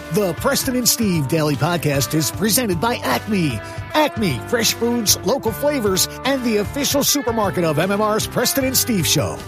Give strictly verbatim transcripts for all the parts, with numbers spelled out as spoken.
The Preston and Steve Daily Podcast is presented by Acme. Acme, fresh foods, local flavors, and the official supermarket of M M R's Preston and Steve Show.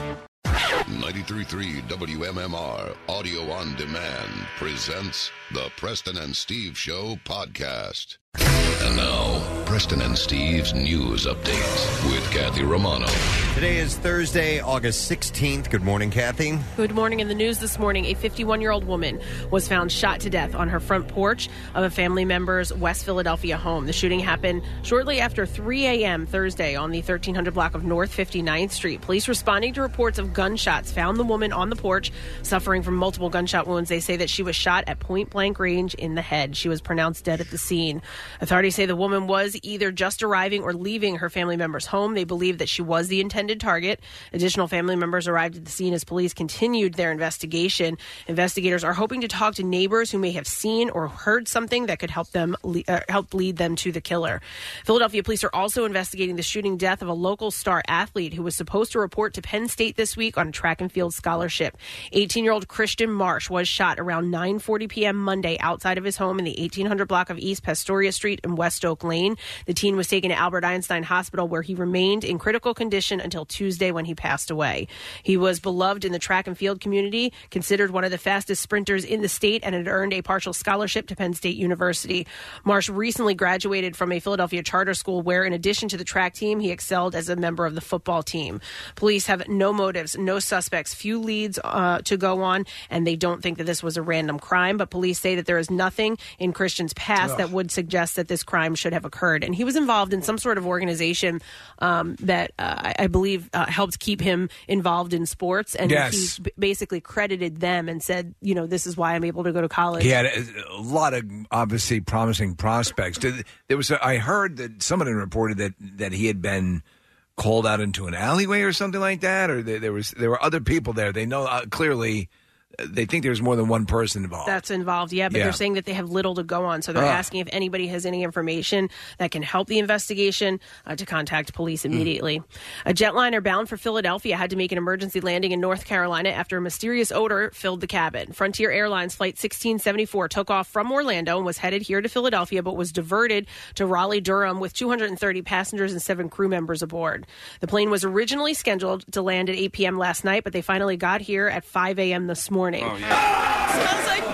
ninety-three point three W M M R Audio on Demand presents the Preston and Steve Show podcast. And now, Preston and Steve's news update with Kathy Romano. Today is Thursday, August sixteenth. Good morning, Kathy. Good morning. In the news this morning, a fifty-one-year-old woman was found shot to death on her front porch of a family member's West Philadelphia home. The shooting happened shortly after three a.m. Thursday on the thirteen hundred block of North fifty-ninth Street. Police responding to reports of gunshots found the woman on the porch suffering from multiple gunshot wounds. They say that she was shot at point-blank range in the head. She was pronounced dead at the scene. Authorities say the woman was either just arriving or leaving her family member's home. They believe that she was the intended target. Additional family members arrived at the scene as police continued their investigation. Investigators are hoping to talk to neighbors who may have seen or heard something that could help them uh, help lead them to the killer. Philadelphia police are also investigating the shooting death of a local star athlete who was supposed to report to Penn State this week on a track and field scholarship. eighteen-year-old Christian Marsh was shot around nine forty p.m. Monday outside of his home in the eighteen hundred block of East Pastoria Street in West Oak Lane. The teen was taken to Albert Einstein Hospital, where he remained in critical condition until Tuesday when he passed away. He was beloved in the track and field community, considered one of the fastest sprinters in the state, and had earned a partial scholarship to Penn State University. Marsh recently graduated from a Philadelphia charter school where, in addition to the track team, he excelled as a member of the football team. Police have no motives, no suspects, few leads uh, to go on, and they don't think that this was a random crime, but police say that there is nothing in Christian's past Ugh. that would suggest that this crime should have occurred. And he was involved in some sort of organization um, that uh, I believe uh, helped keep him involved in sports. And yes. he b- basically credited them and said, you know, this is why I'm able to go to college. He had a, a lot of obviously promising prospects. There was, a, I heard that someone had reported that, that he had been called out into an alleyway or something like that, or there, there was there were other people there. They know uh, clearly. They think there's more than one person involved. That's involved, yeah, but yeah. they're saying that they have little to go on. So they're uh. asking if anybody has any information that can help the investigation uh, to contact police immediately. Mm. A jetliner bound for Philadelphia had to make an emergency landing in North Carolina after a mysterious odor filled the cabin. Frontier Airlines Flight sixteen seventy-four took off from Orlando and was headed here to Philadelphia, but was diverted to Raleigh-Durham with two hundred thirty passengers and seven crew members aboard. The plane was originally scheduled to land at eight p.m. last night, but they finally got here at five a.m. this morning. Oh, yeah. Smells like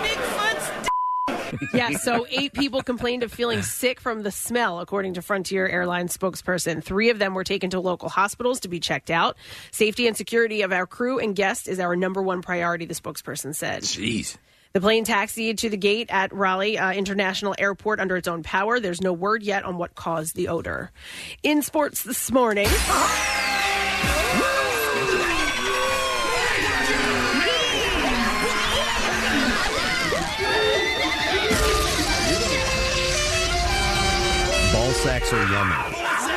Bigfoot's d- Yeah, so eight people complained of feeling sick from the smell, according to Frontier Airlines spokesperson. Three of them were taken to local hospitals to be checked out. Safety and security of our crew and guests is our number one priority, the spokesperson said. Jeez. The plane taxied to the gate at Raleigh uh, International Airport under its own power. There's no word yet on what caused the odor. In sports this morning... Ball sacks are yummy.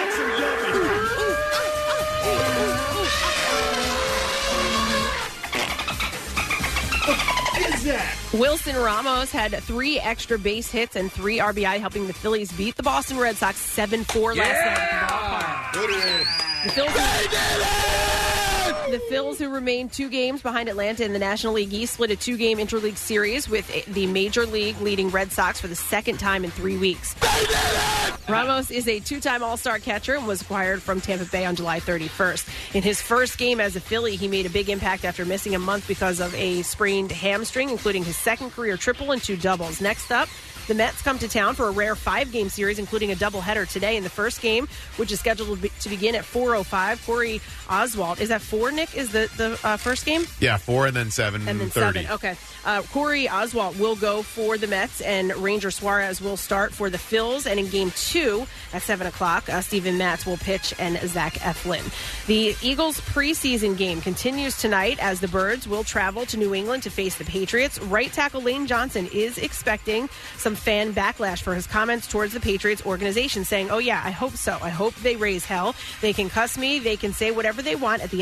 Wilson Ramos had three extra base hits and three R B I, helping the Phillies beat the Boston Red Sox seven four yeah! last night at the ballpark. The Phillies, they did it! The Phils, who remain two games behind Atlanta in the National League East, split a two-game interleague series with the Major League leading Red Sox for the second time in three weeks. Ramos is a two-time All-Star catcher and was acquired from Tampa Bay on July thirty-first. In his first game as a Philly, he made a big impact after missing a month because of a sprained hamstring, including his second career triple and two doubles. Next up, the Mets come to town for a rare five-game series, including a doubleheader today in the first game, which is scheduled to begin at four oh five. Corey Oswalt. Is that four, Nick, is the, the uh, first game? Yeah, four and then seven and then thirty. Seven. Okay. Uh, Corey Oswalt will go for the Mets, and Ranger Suarez will start for the Phils. And in game two at seven o'clock, uh, Steven Matz will pitch and Zach Eflin. The Eagles' preseason game continues tonight as the Birds will travel to New England to face the Patriots. Right tackle Lane Johnson is expecting some fan backlash for his comments towards the Patriots organization, saying, oh, yeah, I hope so. I hope they raise hell. They can cuss me. They can say whatever they want. At the end of the day,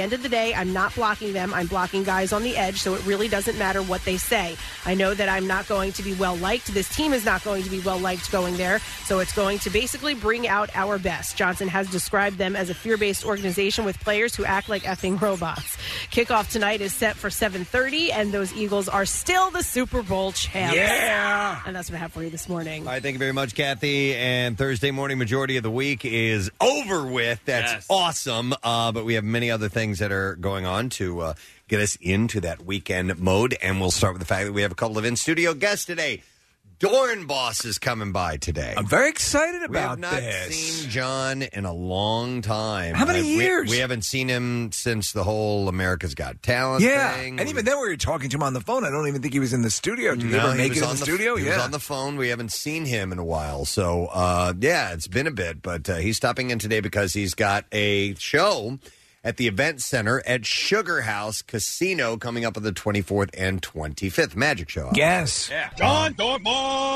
say, I'm not blocking them. I'm blocking guys on the edge, so it really doesn't matter what they say. I know that I'm not going to be well-liked. This team is not going to be well-liked going there, so it's going to basically bring out our best. Johnson has described them as a fear-based organization with players who act like effing robots. Kickoff tonight is set for seven thirty, and those Eagles are still the Super Bowl champs. Yeah! And that's what I have for you this morning. All right, thank you very much, Kathy. And Thursday morning majority of the week is over with. That's Yes. awesome. Uh, but we have many other things that are going on to uh, get us into that weekend mode. And we'll start with the fact that we have a couple of in-studio guests today. Dornbos is coming by today. I'm very excited We have about not this. seen John in a long time. How many Uh, we- years? We, haven't seen him since the whole America's Got Talent Yeah, thing. and even then we were talking to him on the phone. I don't even think he was in the studio. Did he No, ever make was it in on the studio? He yeah. was on the phone. We haven't seen him in a while. So, uh, yeah, it's been a bit. But uh, he's stopping in today because he's got a show at the Event Center at Sugar House Casino coming up on the twenty-fourth and twenty-fifth. Magic show. Yes. Yeah. John Dormont!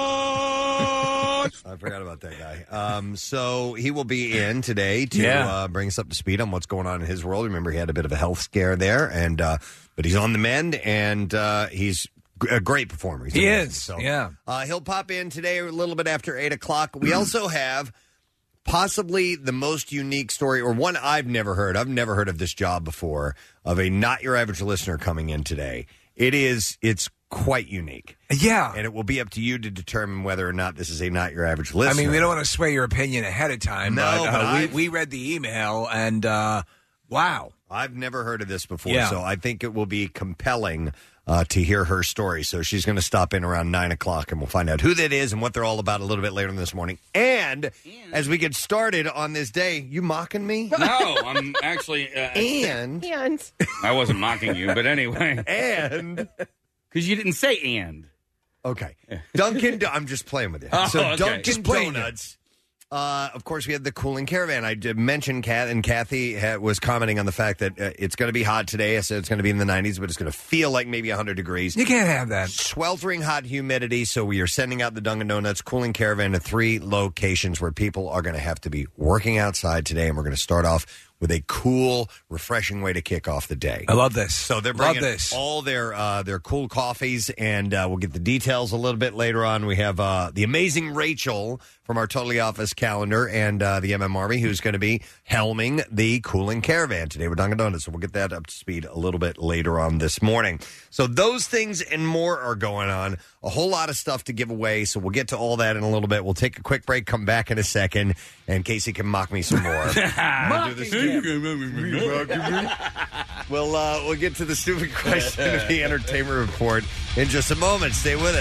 I forgot about that guy. Um, so he will be in today to Yeah. uh, bring us up to speed on what's going on in his world. Remember, he had a bit of a health scare there, and uh, but he's on the mend, and uh, he's g- a great performer. He's He amazing. is, So, yeah. uh, he'll pop in today a little bit after eight o'clock. We also have possibly the most unique story, or one I've never heard. I've never heard of this job before, of a not your average listener coming in today. It is, it's quite unique. Yeah. And it will be up to you to determine whether or not this is a not your average listener. I mean, we don't want to sway your opinion ahead of time. No, but, uh, but we, I've- we read the email, and uh, wow. I've never heard of this before, Yeah. so I think it will be compelling uh, to hear her story. So she's going to stop in around nine o'clock, and we'll find out who that is and what they're all about a little bit later this morning. And as we get started on this day, you mocking me? No, I'm actually. Uh, And And I wasn't mocking you, but anyway. and Because you didn't say and. okay, Dunkin'. Do- I'm just playing with you. Oh, so okay. Dunkin' Just playing you. Donuts. Uh, of course, we had the cooling caravan. I did mention Kat, and Kathy ha- was commenting on the fact that uh, it's going to be hot today. I said it's going to be in the nineties, but it's going to feel like maybe one hundred degrees. You can't have that. Sweltering hot humidity, so we are sending out the Dunkin' Donuts cooling caravan to three locations where people are going to have to be working outside today, and we're going to start off with a cool, refreshing way to kick off the day. I love this. So they're love bringing this. all their uh, their cool coffees, and uh, we'll get the details a little bit later on. We have uh, the amazing Rachel from our Totally Office calendar and uh, the M M Army, who's going to be helming the cooling caravan today with Dunkin' Donuts. So we'll get that up to speed a little bit later on this morning. So those things and more are going on. A whole lot of stuff to give away, so we'll get to all that in a little bit. We'll take a quick break, come back in a second, and Casey can mock me some more. We'll do this We'll, uh, we'll get to the stupid question of the entertainment report in just a moment. Stay with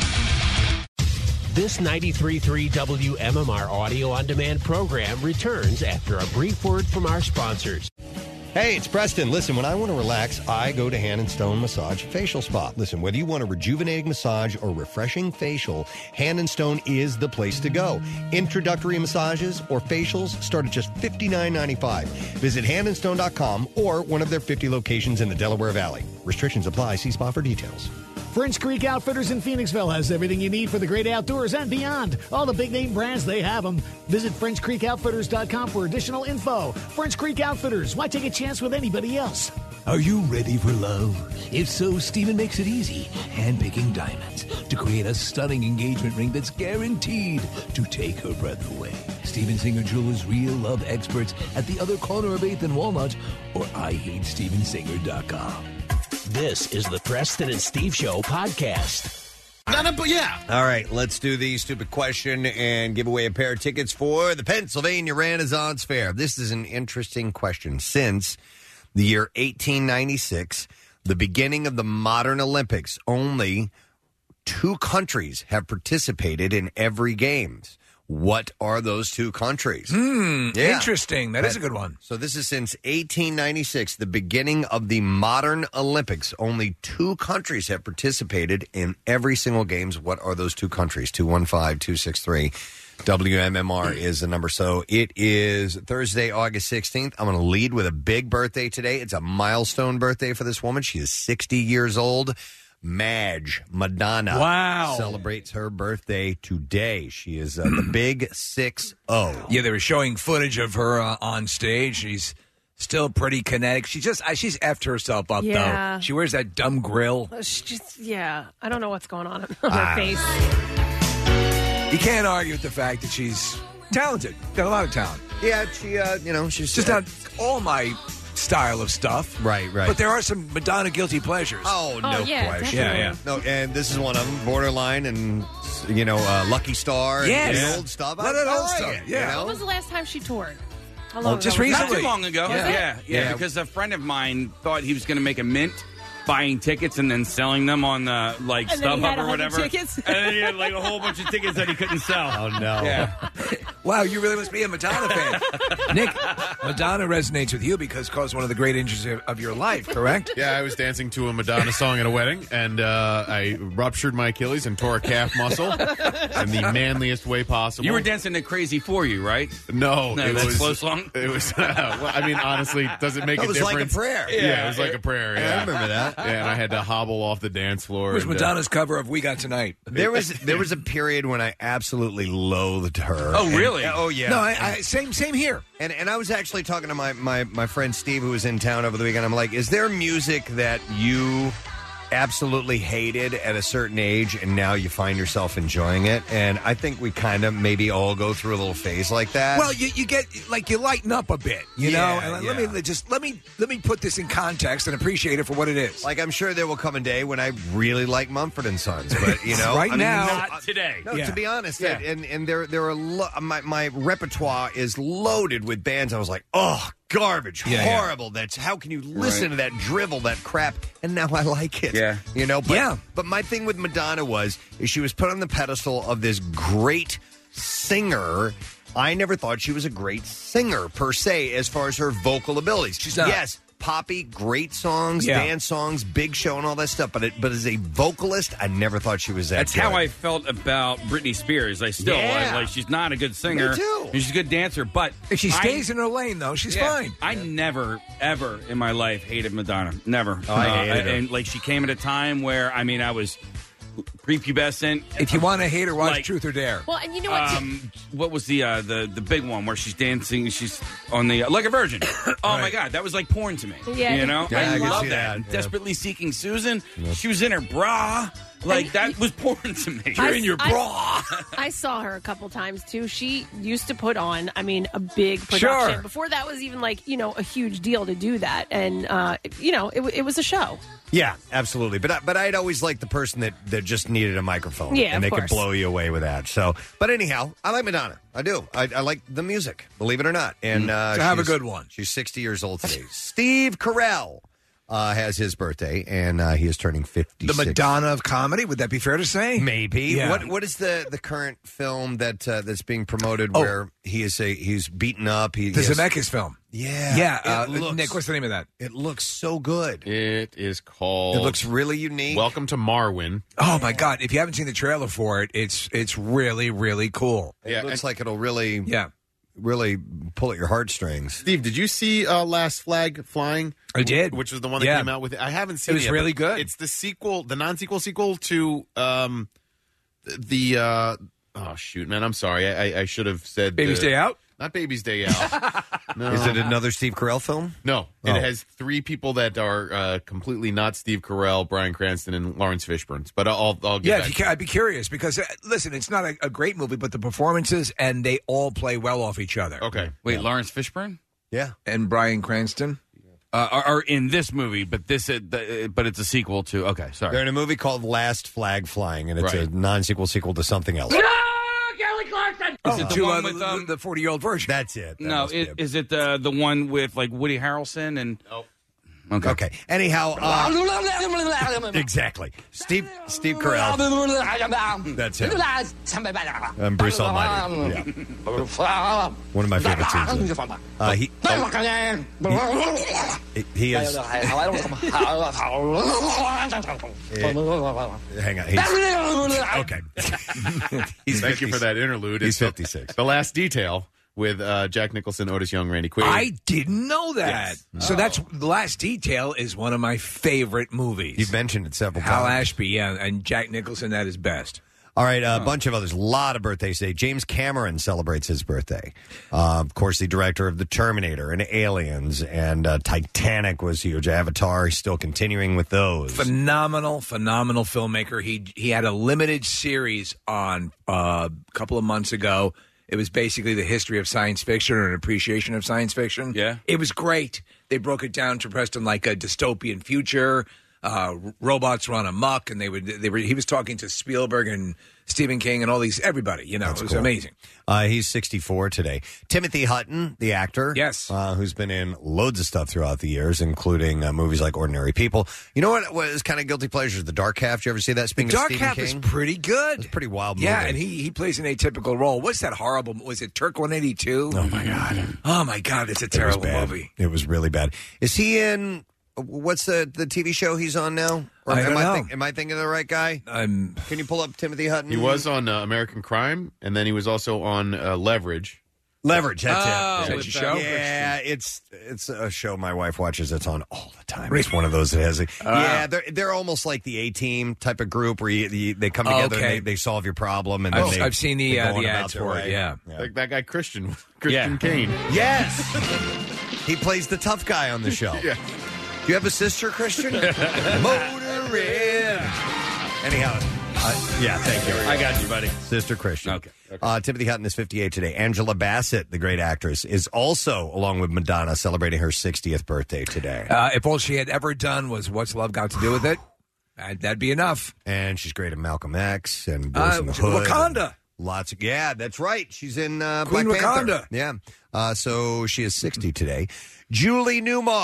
us. This ninety-three point three W M M R audio on demand program returns after a brief word from our sponsors. Hey, it's Preston. Listen, when I want to relax, I go to Hand and Stone Massage Facial Spa. Listen, whether you want a rejuvenating massage or refreshing facial, Hand and Stone is the place to go. Introductory massages or facials start at just fifty-nine ninety-five. Visit hand and stone dot com or one of their fifty locations in the Delaware Valley. Restrictions apply. See spa for details. French Creek Outfitters in Phoenixville has everything you need for the great outdoors and beyond. All the big name brands, they have them. Visit French Creek Outfitters dot com for additional info. French Creek Outfitters, why take a chance with anybody else? Are you ready for love? If so, Steven makes it easy, handpicking diamonds to create a stunning engagement ring that's guaranteed to take her breath away. Steven Singer Jewelers' real love experts at the other corner of eighth and Walnut or I hate steven singer dot com. This is the Preston and Steve Show podcast. Yeah. All right, let's do the stupid question and give away a pair of tickets for the Pennsylvania Renaissance Fair. This is an interesting question. Since the year eighteen ninety-six, the beginning of the modern Olympics, only two countries have participated in every games. What are those two countries? Hmm, Yeah. interesting. That is a good one. So this is since eighteen ninety-six, the beginning of the modern Olympics. Only two countries have participated in every single games. What are those two countries? two one five, two six three, W M M R is the number. So it is Thursday, August sixteenth. I'm going to lead with a big birthday today. It's a milestone birthday for this woman. She is sixty years old. Madge Madonna Wow. celebrates her birthday today. She is uh, the big six oh. Yeah, they were showing footage of her uh, on stage. She's Still pretty kinetic. She just uh, she's effed herself up Yeah. though. She wears that dumb grill. She just, yeah, I don't know what's going on on her Ah. face. You can't argue with the fact that she's talented. Got a lot of talent. Yeah, she, uh, you know, she's just not all my style of stuff. Right, right. But there are some Madonna guilty pleasures. Oh, no Oh, yeah, question. definitely. Yeah, yeah. No, and this is one of them. Borderline and, you know, uh, Lucky Star. Yes. And Yeah. old stuff. Let it I old like stuff, it, yeah. You know? When was the last time she toured? How Oh, long just ago was that? Not too long ago. Yeah. Yeah, yeah, Yeah. Because a friend of mine thought he was going to make a mint buying tickets and then selling them on the like And then he StubHub had or one hundred whatever. tickets? And then he had like a whole bunch of tickets that he couldn't sell. Oh, no. Yeah. Wow, you really must be a Madonna fan. Nick, Madonna resonates with you because it caused one of the great injuries of, of your life, correct? Yeah, I was dancing to a Madonna song at a wedding, and uh, I ruptured my Achilles and tore a calf muscle in the manliest way possible. You were dancing to Crazy For You, right? No, No, it that was slow song? It was. Uh, well, I mean, honestly, does it make It a was difference? like a prayer. Yeah, Yeah. it was like a prayer. Yeah, I remember that. Yeah, and I had to hobble off the dance floor. It was and, uh, Madonna's cover of We Got Tonight. There was there was a period when I absolutely loathed her. Oh, And- really? oh, yeah. No, I, I, same same here. And and I was actually talking to my, my, my friend Steve, who was in town over the weekend. I'm like, is there music that you absolutely hated at a certain age and now you find yourself enjoying it? And I think we kind of maybe all go through a little phase like that. Well, you, you get like you lighten up a bit, you Yeah, know. And let yeah. me just let me let me put this in context and appreciate it for what it is. like, I'm sure there will come a day when I really like Mumford and Sons, but you know, Right I mean, now- no, Not today. No, Yeah. to be honest, Yeah. and and there there are lo- my my repertoire is loaded with bands. I was like, oh, garbage, Yeah, yeah. horrible. That's how can you listen to that drivel, that crap? And now I like it. Yeah. you know. But, Yeah. But my thing with Madonna was is she was put on the pedestal of this great singer. I never thought she was a great singer per se, as far as her vocal abilities. She's not. Yes. Poppy, great songs, Yeah. dance songs, big show, and all that stuff. But it, but as a vocalist, I never thought she was that. That's good. how I felt about Britney Spears. I still Yeah. I, like she's not a good singer. Me too. She's a good dancer, but If she I- stays in her lane, though, she's Yeah. fine. I never, ever in my life hated Madonna. Never. Oh, I hated her. And like she came at a time where I mean I was prepubescent. If you want to hate her, watch Like- Truth or Dare. Well, and you know what? Um, what was the uh, the the big one where she's dancing? She's on the uh, like a virgin. Oh my god, that was like porn to me. Yeah. you know, Yeah, I I, can love see that. that, yeah. Desperately Seeking Susan. She was in her bra. Like And that y- was porn to me. I- I- I saw her a couple times too. She used to put on, I mean, a big production. Sure. Before that was even like, you know, a huge deal to do that. And, uh, you know, it, w- it was a show. Yeah, absolutely. But I, but I'd always liked the person that, that just needed a microphone. Yeah, and of they course. could blow you away with that. So, but anyhow, I like Madonna. I do. I, I like the music, believe it or not. And uh, So have a she's- good one. She's sixty years old today. Steve Carell uh, has his birthday, and uh, he is turning fifty-six. The Madonna of comedy, would that be fair to say? Maybe. Yeah. What What is the, the current film that uh, that's being promoted Oh. where he is a he's beaten up? He, The he has- Zemeckis film. Yeah. Yeah. It Uh, looks- Nick, what's the name of that? It looks so good. It is called. It looks really unique. Welcome to Marwin. Oh my God! If you haven't seen the trailer for it, it's it's really really cool. It Yeah, looks and- like it'll really Yeah, really pull at your heartstrings. Steve, did you see uh, Last Flag Flying? I did. Which was the one that Yeah. came out with. I haven't seen It was yet, really but good. It's the sequel, the non-sequel sequel to um, the. Uh, oh shoot, man! I'm sorry. I, I, I should have said Baby's the- Day Out. Not Baby's Day Out. No. Is it another Steve Carell film? No, it Oh. has three people that are uh, completely not Steve Carell, Bryan Cranston, and Lawrence Fishburne. But I'll, I'll get Yeah, back if you to ca- I'd be curious because uh, listen, it's not a, a great movie, but the performances and they all play well off each other. Okay. Wait, Lawrence Fishburne Yeah. And Bryan Cranston. uh, are, are in this movie, but this uh, the, uh, but it's a sequel to. Okay, sorry. They're in a movie called Last Flag Flying, and it's a Right. non-sequel sequel to something else. Oh, it the to, one uh, with, the- um, the forty-year-old version. That's it. That No, must be it, is it the the one with like Woody Harrelson and? Oh. Okay. Okay. Anyhow, uh, exactly. Steve Steve Carell. That's him. And Bruce Almighty. Yeah. One of my favorite scenes. Uh, he, he, he is. Hang on. He's, okay. He's Thank you for that interlude. He's It's fifty-six. The Last Detail with uh, Jack Nicholson, Otis Young, Randy Quaid. I didn't know that. Yes. So that's The Last Detail is one of my favorite movies. You've mentioned it several Hal times. Ashby, yeah, and Jack Nicholson at his best. All right, a bunch of others. A lot of birthdays today. James Cameron celebrates his birthday. Uh, of course, the director of The Terminator and Aliens, and uh, Titanic was huge. Avatar, he's still continuing with those. Phenomenal, phenomenal filmmaker. He he had a limited series on uh, a couple of months ago. It was basically the history of science fiction or an appreciation of science fiction. Yeah. It was great. They broke it down to Preston like a dystopian future. Uh, robots run amok, and they would. They were. He was talking to Spielberg and Stephen King and all these everybody. You know, That's it was cool. amazing. Uh, he's sixty-four today. Timothy Hutton, the actor, yes, uh, who's been in loads of stuff throughout the years, including uh, movies like Ordinary People. You know what was kind of guilty pleasure? The Dark Half. Did you ever see that? Speaking The Dark of Stephen Half King, is pretty good. It's a pretty wild movie. Yeah, and he he plays an atypical role. What's that horrible? Was it Turk one eighty-two? Oh my god! Oh my god! It's a It was terrible bad. movie. It was really bad. Is he in? What's the the T V show he's on now? Or I am don't I know. think, am I thinking of the right guy? I'm. Can you pull up Timothy Hutton? He was on uh, American Crime, and then he was also on uh, Leverage. Leverage. That's Oh, it. is that your show? Yeah, it's it's a show my wife watches. It's on all the time. It's one of those that has. A, yeah, they're they're almost like the A Team type of group where you, you, they come together Okay. and they, they solve your problem. And I've, then they, I've seen the they uh, go on the about ads their for it. way. Yeah. Like that guy Christian, Christian Yeah. Kane. Yes, he plays the tough guy on the show. Yeah. Do you have a sister, Christian? Motorhead. Anyhow, uh, yeah, thank you. I got you, buddy. Sister Christian. Okay. Uh, Timothy Hutton is fifty-eight today. Angela Bassett, the great actress, is also, along with Madonna, celebrating her sixtieth birthday today. Uh, if all she had ever done was "What's Love Got to Do with It," uh, that'd be enough. And she's great in Malcolm X and Boys Uh, in the Hood. Wakanda. Lots of, yeah, that's right. She's in uh, Queen Black Panther. Wakanda. Yeah. Uh, so she is sixty today. Julie Newmar,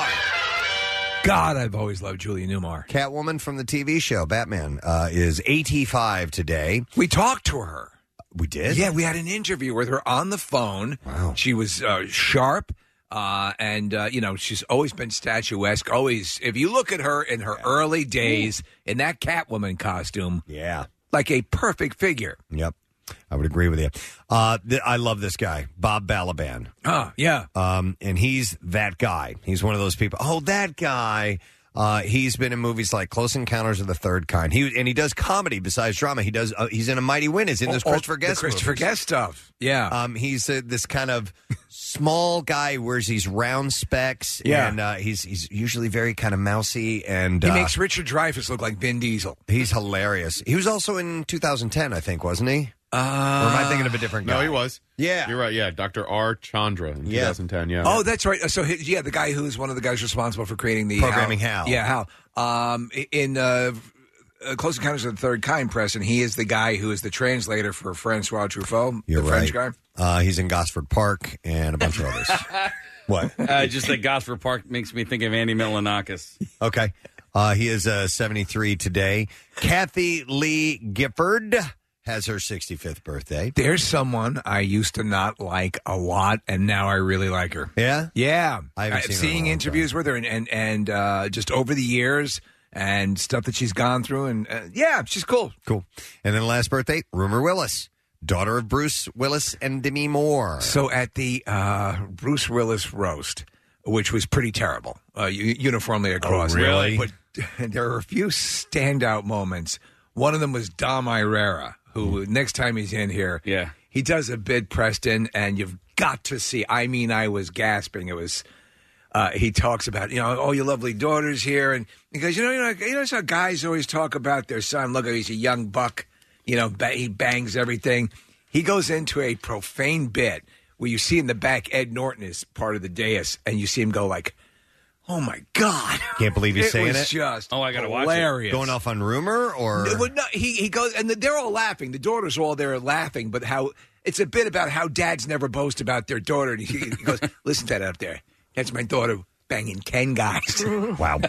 God, I've always loved Julie Newmar. Catwoman from the T V show Batman, uh, is eighty-five today. We talked to her. We did? Yeah, we had an interview with her on the phone. Wow. She was uh, sharp, uh, and, uh, you know, she's always been statuesque. Always, if you look at her in her early days in that Catwoman costume, Yeah. like a perfect figure. Yep. I would agree with you. Uh, th- I love this guy, Bob Balaban. Oh, yeah. Um, and he's that guy. He's one of those people. Oh, that guy. Uh, he's been in movies like Close Encounters of the Third Kind. He and he does comedy besides drama. He does. Uh, he's in A Mighty Wind. He's in this Oh, oh, Christopher the Guest. Christopher movies. Guest stuff. Yeah. Um, he's uh, this kind of small guy who wears these round specs. Yeah. And uh, he's he's usually very kind of mousy. And he uh, makes Richard Dreyfuss look like Vin Diesel. he's hilarious. He was also in two thousand ten, I think, wasn't he? Uh, Or am I thinking of a different guy? No, he was. Yeah. You're right. Yeah, Doctor R. Chandra in Yeah. twenty ten. Yeah. Oh, that's right. So, he- yeah, the guy who's one of the guys responsible for creating the Programming Hal. Yeah, Hal. Um, in uh, uh, Close Encounters of the Third Kind, Preston, he is the guy who is the translator for Francois Truffaut, You're the right. French guy. Uh, he's in Gosford Park and a bunch of others. What? Uh, just that Gosford Park makes me think of Andy Milonakis. Okay. Uh, he is uh, seventy-three today. Kathy Lee Gifford has her sixty-fifth birthday. There's someone I used to not like a lot, and now I really like her. Yeah? Yeah, I haven't seen her in a seeing long interviews with her, and and, and uh, just over the years and stuff that she's gone through, and uh, yeah, she's cool. Cool. And then last birthday, Rumor Willis, daughter of Bruce Willis and Demi Moore. So at the uh, Bruce Willis roast, which was pretty terrible, uh, u- uniformly across. Oh, really? But there are a few standout moments. One of them was Dom Irera, who next time he's in here, Yeah. he does a bit, Preston, and you've got to see. I mean, I was gasping. It was. Uh, he talks about, you know, oh, your lovely daughter's here, and he goes, you know, you know, you know how guys always talk about their son. Look, he's a young buck. You know, ba- he bangs everything. He goes into a profane bit where you see in the back Ed Norton is part of the dais, and you see him go like, "Oh my God!" Can't believe he's it saying was it. Just Oh, I gotta watch it. hilarious. Going off on Rumor or No, well, no, he he goes, and they're all laughing. The daughters are all there laughing, but how it's a bit about how dads never boast about their daughter. And he, he goes, "Listen to that up there. That's my daughter banging ten guys." Wow.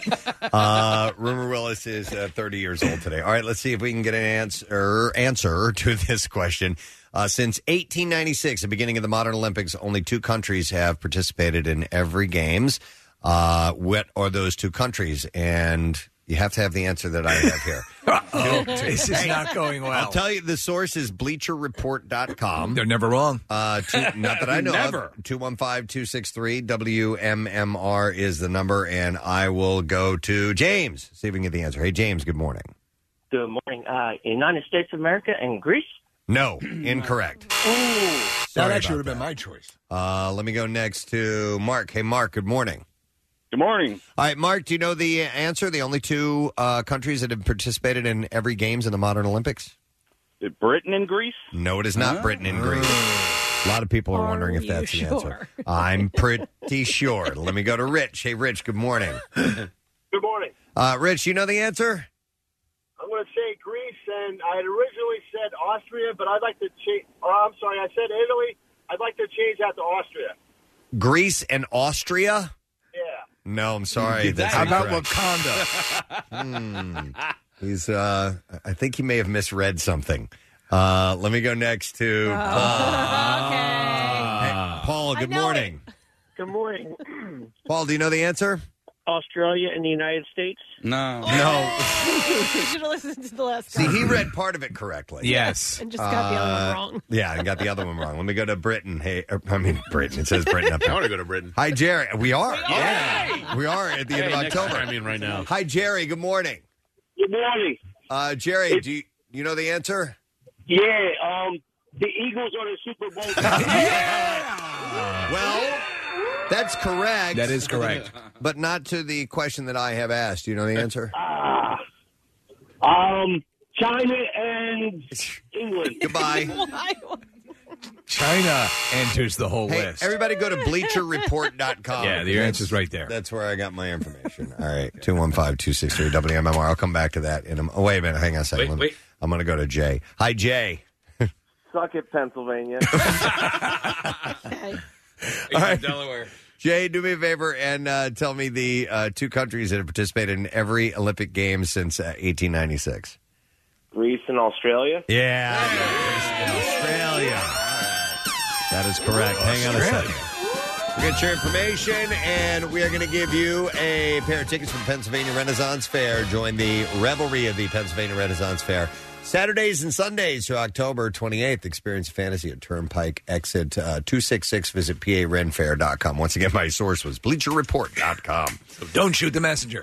Uh, Rumor Willis is uh, thirty years old today. All right, let's see if we can get an answer answer to this question. Uh, since eighteen ninety-six, the beginning of the modern Olympics, only two countries have participated in every games. Uh, what are those two countries? And you have to have the answer that I have here. Oh, this is not going well. I'll tell you, the source is bleacher report dot com. They're never wrong. Uh, two, not that I know Never. of. two one five, two six three, W M M R is the number, and I will go to James, see if we can get the answer. Hey, James, good morning. Good morning. Uh, United States of America and Greece? No, incorrect. That Sorry actually about would have been my choice. Uh, let me go next to Mark. Hey, Mark, good morning. Good morning. All right, Mark, do you know the answer? The only two uh, countries that have participated in every Games in the modern Olympics? Is it Britain and Greece? No, it is not Britain and Greece. A lot of people are, Are wondering if you that's the sure? answer. I'm pretty sure. Let me go to Rich. Hey, Rich, good morning. Good morning. Uh, Rich, you know the answer? I'm going to say Greece, and I had originally said Austria, but I'd like to change. Oh, I'm sorry, I said Italy. I'd like to change that to Austria. Greece and Austria? Yeah. No, I'm sorry. That's How about incorrect. Wakanda? Hmm. He's, uh, I think he may have misread something. Uh, let me go next to Paul. Hey, Paul, good morning. Good morning. Paul, do you know the answer? Australia and the United States? No. No. You should have listened to the last See, one. he read part of it correctly. Yes. And just got the other one Uh, wrong. Yeah, I got the other one wrong. Let me go to Britain. Hey, er, I mean Britain. It says Britain up there. I want to go to Britain. Hi, Jerry. We are. Yeah, we are at the end Hey, of next October. time in right now. Hi, Jerry. Good morning. Good morning. Uh, Jerry, do you, you know the answer? Yeah, um, the Eagles are the Super Bowl. Well, that's correct. That is correct. But not to the question that I have asked. Do you know the answer? Ah. um, China and England. Goodbye. China enters the whole Hey, list. everybody go to bleacher report dot com. Yeah, the answer's right there. That's where I got my information. All right, two one five, two six three, W M M R. I'll come back to that in a Oh, wait a minute. Hang on a second. Wait, Let me- wait. I'm going to go to Jay. Hi, Jay. Suck it, Pennsylvania. All right. Delaware. Jay, do me a favor and uh, tell me the uh, two countries that have participated in every Olympic Games since uh, eighteen ninety-six. Greece and Australia? Yeah. In Australia. That is correct. Hang on a second. We'll get your information, and we are going to give you a pair of tickets from Pennsylvania Renaissance Fair. Join the revelry of the Pennsylvania Renaissance Fair. Saturdays and Sundays through October twenty-eighth. Experience fantasy at Turnpike Exit uh, two sixty-six. Visit P A Ren Fair dot com. Once again, my source was Bleacher Report dot com. So don't shoot the messenger.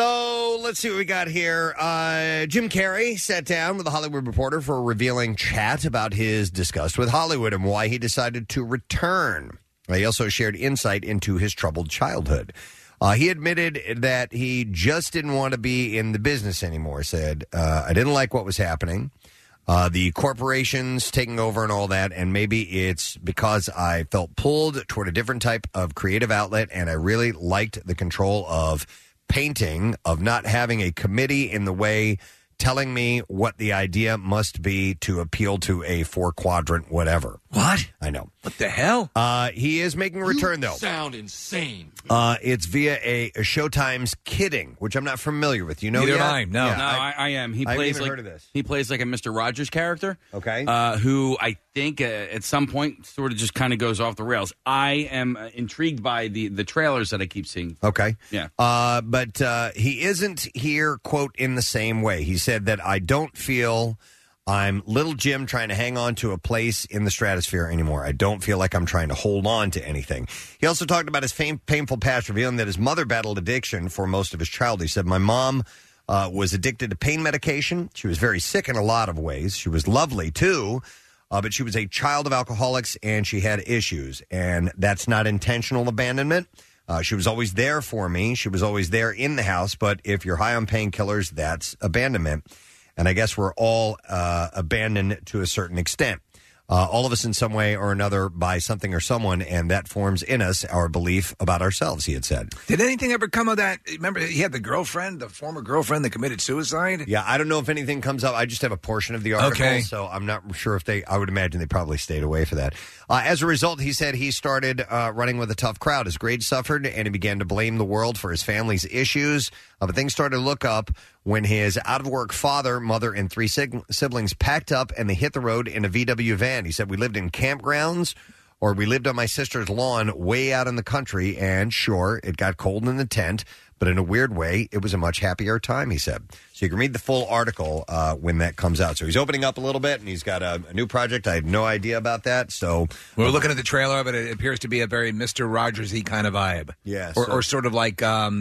So let's see what we got here. Uh, Jim Carrey sat down with a Hollywood Reporter for a revealing chat about his disgust with Hollywood and why he decided to return. He also shared insight into his troubled childhood. Uh, he admitted that he just didn't want to be in the business anymore. Said, uh, I didn't like what was happening. Uh, the corporations taking over and all that, and maybe it's because I felt pulled toward a different type of creative outlet, and I really liked the control of painting, of not having a committee in the way telling me what the idea must be to appeal to a four-quadrant whatever. What? I know. What the hell? Uh, he is making a return, though. Sound insane. Uh, it's via a, a Showtime's Kidding, which I'm not familiar with. You know Neither yet? am I, no. Yeah, No, I, I am. He I haven't plays even like heard of this. he plays like a Mister Rogers character. Okay. Uh, who I think uh, at some point sort of just kind of goes off the rails. I am uh, intrigued by the the trailers that I keep seeing. Okay. Yeah. Uh, but uh, he isn't here, quote, in the same way. He said that I don't feel I'm little Jim trying to hang on to a place in the stratosphere anymore. I don't feel like I'm trying to hold on to anything. He also talked about his fam- painful past, revealing that his mother battled addiction for most of his childhood. He said, my mom uh, was addicted to pain medication. She was very sick in a lot of ways. She was lovely, too. Uh, but she was a child of alcoholics, and she had issues. And that's not intentional abandonment. Uh, she was always there for me. She was always there in the house. But if you're high on painkillers, that's abandonment. And I guess we're all uh, abandoned to a certain extent. Uh, all of us in some way or another by something or someone, and that forms in us our belief about ourselves, he had said. Did anything ever come of that? Remember, he had the girlfriend, the former girlfriend that committed suicide? Yeah, I don't know if anything comes up. I just have a portion of the article, Okay. so I'm not sure if they, I would imagine they probably stayed away for that. Uh, as a result, he said he started uh, running with a tough crowd. His grades suffered, and he began to blame the world for his family's issues. Uh, but things started to look up when his out-of-work father, mother, and three sig- siblings packed up and they hit the road in a V W van. He said, we lived in campgrounds, or we lived on my sister's lawn way out in the country, and sure, it got cold in the tent, but in a weird way, it was a much happier time, he said. So you can read the full article uh, when that comes out. So he's opening up a little bit, and he's got a, a new project. I had no idea about that. So We were looking at the trailer of it. It appears to be a very Mister Rogers-y kind of vibe. Yeah, Or, so- or sort of like um,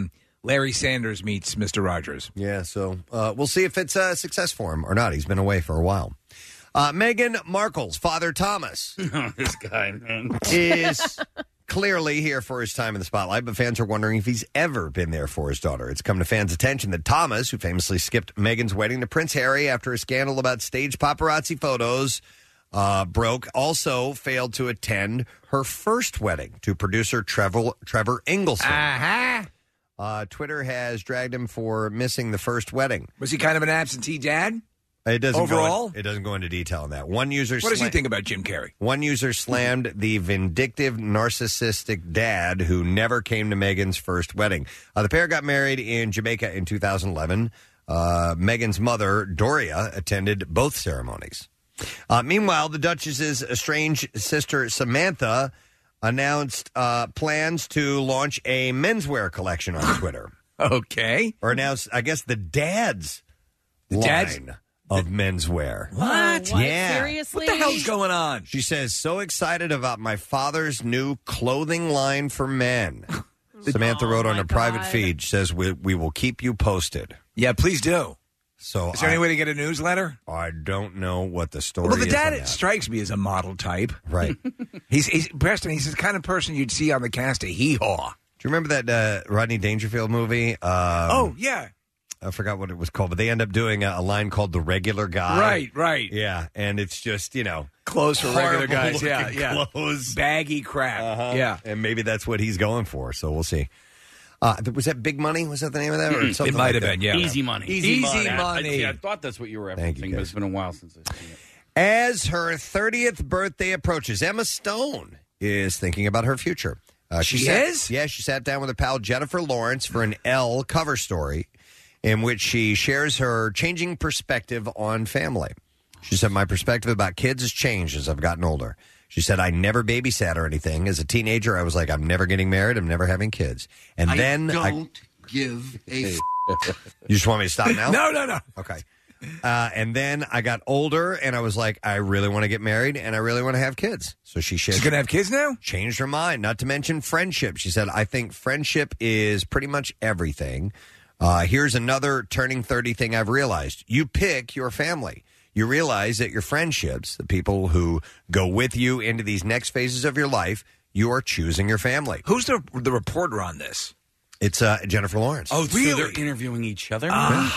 Larry Sanders meets Mister Rogers. Yeah, so uh, we'll see if it's a success for him or not. He's been away for a while. Uh, Meghan Markle's father, Thomas, this guy, man. is clearly here for his time in the spotlight, but fans are wondering if he's ever been there for his daughter. It's come to fans' attention that Thomas, who famously skipped Meghan's wedding to Prince Harry after a scandal about staged paparazzi photos uh, broke, also failed to attend her first wedding to producer Trevor, Trevor Engelson. Uh-huh. Uh, Twitter has dragged him for missing the first wedding. Was he kind of an absentee dad? It doesn't Overall? Go in, it doesn't go into detail on that. One user. What does he sla- think about Jim Carrey? One user slammed the vindictive, narcissistic dad who never came to Meghan's first wedding. Uh, the pair got married in Jamaica in two thousand eleven. Uh, Meghan's mother, Doria, attended both ceremonies. Uh, meanwhile, the Duchess's estranged sister, Samantha, announced uh, plans to launch a menswear collection on Twitter. Okay. Or announced, I guess, the dad's The line dad's- of menswear. What? What? Yeah. Seriously? What the hell's going on? She says, so excited about my father's new clothing line for men. Samantha wrote on a private feed, says, we, we will keep you posted. Yeah, please do. So Is there I, any way to get a newsletter? I don't know what the story Well, the is on dad that. strikes me as a model type. Right. he's, he's Preston. He's the kind of person you'd see on the cast of Hee Haw. Do you remember that uh, Rodney Dangerfield movie? Um, oh yeah, I forgot what it was called, but they end up doing a, a line called "The Regular Guy." Right, right. Yeah, and it's just you know clothes for regular horrible guys. Yeah, looking yeah. clothes, baggy crap. Uh-huh. Yeah, and maybe that's what he's going for. So we'll see. Uh, th- was that Big Money? Was that the name of that? Or something It might like have that? been. Yeah, Easy money. Easy, Easy money. money. I, see, I thought that's what you were Thank you, referencing, but guys. it's been a while since I've seen it. As her thirtieth birthday approaches, Emma Stone is thinking about her future. Uh, She sat- is? Yeah, she sat down with her pal Jennifer Lawrence for an Elle cover story in which she shares her changing perspective on family. She said, my perspective about kids has changed as I've gotten older. She said, I never babysat or anything. As a teenager, I was like, I'm never getting married. I'm never having kids. And I then don't give a f- You just want me to stop now? No, no, no. Okay. Uh, and then I got older, and I was like, I really want to get married, and I really want to have kids. So she She's shared, gonna have kids now. changed her mind, not to mention friendship. She said, I think friendship is pretty much everything. Uh, here's another turning thirty thing I've realized. You pick your family. You realize that your friendships, the people who go with you into these next phases of your life, you are choosing your family. Who's the the reporter on this? It's uh, Jennifer Lawrence. Oh, really? so they're interviewing each other?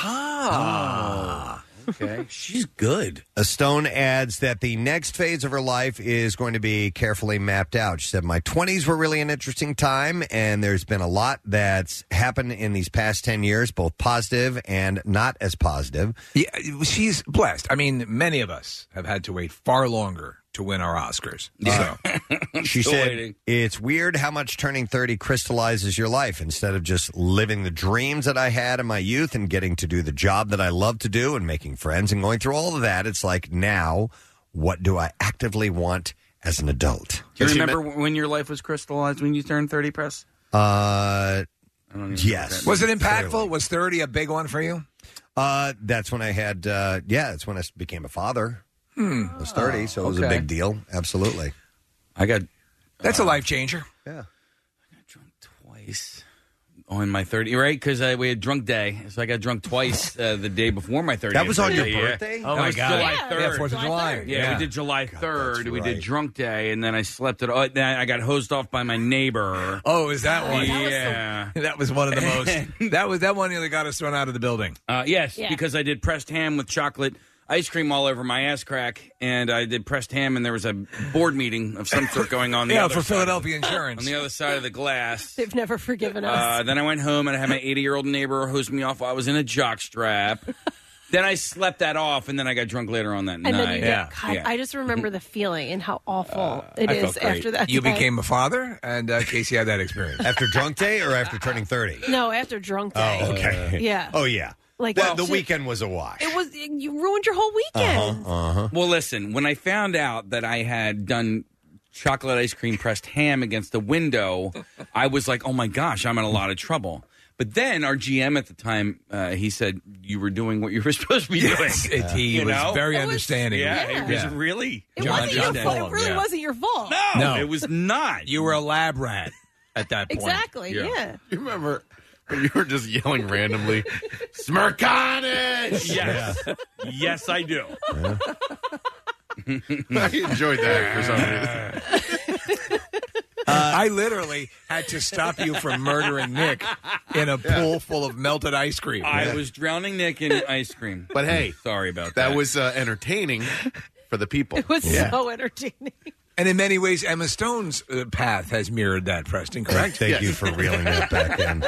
Ah. Okay. She's good. A Stone adds that the next phase of her life is going to be carefully mapped out. She said, my twenties were really an interesting time, and there's been a lot that's happened in these past ten years, both positive and not as positive. Yeah, she's blessed. I mean, many of us have had to wait far longer to win our Oscars. Yeah. So. She Still said, waiting. it's weird how much turning thirty crystallizes your life. Instead of just living the dreams that I had in my youth and getting to do the job that I love to do and making friends and going through all of that, it's like, now, what do I actively want as an adult? Do you remember when your life was crystallized when you turned thirty, Press? Uh, I don't even yes. Was it impactful? Clearly. Was thirty a big one for you? Uh, that's when I had, uh, yeah, that's when I became a father. Hmm. I was thirty, so it was a okay. big deal. Absolutely. I got That's a life changer. Yeah. twice on my thirty, right? Because we had drunk day, so I got drunk twice uh, the day before my thirtieth. That was on your birthday, yeah. birthday? Oh, That my was God. July Yeah. third. Yeah, Fourth of July. third. Yeah, Yeah. we did July third. that's We did right. drunk day, and then I slept it. Oh, then I got hosed off by my neighbor. Oh, is that one? Yeah. That was one of the most. That was that one nearly got us thrown out of the building. Uh, yes, Yeah. because I did pressed ham with chocolate ice cream all over my ass crack, and I did pressed ham, and there was a board meeting of some sort going on. The Yeah, other for side- Philadelphia Insurance. on the other side of the glass. They've never forgiven us. Uh, then I went home and I had my eighty-year-old neighbor host me off while I was in a jock strap. Then I slept that off, and then I got drunk later on that and night. then you Yeah. get, God, Yeah. I just remember the feeling and how awful it I is felt great. after that. You day. became a father, and uh, Casey had that experience. After drunk day or after turning thirty? No, after drunk day. Oh, okay. Yeah. Oh, yeah. Like the, well, the shit. weekend was a wash. It was you ruined your whole weekend. Uh-huh. Well, listen, when I found out that I had done chocolate ice cream pressed ham against the window, I was like, oh my gosh, I'm in a lot of trouble. But then our G M at the time, uh, he said, you were doing what you were supposed to be doing. Yes, it- he You was know? very It was- understanding. Yeah, Yeah. it was Yeah. really. It John- wasn't John your fault. Fulham, It really yeah. wasn't your fault. No, No. it was not. You were a lab rat at that point. Exactly. Yeah. Yeah. You remember You were just yelling randomly, Smirkanish! Yes. Yes, I do. Yeah. I enjoyed that for some reason. Uh, I literally had to stop you from murdering Nick in a pool full of melted ice cream. I Yeah. was drowning Nick in ice cream. But hey, sorry about that that. was uh, entertaining for the people. It was Yeah. so entertaining. And in many ways, Emma Stone's uh, path has mirrored that, Preston, correct? Thank you for reeling that back in.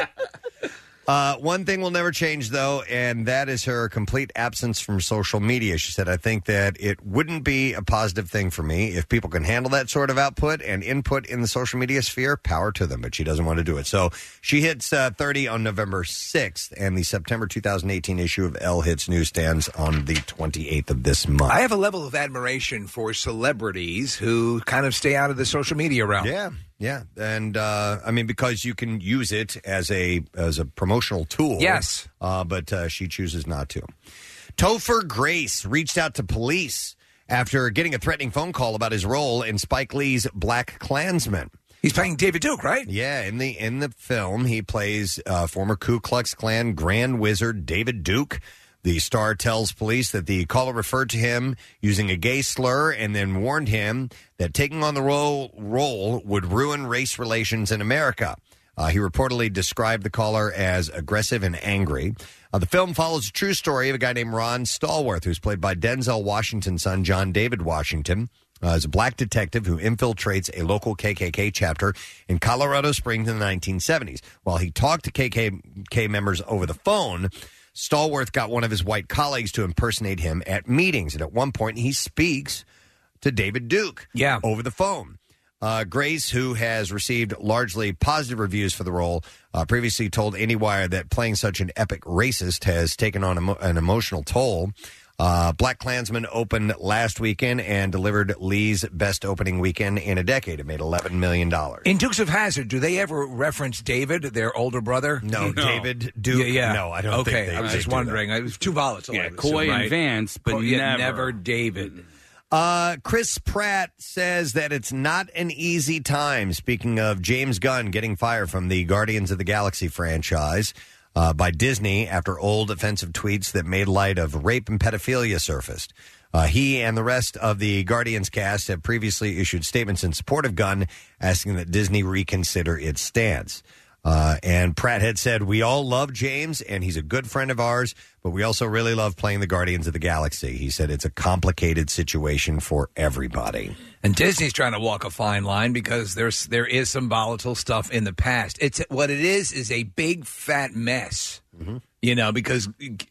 Uh, one thing will never change, though, and that is her complete absence from social media. She said, I think that it wouldn't be a positive thing for me. If people can handle that sort of output and input in the social media sphere, power to them, but she doesn't want to do it. So she hits uh, thirty on November sixth, and the September two thousand eighteen issue of Elle hits newsstands on the twenty-eighth of this month. I have a level of admiration for celebrities who kind of stay out of the social media realm. Yeah. Yeah, and uh, I mean because you can use it as a as a promotional tool. Yes, uh, but uh, she chooses not to. Topher Grace reached out to police after getting a threatening phone call about his role in Spike Lee's Black Klansman. He's playing David Duke, right? Yeah, in the in the film, he plays uh, former Ku Klux Klan Grand Wizard David Duke. The star tells police that the caller referred to him using a gay slur and then warned him that taking on the role, role would ruin race relations in America. Uh, he reportedly described the caller as aggressive and angry. Uh, the film follows a true story of a guy named Ron Stallworth, who's played by Denzel Washington's son, John David Washington. Uh, as a black detective who infiltrates a local K K K chapter in Colorado Springs in the nineteen seventies. While he talked to K K K members over the phone, Stallworth got one of his white colleagues to impersonate him at meetings. And at one point, he speaks to David Duke yeah. over the phone. Uh, Grace, who has received largely positive reviews for the role, uh, previously told IndieWire that playing such an epic racist has taken on emo- an emotional toll. Uh, Black Klansman opened last weekend and delivered Lee's best opening weekend in a decade. It made eleven million dollars. In Dukes of Hazzard, do they ever reference David, their older brother? No, David Duke. Yeah, yeah. No, I don't okay, think they- I was they just do wondering. It was too volatile. Yeah, I would Coy assume, and right? Vance, but Coy- yeah, never. never David. Uh, Chris Pratt says that it's not an easy time. Speaking of James Gunn getting fired from the Guardians of the Galaxy franchise uh, by Disney after old offensive tweets that made light of rape and pedophilia surfaced. Uh, he and the rest of the Guardians cast have previously issued statements in support of Gunn, asking that Disney reconsider its stance. Uh, and Pratt had said, we all love James, and he's a good friend of ours, but we also really love playing the Guardians of the Galaxy. He said it's a complicated situation for everybody. And Disney's trying to walk a fine line because there's there is some volatile stuff in the past. It's what it is is a big fat mess, mm-hmm. you know, because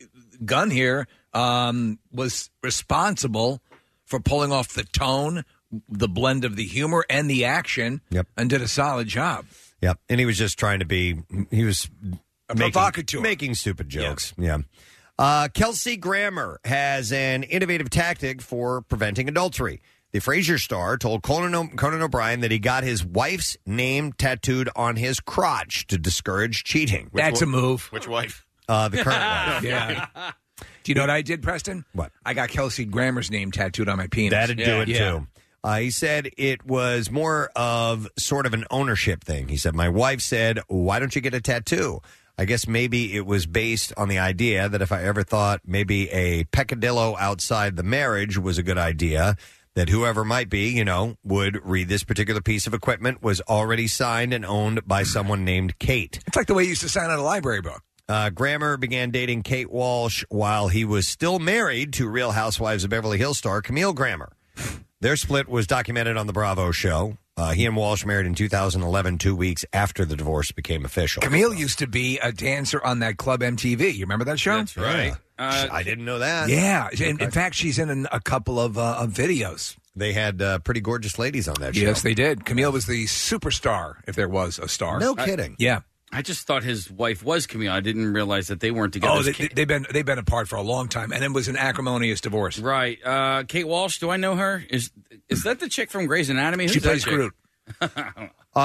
Gunn here um, was responsible for pulling off the tone, the blend of the humor and the action, yep. and did a solid job. Yep, and he was just trying to be, he was a making, provocateur. Making stupid jokes. Yeah. yeah. Uh, Kelsey Grammer has an innovative tactic for preventing adultery. The Frasier star told Conan, o- Conan O'Brien that he got his wife's name tattooed on his crotch to discourage cheating. That's one- a move. Which wife? Uh, the current wife. Yeah. Do you know what I did, Preston? What? I got Kelsey Grammer's name tattooed on my penis. That'd yeah. do it, yeah. too. Uh, he said it was more of sort of an ownership thing. He said, my wife said, why don't you get a tattoo? I guess maybe it was based on the idea that if I ever thought maybe a peccadillo outside the marriage was a good idea, that whoever might be, you know, would read this particular piece of equipment was already signed and owned by someone named Kate. It's like the way you used to sign out a library book. Uh, Grammer began dating Kate Walsh while he was still married to Real Housewives of Beverly Hills star Camille Grammer. Their split was documented on the Bravo show. Uh, he and Walsh married in two thousand eleven, two weeks after the divorce became official. Camille used to be a dancer on that Club M T V. You remember that show? That's right. Uh, I didn't know that. Yeah. In, in fact, she's in an, a couple of, uh, of videos. They had uh, pretty gorgeous ladies on that show. Yes, they did. Camille was the superstar, if there was a star. No kidding. Yeah. I just thought his wife was Camille. I didn't realize that they weren't together. Oh, they, they've been they've been apart for a long time, and it was an acrimonious divorce. Right. Uh, Kate Walsh, do I know her? Is is that the chick from Grey's Anatomy? She Who's that plays chick? Groot. Uh,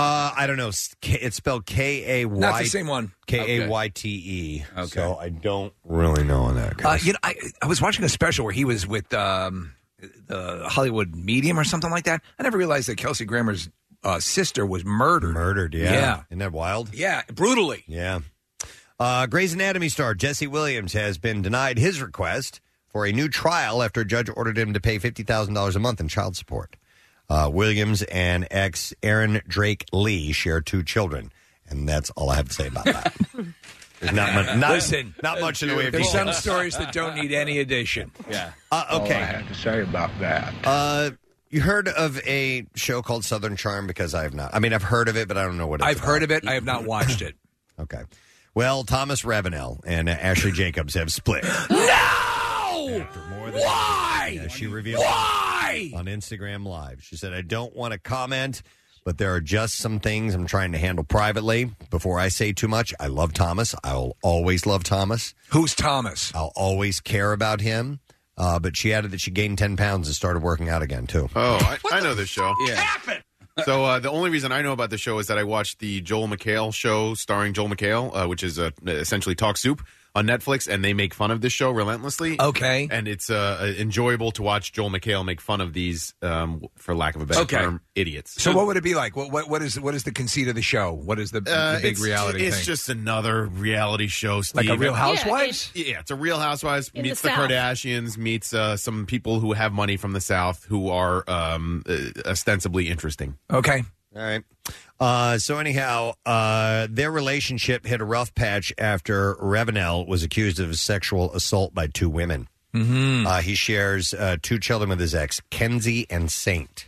I don't know. It's spelled K A Y. Not the same one. K A Y T E. Okay. So I don't really know on that. Uh, you know, I, I was watching a special where he was with um, the Hollywood Medium or something like that. I never realized that Kelsey Grammer's uh, sister was murdered. Murdered, yeah. Yeah. Isn't that wild? Yeah, brutally. Yeah. Uh, Grey's Anatomy star Jesse Williams has been denied his request for a new trial after a judge ordered him to pay fifty thousand dollars a month in child support. Uh, Williams and ex Aaron Drake Lee share two children, and that's all I have to say about that. There's not much, not, Listen, not much in the way of there's some details. stories that don't need any addition. Yeah. Uh, okay. All I have to say about that. Uh, you heard of a show called Southern Charm? Because I have not. I mean, I've heard of it, but I don't know what it's I've about. heard of it. I have not watched it. Okay. Well, Thomas Ravenel and uh, Ashley Jacobs have split. No! Why? Yeah, she revealed Why? on Instagram Live. She said, I don't want to comment, but there are just some things I'm trying to handle privately. Before I say too much, I love Thomas. I'll always love Thomas. Who's Thomas? I'll always care about him. Uh, but she added that she gained ten pounds and started working out again, too. Oh, I, I know this show. Yeah. Happened? So uh, the only reason I know about the show is that I watched the Joel McHale show starring Joel McHale, uh, which is uh, essentially Talk Soup on Netflix, and they make fun of this show relentlessly. Okay. And it's uh, enjoyable to watch Joel McHale make fun of these, um, for lack of a better Okay. term, idiots. So what would it be like? What what what is what is the conceit of the show? What is the, Uh, the big it's, reality It's thing? just another reality show, Steve. Like a Real Housewives? Yeah, yeah, it's a Real Housewives In meets the the, South. Kardashians, meets uh, some people who have money from the South who are um, uh, ostensibly interesting. Okay. All right. Uh, so anyhow, uh, their relationship hit a rough patch after Ravenel was accused of sexual assault by two women. Mm-hmm. Uh, he shares uh, two children with his ex, Kenzie and Saint.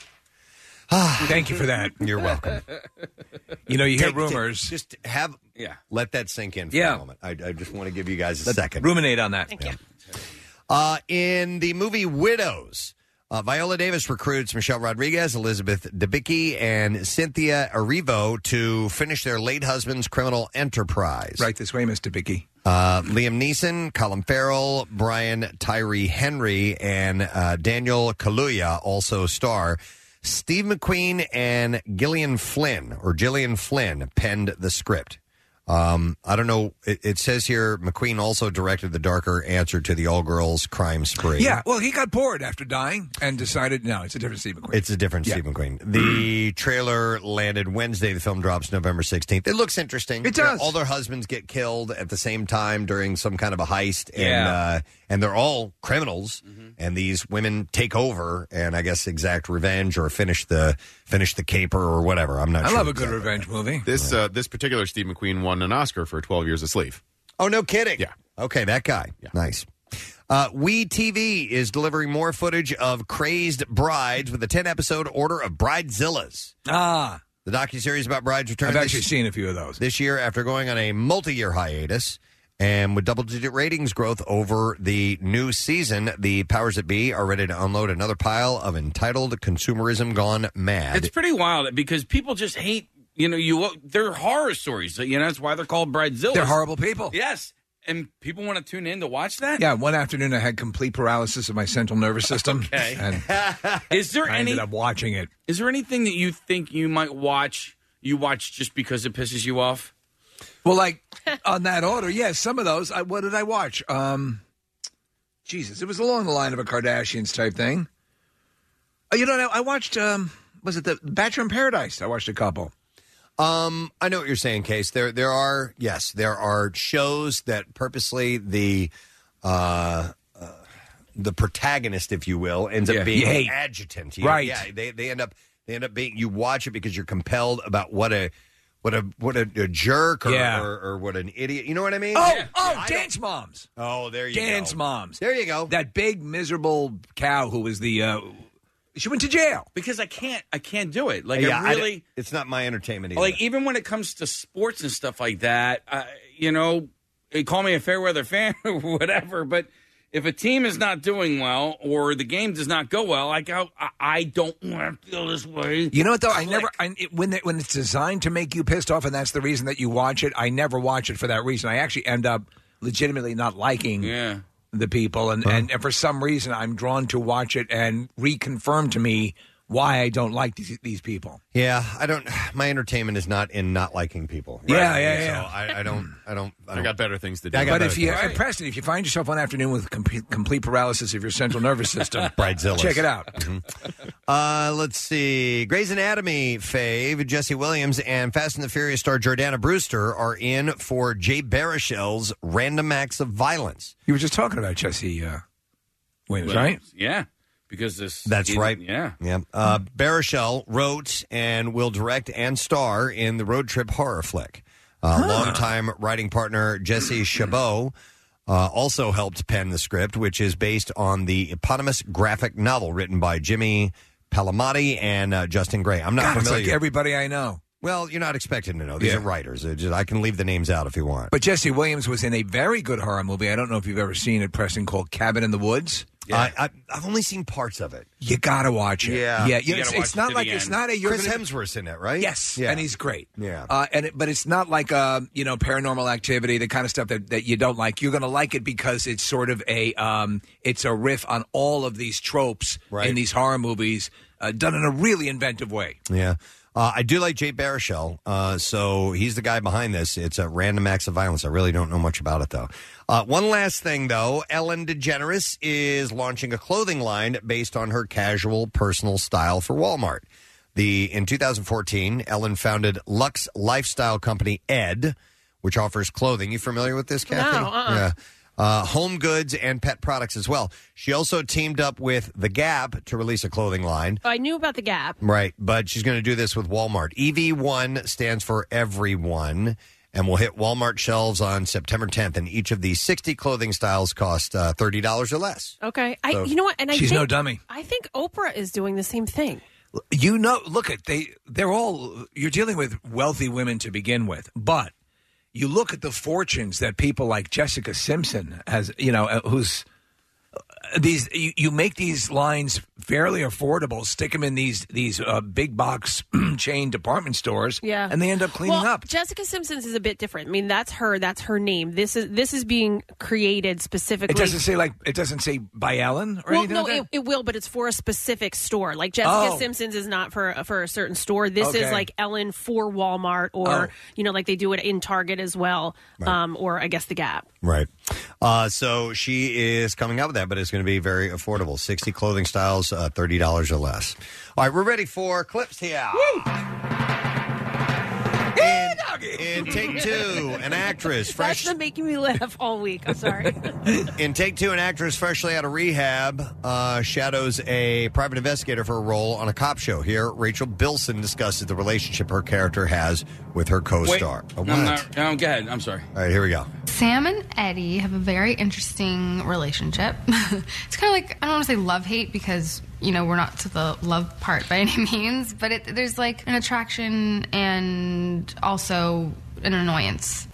Ah, Thank you for that. You're welcome. You know, you hear Take- rumors. take- just have Yeah. let that sink in for Yeah. a moment. I, I just want to give you guys a Let's second. ruminate on that. Thank you. Uh, in the movie Widows, uh, Viola Davis recruits Michelle Rodriguez, Elizabeth Debicki, and Cynthia Erivo to finish their late husband's criminal enterprise. Right this way, Mister Bicky. Uh, Liam Neeson, Colin Farrell, Brian Tyree Henry, and uh, Daniel Kaluuya also star. Steve McQueen and Gillian Flynn, or Gillian Flynn, penned the script. Um, I don't know. It, it says here McQueen also directed the darker answer to the all-girls crime spree. Yeah, well, he got bored after dying and decided, no, it's a different Steve McQueen. It's a different Yeah. Steve McQueen. The trailer landed Wednesday. The film drops November sixteenth. It looks interesting. It does. All their husbands get killed at the same time during some kind of a heist. And, Yeah. uh, and they're all criminals. And these women take over and I guess exact revenge or finish the finish the caper or whatever. I'm not I sure. love a good exactly. revenge movie. This uh, this particular Steve McQueen won an Oscar for twelve Years a Slave. Oh, no kidding. Yeah. Okay, that guy. Yeah. Nice. Uh, We T V is delivering more footage of crazed brides with a ten-episode order of Bridezillas. Ah, The docuseries about brides return I've this, actually seen a few of those. this year after going on a multi-year hiatus. And with double-digit ratings growth over the new season, the powers that be are ready to unload another pile of entitled consumerism gone mad. It's pretty wild because people just hate, you know, you they're horror stories. You know, that's why they're called Bridezillas. They're horrible people. Yes. And people want to tune in to watch that? Yeah, one afternoon I had complete paralysis of my central nervous system. Okay. And Is there I any ended up watching it. Is there anything that you think you might watch you watch just because it pisses you off? Well, like on that order, yeah, some of those. I, what did I watch? Um, Jesus, it was along the line of a Kardashians type thing. Uh, you know, I, I watched. Um, was it the Bachelor in Paradise? I watched a couple. Um, I know what you're saying, Case. There, there are yes, there are shows that purposely the uh, uh, the protagonist, if you will, ends Yeah, up being you hate. an adjutant. You- Right. Yeah. They they end up they end up being. You watch it because you're compelled about what a what a what a, a jerk or, Yeah. or or what an idiot. You know what I mean? Oh, Yeah. oh, I Dance Moms. don't- Oh, there you Dance go. Moms. There you go. That big miserable cow who was the. Uh, she went to jail. Because I can't I can't do it. Like yeah, I I really d- it's not my entertainment either. like even when it comes to sports and stuff like that, uh, you know, they call me a fair weather fan or whatever, but if a team is not doing well or the game does not go well, I go, I, I don't want to feel this way. You know what though? I Click. never I, it, when it, when it's designed to make you pissed off, and that's the reason that you watch it. I never watch it for that reason. I actually end up legitimately not liking Yeah. the people, and, and, and for some reason I'm drawn to watch it and reconfirm to me why I don't like these, these people. Yeah, I don't. My entertainment is not in not liking people. Yeah, yeah, So yeah. I, I don't. I don't. I, I don't got better things to do. I got But better if you, things. uh, Preston, if you find yourself one afternoon with complete, complete paralysis of your central nervous system, Bridezillas. check it out. Uh, let's see. Grey's Anatomy fave Jesse Williams and Fast and the Furious star Jordana Brewster are in for Jay Baruchel's Random Acts of Violence. You were just talking about Jesse uh, Williams, right? Yeah, because this. That's he- right. Yeah. Yeah. Uh, Baruchel wrote and will direct and star in the road trip horror flick. Uh, Huh. Longtime writing partner Jesse Chabot uh, also helped pen the script, which is based on the eponymous graphic novel written by Jimmy Palmiotti and uh, Justin Gray. I'm not God, it's familiar. like everybody I know. Well, you're not expected to know. These Yeah. are writers. It's just- I can leave the names out if you want. But Jesse Williams was in a very good horror movie. I don't know if you've ever seen it, Preston, called Cabin in the Woods. I, I, I've only seen parts of it. You gotta watch it. Yeah. yeah. You it's, gotta watch it's it not to like the it's end. not a. You're Chris gonna, Hemsworth's in it, right? Yes, Yeah. and he's great. Yeah. uh, and it, but it's not like uh, you know Paranormal Activity, the kind of stuff that, that you don't like. You're gonna like it because it's sort of a um, it's a riff on all of these tropes Right. in these horror movies, uh, done in a really inventive way. Yeah. Uh, I do like Jay Baruchel, uh, so he's the guy behind this. It's a Random Acts of Violence. I really don't know much about it, though. Uh, one last thing, though. Ellen DeGeneres is launching a clothing line based on her casual personal style for Walmart. The In two thousand fourteen, Ellen founded Lux lifestyle company Ed, which offers clothing. You familiar with this, Kathy? No, uh-uh. Yeah. Uh, home goods and pet products as well. She also teamed up with The Gap to release a clothing line. I knew about the Gap. Right, but she's going to do this with Walmart. E V one stands for everyone and will hit Walmart shelves on September tenth. And each of these sixty clothing styles cost uh, thirty dollars or less. Okay, I So- you know what? And I She's think, no dummy. I think Oprah is doing the same thing. You know, look at they they're all you're dealing with wealthy women to begin with, but you look at the fortunes that people like Jessica Simpson has, you know, uh, who's uh, these you, you make these lines fairly affordable, stick them in these these uh, big box chain department stores, Yeah, and they end up cleaning well, up. Jessica Simpson's is a bit different. I mean, that's her. That's her name. This is this is being created specifically. It doesn't say like it doesn't say by Ellen or well, anything no, like that? it, it will, but it's for a specific store. Like Jessica Oh. Simpson's is not for for a certain store. This Okay. is like Ellen for Walmart, or Oh. you know, like they do it in Target as well, um, or I guess the Gap. Right. Uh, so she is coming out with that, but it's going to be very affordable. sixty clothing styles, uh, thirty dollars or less. All right, we're ready for clips here. In, in Take Two, an actress fresh. That's been making me laugh all week. I'm sorry. In Take Two, an actress freshly out of rehab uh, shadows a private investigator for a role on a cop show. Here, Rachel Bilson discusses the relationship her character has with her co-star. Wait, Uh, I'm what? not, no, go ahead. I'm sorry. All right, here we go. Sam and Eddie have a very interesting relationship. It's kind of like, I don't want to say love-hate because, you know, we're not to the love part by any means, but it, there's like an attraction and also an annoyance.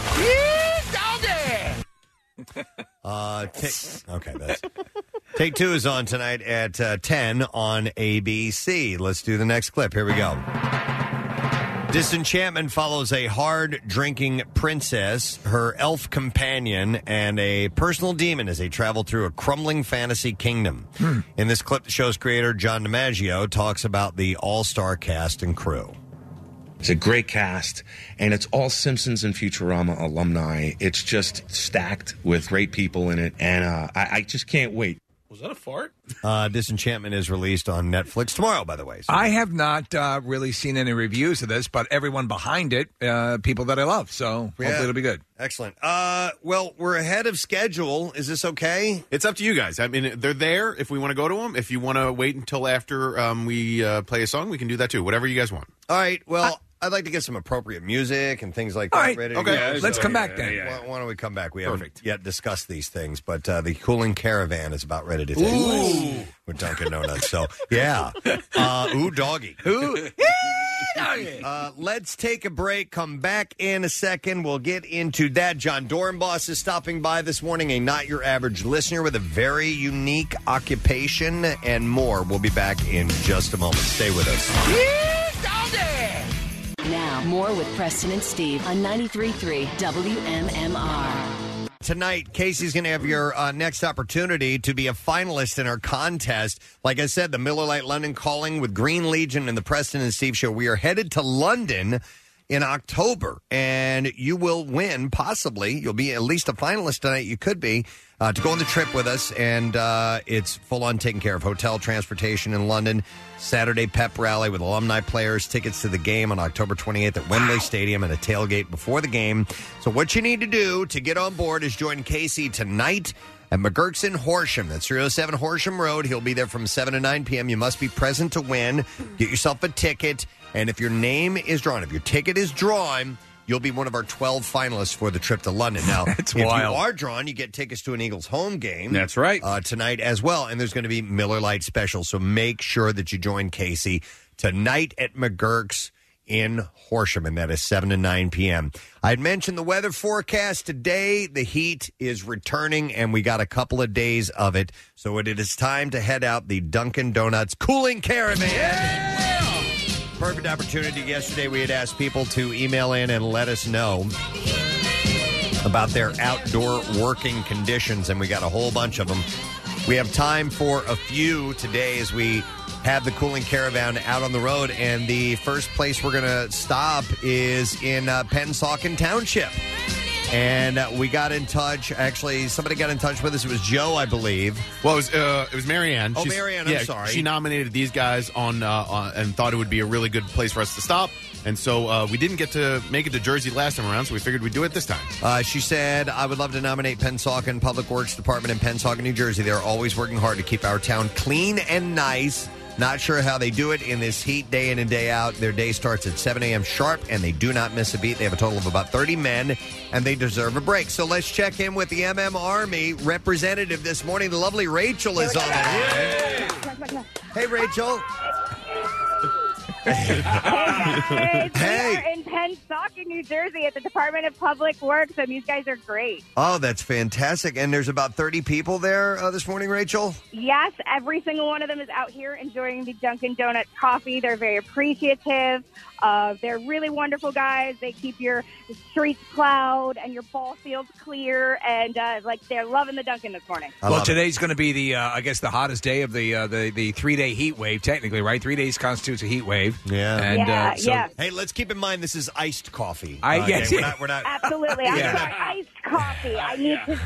Uh, take, okay, that's Take Two is on tonight at uh, ten on A B C. Let's do the next clip. Here we go. Disenchantment follows a hard-drinking princess, her elf companion, and a personal demon as they travel through a crumbling fantasy kingdom. Hmm. In this clip, the show's creator, John DiMaggio, talks about the all-star cast and crew. It's a great cast, and it's all Simpsons and Futurama alumni. It's just stacked with great people in it, and uh, I, I just can't wait. Was that a fart? Uh, Disenchantment is released on Netflix tomorrow, by the way. So- I have not uh, really seen any reviews of this, but everyone behind it, uh, people that I love. So hopefully Yeah. it'll be good. Excellent. Uh, well, we're ahead of schedule. Is this okay? It's up to you guys. I mean, they're there if we want to go to them. If you want to wait until after um, we uh, play a song, we can do that too. Whatever you guys want. All right. Well, I'd like to get some appropriate music and things like that All right. ready to Okay. go. Let's So- come back then. Why, why don't we come back? We haven't Perfect. yet discussed these things, but uh, the cooling caravan is about ready to take Ooh. place with Dunkin' Donuts. So, yeah. Uh, ooh, doggy. Ooh. Uh, let's take a break. Come back in a second. We'll get into that. John Dorenboss is stopping by this morning, a not your average listener with a very unique occupation and more. We'll be back in just a moment. Stay with us. Now, more with Preston and Steve on ninety-three point three W M M R. Tonight, Casey's going to have your uh, next opportunity to be a finalist in our contest. Like I said, the Miller Lite London Calling with Green Legion and the Preston and Steve Show. We are headed to London in October, and you will win, possibly. You'll be at least a finalist tonight. You could be, uh, to go on the trip with us, and uh, it's full-on taken care of. Hotel, transportation in London, Saturday pep rally with alumni players, tickets to the game on October twenty-eighth at Wembley Stadium, and a tailgate before the game. So what you need to do to get on board is join Casey tonight at McGurk's in Horsham. That's three oh seven Horsham Road. He'll be there from seven to nine p.m. You must be present to win. Get yourself a ticket. And if your name is drawn, if your ticket is drawn, you'll be one of our twelve finalists for the trip to London. Now, That's if wild. you are drawn, you get tickets to an Eagles home game. That's right. Uh, tonight as well. And there's going to be Miller Lite special. So make sure that you join Casey tonight at McGurk's in Horsham, and that is seven to nine p.m. I had mentioned the weather forecast today. The heat is returning, and we got a couple of days of it. So it is time to head out the Dunkin' Donuts Cooling Caravan. Yeah! Perfect opportunity. Yesterday, we had asked people to email in and let us know about their outdoor working conditions, and we got a whole bunch of them. We have time for a few today as we have the Cooling Caravan out on the road, and the first place we're going to stop is in uh, Pennsauken Township. And uh, we got in touch. Actually, somebody got in touch with us. It was Joe, I believe. Well, it was uh, it was Marianne. Oh, She's- Marianne, I'm yeah, sorry. She nominated these guys on, uh, on and thought it would be a really good place for us to stop. And so uh, we didn't get to make it to Jersey last time around, so we figured we'd do it this time. Uh, she said, I would love to nominate Pennsauken Public Works Department in Pennsauken, New Jersey. They're always working hard to keep our town clean and nice. Not sure how they do it in this heat day in and day out. Their day starts at seven a.m. sharp, and they do not miss a beat. They have a total of about thirty men, and they deserve a break. So let's check in with the M M Army representative this morning. The lovely Rachel is on the line. Hey, Rachel. Hey, guys. Hey. We are in Pennsauken, New Jersey at the Department of Public Works, and these guys are great. Oh, that's fantastic. And there's about thirty people there uh, this morning, Rachel? Yes, every single one of them is out here enjoying the Dunkin' Donuts coffee. They're very appreciative. Uh, they're really wonderful guys. They keep your streets plowed and your ball fields clear, and uh, like they're loving the Dunkin' this morning. Well, today's going to be the, uh, I guess, the hottest day of the uh, the the three day heat wave. Technically, right? Three days constitutes a heat wave. Yeah. And, Yeah, uh, so, yeah. Hey, let's keep in mind this is iced coffee. I- Uh, yes, okay, we're yeah. not, we're not Absolutely. I'm Yeah. sorry, iced coffee. I need to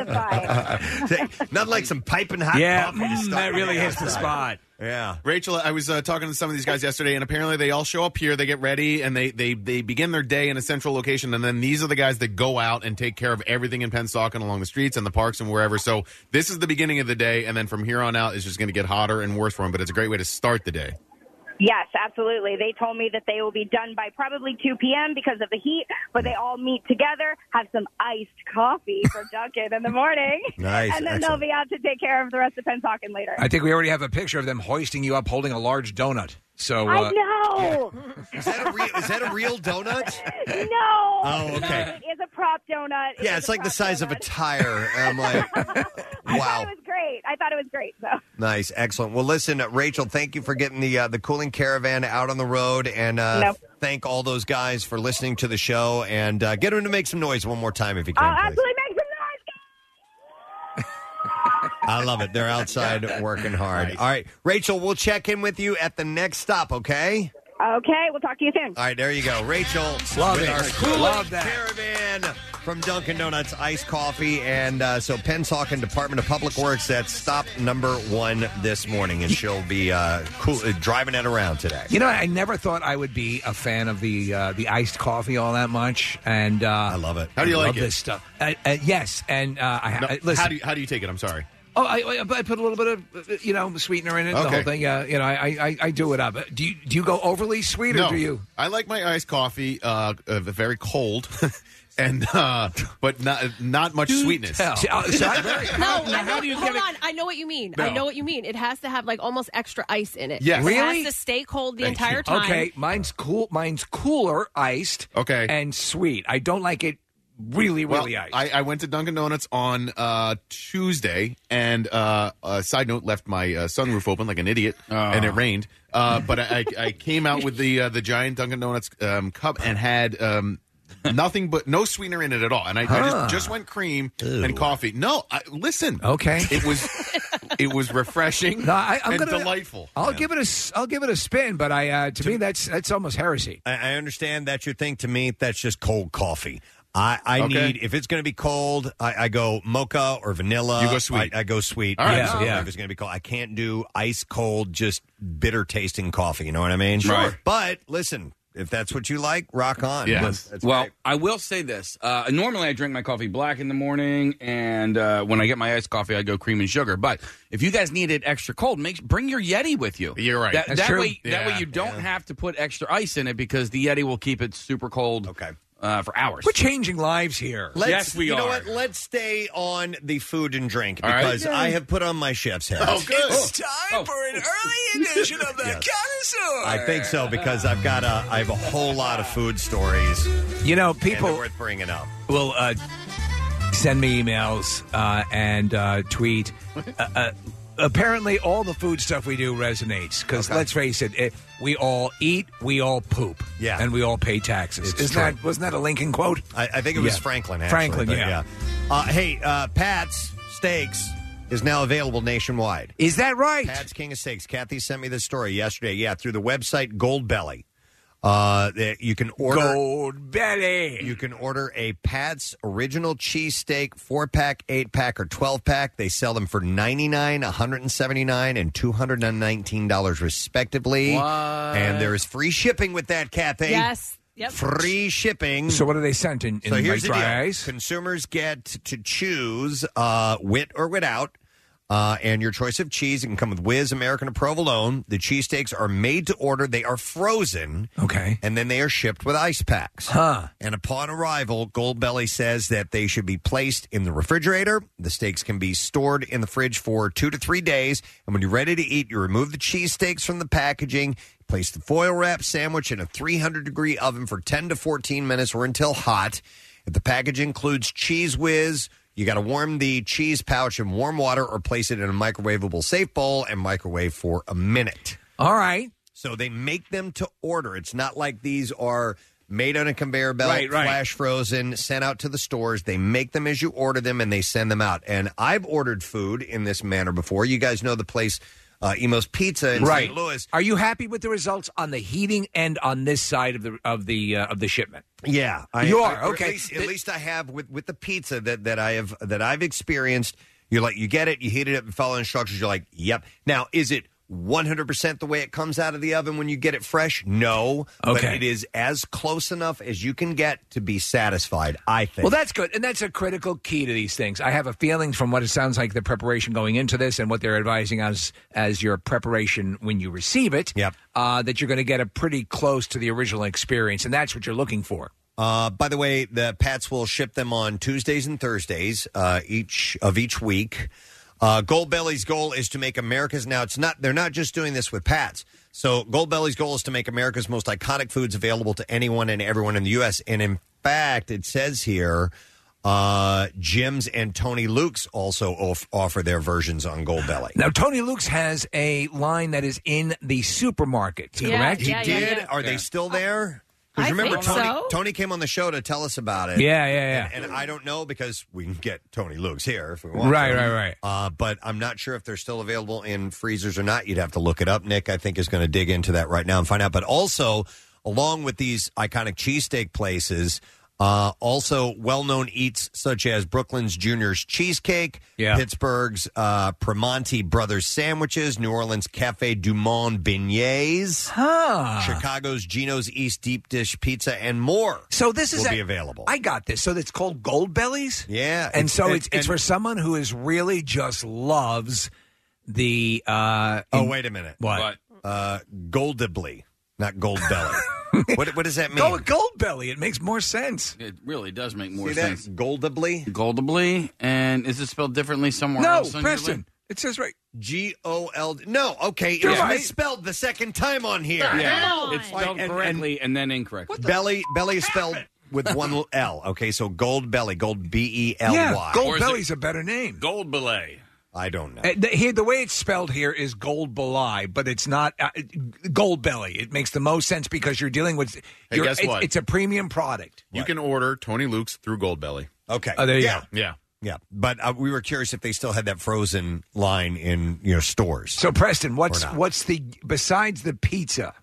specify. not like some piping hot Yeah, coffee. to mm, start that really the hits the outside. spot. Yeah. Rachel, I was uh, talking to some of these guys yesterday, and apparently they all show up here, they get ready, and they, they, they begin their day in a central location, and then these are the guys that go out and take care of everything in Pennsauken along the streets and the parks and wherever. So this is the beginning of the day, and then from here on out, it's just going to get hotter and worse for them, but it's a great way to start the day. Yes, absolutely. They told me that they will be done by probably two p.m. because of the heat, but they all meet together, have some iced coffee for Dunkin' in the morning, Nice, and then excellent. they'll be out to take care of the rest of Pennsauken later. I think we already have a picture of them hoisting you up, holding a large donut. So, uh, I know. Is that a real, is that a real donut? No. Oh, okay. No, it is a prop donut. It Yeah, is it's a like the prop size of a donut. tire. I'm like, I thought wow. it was great. I thought it was great. So. Nice, excellent. Well, listen, uh, Rachel, thank you for getting the uh, the cooling caravan out on the road, and uh, Nope. thank all those guys for listening to the show. And uh, get them to make some noise one more time if you can. I'll please. absolutely make some noise. I love it. They're outside working hard. All right, Rachel, we'll check in with you at the next stop. Okay. Okay, we'll talk to you soon. All right, there you go. Rachel Love with it. our cooling Love that. caravan from Dunkin' Donuts iced coffee. And uh, so Pennsauken Department of Public Works, that's stop number one this morning. And she'll be uh, cool, uh, driving it around today. You know, I never thought I would be a fan of the uh, the iced coffee all that much, and uh, I love it. How do you I like love it? This stuff. Uh, uh, yes, and uh, I, No, I listen. how do you, how do you take it? I'm sorry. Oh, I, I I put a little bit of uh, you know sweetener in it. The Okay. whole thing. Uh, you know, I, I I do it up. Do you do you go overly sweet or No, do you? I like my iced coffee uh, uh, very cold, and uh, but not not much sweetness. tell. See, uh, so I- No, Now, I how know, do you hold get it- on. I know what you mean. No. I know what you mean. It has to have like almost extra ice in it. Yes. It Really? has to stay cold the Thank entire you. time. Okay, mine's cool. Mine's cooler, iced. Okay. and sweet. I don't like it really, Well, really iced. I, I went to Dunkin' Donuts on uh, Tuesday, and uh, uh, side note, left my uh, sunroof open like an idiot, and it rained. Uh, but I, I, I came out with the uh, the giant Dunkin' Donuts um, cup and had um, nothing but no sweetener in it at all, and I, I Huh. just just went cream and coffee. No, I, listen, Okay. it was it was refreshing No, I, I'm and gonna, delightful. I'll Yeah. give it a s- I'll give it a spin, but I uh, to, me that's that's almost heresy. I, I understand that's your thing. To me, that's just cold coffee. I, I Okay. need, if it's going to be cold, I, I go mocha or vanilla. You go sweet. I, I go sweet. All right. Yeah, Yeah. If it's going to be cold, I can't do ice cold, just bitter tasting coffee. You know what I mean? Sure. Right. But listen, if that's what you like, rock on. Yeah. That's- that's Well, great. I will say this. Uh, normally, I drink my coffee black in the morning, and uh, when I get my iced coffee, I go cream and sugar. But if you guys need it extra cold, make bring your Yeti with you. You're right. That, That's that true. way, that way Yeah. you don't Yeah. have to put extra ice in it because the Yeti will keep it super cold. Okay. Uh, for hours. We're changing lives here. Let's, Yes, we you know are. what? Let's stay on the food and drink All right. because I have put on my chef's hat. Oh, good. time for an early edition of the Connoisseur. I think so because I've got a, I have a whole lot of food stories. You know, and people they're worth bringing up. will uh, send me emails uh, and uh, tweet. Uh, uh, apparently, all the food stuff we do resonates because Okay. let's face it, it, we all eat, we all poop, Yeah. and we all pay taxes. It's Isn't true. that wasn't that a Lincoln quote? I, I think it was Yeah. Franklin. Actually, Franklin, but yeah. Uh, hey, uh, Pat's Steaks is now available nationwide. Is that right? Pat's King of Steaks. Kathy sent me this story yesterday. Yeah, through the website Goldbelly. Uh, that you can order Gold Belly. You can order a Pat's original cheesesteak four pack, eight pack, or twelve pack. They sell them for ninety nine, one hundred seventy nine, and two hundred and nineteen dollars respectively. What? And there is free shipping with that, Kathy. Yes. Yep. Free shipping. So what are they sent in? in So here's like the dry deal. ice? Consumers get to choose uh, wit or without, uh, and your choice of cheese. It can come with Whiz, American, or Provolone. The cheesesteaks are made to order. They are frozen. Okay. And then they are shipped with ice packs. Huh. And upon arrival, Goldbelly says that they should be placed in the refrigerator. The steaks can be stored in the fridge for two to three days. And when you're ready to eat, you remove the cheesesteaks from the packaging, place the foil wrap sandwich in a three hundred degree oven for ten to fourteen minutes or until hot. If the package includes Cheese Whiz, you got to warm the cheese pouch in warm water or place it in a microwavable safe bowl and microwave for a minute. All right. So they make them to order. It's not like these are made on a conveyor belt, Right, right. flash frozen, sent out to the stores. They make them as you order them, and they send them out. And I've ordered food in this manner before. You guys know the place, uh, Emo's Pizza in Right. Saint Louis. Are you happy with the results on the heating end on this side of the of the uh, of the shipment? Yeah, I, You I- are, or okay. At least, at least I have with with the pizza that that I have that I've experienced. You're like, you get it, you heat it up, and follow instructions. You're like, yep. Now, is it one hundred percent the way it comes out of the oven when you get it fresh? No, but Okay. it is as close enough as you can get to be satisfied. I think. Well, that's good, and that's a critical key to these things. I have a feeling from what it sounds like the preparation going into this and what they're advising as as your preparation when you receive it. Yep. Uh, that you're going to get a pretty close to the original experience, and that's what you're looking for. Uh, by the way, the Pats will ship them on Tuesdays and Thursdays uh, each of each week. Uh, Goldbelly's goal is to make America's now. It's not. They're not just doing this with Pats. So Goldbelly's goal is to make America's most iconic foods available to anyone and everyone in the U S. And in fact, it says here, uh, Jim's and Tony Luke's also off- offer their versions on Goldbelly. Now, Tony Luke's has a line that is in the supermarket, Yeah, correct? He yeah, did. yeah. Are they still there? Because I remember, think Tony, so. Tony came on the show to tell us about it. Yeah, yeah, yeah. And, and I don't know because we can get Tony Luke's here if we want. Right, to. right, right. Uh, but I'm not sure if they're still available in freezers or not. You'd have to look it up. Nick, I think, is going to dig into that right now and find out. But also, along with these iconic cheesesteak places, uh, also well-known eats such as Brooklyn's Junior's Cheesecake, Yeah. Pittsburgh's uh, Primanti Brothers Sandwiches, New Orleans Cafe Du Monde Beignets, Huh. Chicago's Gino's East Deep Dish Pizza, and more. So this is will a- be available. I got this. So it's called Gold Bellies? Yeah. And so and- it's it's and- for someone who is really just loves the uh Oh, in- wait a minute. What? Uh, Goldibly, not Gold Belly. what, what does that mean? Go with Gold Belly. It makes more sense. It really does make more See that? sense. Goldibly? Goldibly, and is it spelled differently somewhere No, else? on your Preston. list? It says right. G O L D. No, okay. It You're was right. misspelled the second time on here. Yeah, it's spelled And- and- correctly and, then incorrect. Belly, belly is spelled with one L. Okay, so Gold Belly, Gold B E L Y. Yeah, Gold Or is Belly's a better name. Gold Belay. I don't know. Uh, the, here, the way it's spelled here is Gold Belly, but it's not uh, Gold Belly. It makes the most sense because you're dealing with. Hey, you're- guess it's, what? It's a premium product. You can order Tony Luke's through Goldbelly. Okay. Oh, there you yeah. go. Yeah. Yeah, but uh, we were curious if they still had that frozen line in you know stores. So, Preston, what's Or not. what's the besides the pizza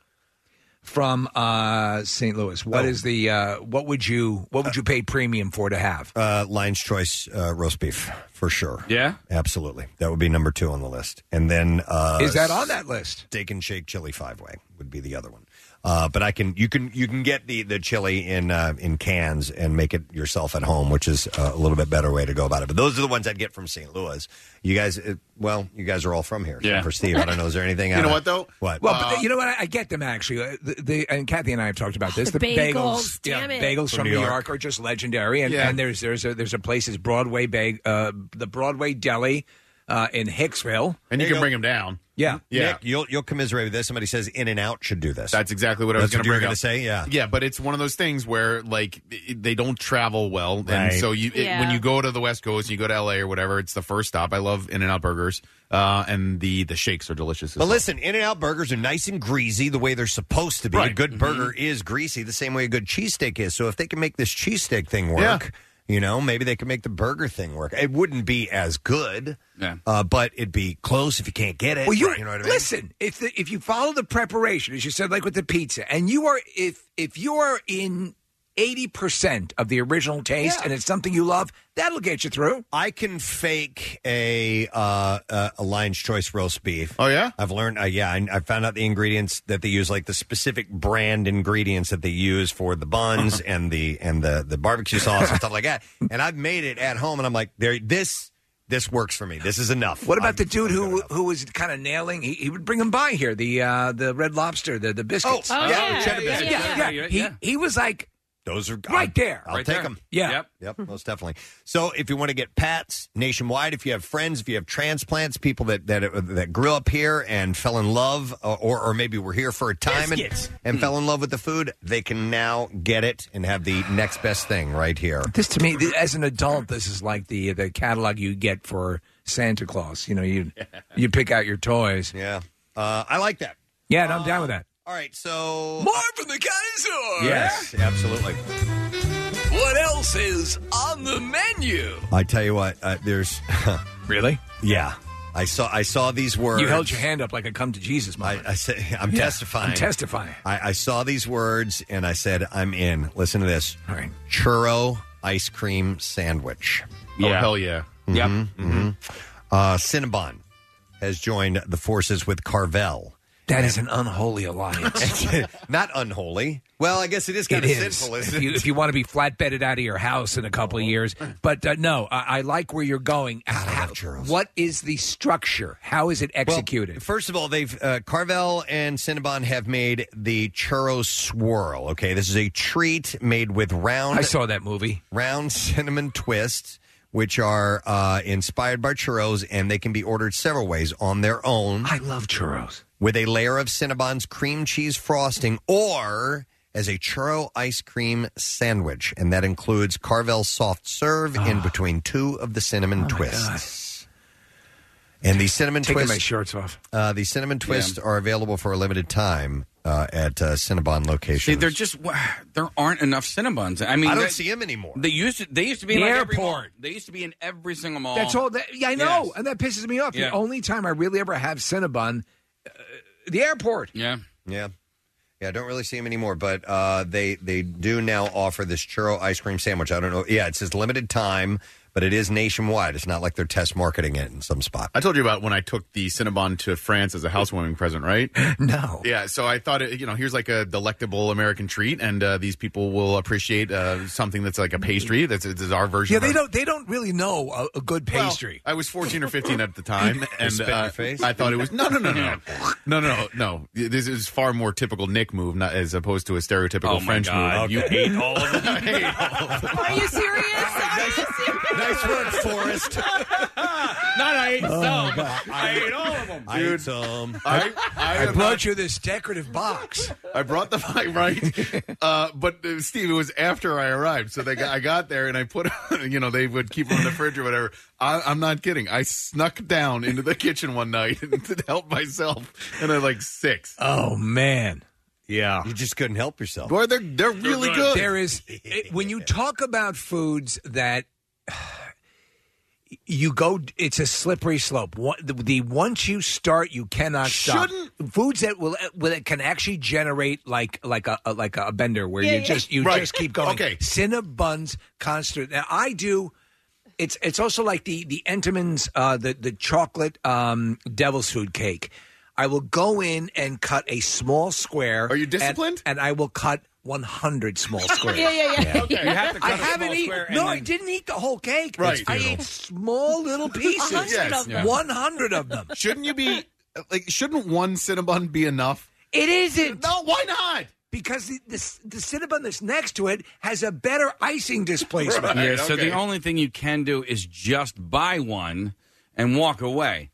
from uh, Saint Louis? What Oh. is the uh, what would you what would you pay premium for to have? Uh, Lion's Choice uh, roast beef for sure. Yeah, absolutely. That would be number two on the list, and then uh, Is that on that list? Steak and Shake Chili Five Way would be the other one. Uh, but I can you can you can get the, the chili in uh, in cans and make it yourself at home, which is uh, a little bit better way to go about it. But those are the ones I'd get from Saint Louis. You guys, uh, well, you guys are all from here. Yeah. Except for Steve, I don't know. Is there anything? You out know of- what, though? What? Well, but you know what? I, I get them actually. Uh, the, the, and Kathy and I have talked about this. The bagels, yeah, damn it. bagels From from New New York. York. are just legendary. And, Yeah. and there's there's a there's a place is Broadway bag uh, the Broadway Deli uh, in Hicksville, And you There you can go. bring them down. Yeah. Yeah. Nick, you'll you'll commiserate with this. Somebody says In and Out should do this. That's exactly what I was That's going to what you were bring gonna up. say, yeah. Yeah, but it's one of those things where like it- they don't travel well, and Right. so you it, Yeah. when you go to the West Coast, you go to L A or whatever, it's the first stop. I love In-N-Out burgers, uh, and the the shakes are delicious. as But well. listen, In-N-Out burgers are nice and greasy the way they're supposed to be. A Right. good burger is greasy the same way a good cheesesteak is. So if they can make this cheesesteak thing work, Yeah. you know, maybe they can make the burger thing work. It wouldn't be as good, Yeah. uh, but it'd be close if you can't get it. Well, you, you know what I mean? listen. If the, if you follow the preparation, as you said, like with the pizza, and you are if if you are in eighty percent of the original taste, Yeah. and it's something you love, that'll get you through. I can fake a uh, uh, a Lion's Choice roast beef. Oh yeah, I've learned. Uh, yeah, I, I found out the ingredients that they use, like the specific brand ingredients that they use for the buns and the and the the barbecue sauce and stuff like that. And I've made it at home, and I'm like, there, this this works for me. This is enough. What about I'm- the dude who who was kind of nailing? He, he would bring them by here. The uh, the Red Lobster, the the biscuits. Oh, yeah, the cheddar yeah, biscuits. yeah, Yeah, yeah. yeah, He yeah. he was like Those are right there. I'll Right take there. them. Yeah. Yep. Yep, most definitely. So if you want to get Pats nationwide, if you have friends, if you have transplants, people that that that grew up here and fell in love, or or, or maybe were here for a time and, Biscuits. and fell in love with the food, they can now get it and have the next best thing right here. This to me, th- as an adult, this is like the the catalog you get for Santa Claus. You know, you you pick out your toys. Yeah, uh, I like that. Yeah, and I'm down with that. All right, so More from the Kaiser. yes, absolutely. What else is on the menu? I tell you what, uh, there's Really? yeah. I saw I saw these words. You held your hand up like a come to Jesus moment. I, I said, I'm Yeah, testifying. I'm testifying. I, I saw these words and I said, I'm in. Listen to this. All right. Churro ice cream sandwich. Oh Yeah. hell yeah. Yep. Mm-hmm. Uh, Cinnabon has joined the forces with Carvel. That is an unholy alliance. Not unholy. Well, I guess it is kind It of is. sinful, If isn't you, it? if you want to be flatbedded out of your house in a couple of years. But uh, no, I, I like where you're going. I How- love churros. what is the structure? How is it executed? Well, first of all, they've uh, Carvel and Cinnabon have made the churro swirl. Okay, this is a treat made with round. I saw that movie. Round cinnamon twists, which are uh, inspired by churros, and they can be ordered several ways on their own. I love churros. With a layer of Cinnabon's cream cheese frosting, or as a churro ice cream sandwich, and that includes Carvel's soft serve Ah. in between two of the cinnamon Oh, twists. And the cinnamon Taking twists, my shirts off. uh, the cinnamon twists are available for a limited time uh, at uh, Cinnabon See, locations. they're just there aren't enough Cinnabons. I mean, I don't they- see them anymore. They used to. They used to be in The like every airport. mall. They used to be in every single mall. That's all. That, yeah, I know, Yes. and that pisses me off. Yeah. The only time I really ever have Cinnabon, uh, the airport. Yeah. Yeah. Yeah, I don't really see them anymore, but uh, they they do now offer this churro ice cream sandwich. I don't know. Yeah, it says limited time, but it is nationwide. It's not like they're test marketing it in some spot. I told you about when I took the Cinnabon to France as a housewarming present, right? No. Yeah, so I thought, it, you know, here's like a delectable American treat, and uh, these people will appreciate uh, something that's like a pastry. That's, that's our version. Yeah, of they our- don't. They don't really know a, a good Well, pastry. I was fourteen or fifteen at the time, and spit in uh, your face? I thought it was no, no, no, no, no, no, no, no. This is far more typical Nick move, not as opposed to a stereotypical Oh, my French God. move. You Okay. ate all of them. I ate all of them. Are you serious? Are you serious? Nice work, Forrest. Not I ate some. I ate all of them. I ate some. I, I, I am brought not- you this decorative box. I brought the mic right, uh, but uh, Steve, it was after I arrived, so they got, I got there and I put, you know, they would keep them in the fridge or whatever. I, I'm not kidding. I snuck down into the kitchen one night to help myself, and I had like six. Oh man. Yeah. You just couldn't help yourself. Boy, they're they're really good. There is it, when you talk about foods that you go. It's a slippery slope. One, the, the once you start, you cannot stop. Shouldn't- Foods that will that can actually generate like like a, a like a bender where Yeah, you yeah. just you Right. just keep going. Okay. Cinnabons constant. Now I do. It's it's also like the the Entenmann's uh, the the chocolate um, devil's food cake. I will go in and cut a small square. Are you disciplined? And, and I will cut one hundred small squares. Yeah, yeah, yeah. Okay. You have to cut I a haven't small eaten. square and No, then- I didn't eat the whole cake. Right. I ate small little pieces. A hundred of them. One hundred of them. Shouldn't you be like? Shouldn't one Cinnabon be enough? It isn't. No, why not? Because the, the, the Cinnabon that's next to it has a better icing displacement. Yeah, so okay. the only thing you can do is just buy one and walk away.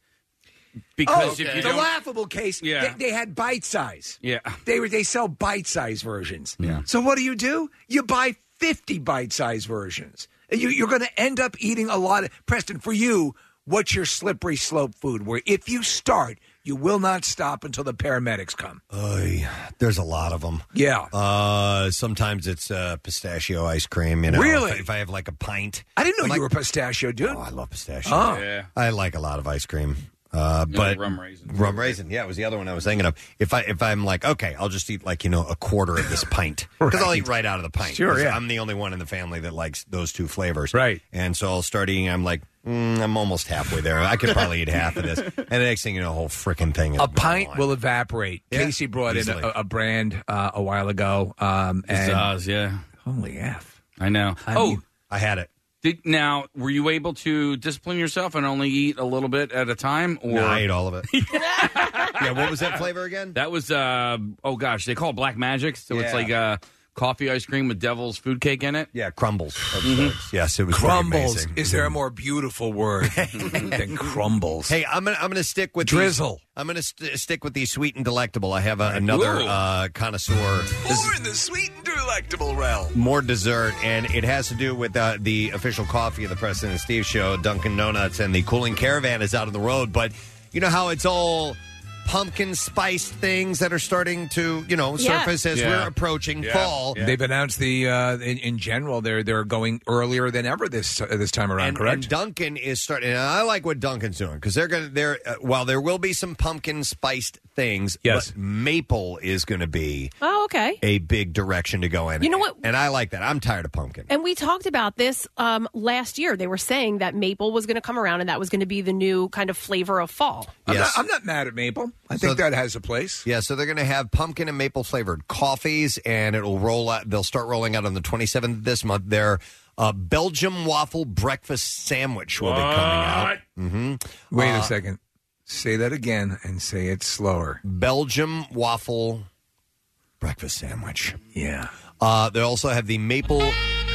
Because oh, if you the don't, laughable case, Yeah. they, they had bite size. yeah, They were they sell bite size versions. Yeah. So what do you do? You buy fifty bite size versions. You, you're going to end up eating a lot of Preston. For you, what's your slippery slope food? Where if you start, you will not stop until the paramedics come. Oy, there's a lot of them. Yeah. Uh, sometimes it's uh, pistachio ice cream. You know, Really? If, if I have like a pint, I didn't know I'm you like- were a pistachio dude. Oh, I love pistachio. Oh. yeah. I like a lot of ice cream. Uh, No, but rum raisin. rum raisin, yeah, it was the other one I was thinking of. If I if I'm like, okay, I'll just eat like you know a quarter of this pint because I'll eat right out of the pint. Sure, 'Cause yeah. I'm the only one in the family that likes those two flavors, Right. And so I'll start eating. I'm like, mm, I'm almost halfway there. I could probably eat half of this, and the next thing you know, a whole freaking thing. Is A pint will evaporate. Yeah, Casey brought easily. in a, a brand uh, a while ago, um, and Zaz, yeah, holy f! I know. I oh, mean- I had it. did, now were you able to discipline yourself and only eat a little bit at a time? Or No, I ate all of it. Yeah, what was that flavor again? that was uh oh gosh, they call it Black Magic, so it's Yeah. like uh, coffee ice cream with devil's food cake in it. Yeah, crumbles. of sorts. Yes, it was pretty Crumbles. amazing. Is there a more beautiful word than crumbles? Hey, I'm gonna I'm gonna stick with Drizzle. These, I'm gonna st- stick with the sweet and delectable. I have a, another Ooh. uh, connoisseur. This More in the sweet and delectable realm. more dessert, and it has to do with uh, the official coffee of the Preston and Steve Show, Dunkin' Donuts, and the Cooling Caravan is out on the road. But you know how it's all pumpkin spiced things that are starting to, you know, Yeah. surface as Yeah. we're approaching Yeah. fall. Yeah. They've announced the uh, in, in general they're they're going earlier than ever this uh, this time around. And, correct? and Dunkin' is starting. And I like what Dunkin's doing because they're going to. They're uh, while there will be some pumpkin spiced things. Yes. but maple is going to be Oh, okay. a big direction to go in. You know what? And I like that. I'm tired of pumpkin. And we talked about this um, last year. They were saying that maple was going to come around and that was going to be the new kind of flavor of fall. I'm, Yes. not, I'm not mad at maple. I So- think that has a place. Yeah, so they're going to have pumpkin and maple flavored coffees, and it'll roll out. They'll start rolling out on the twenty-seventh of this month. Their uh, Belgium waffle breakfast sandwich will be coming out. Mm-hmm. Wait Uh, a second. Say that again and say it slower. Belgium waffle breakfast sandwich. Yeah. Uh, they also have the maple,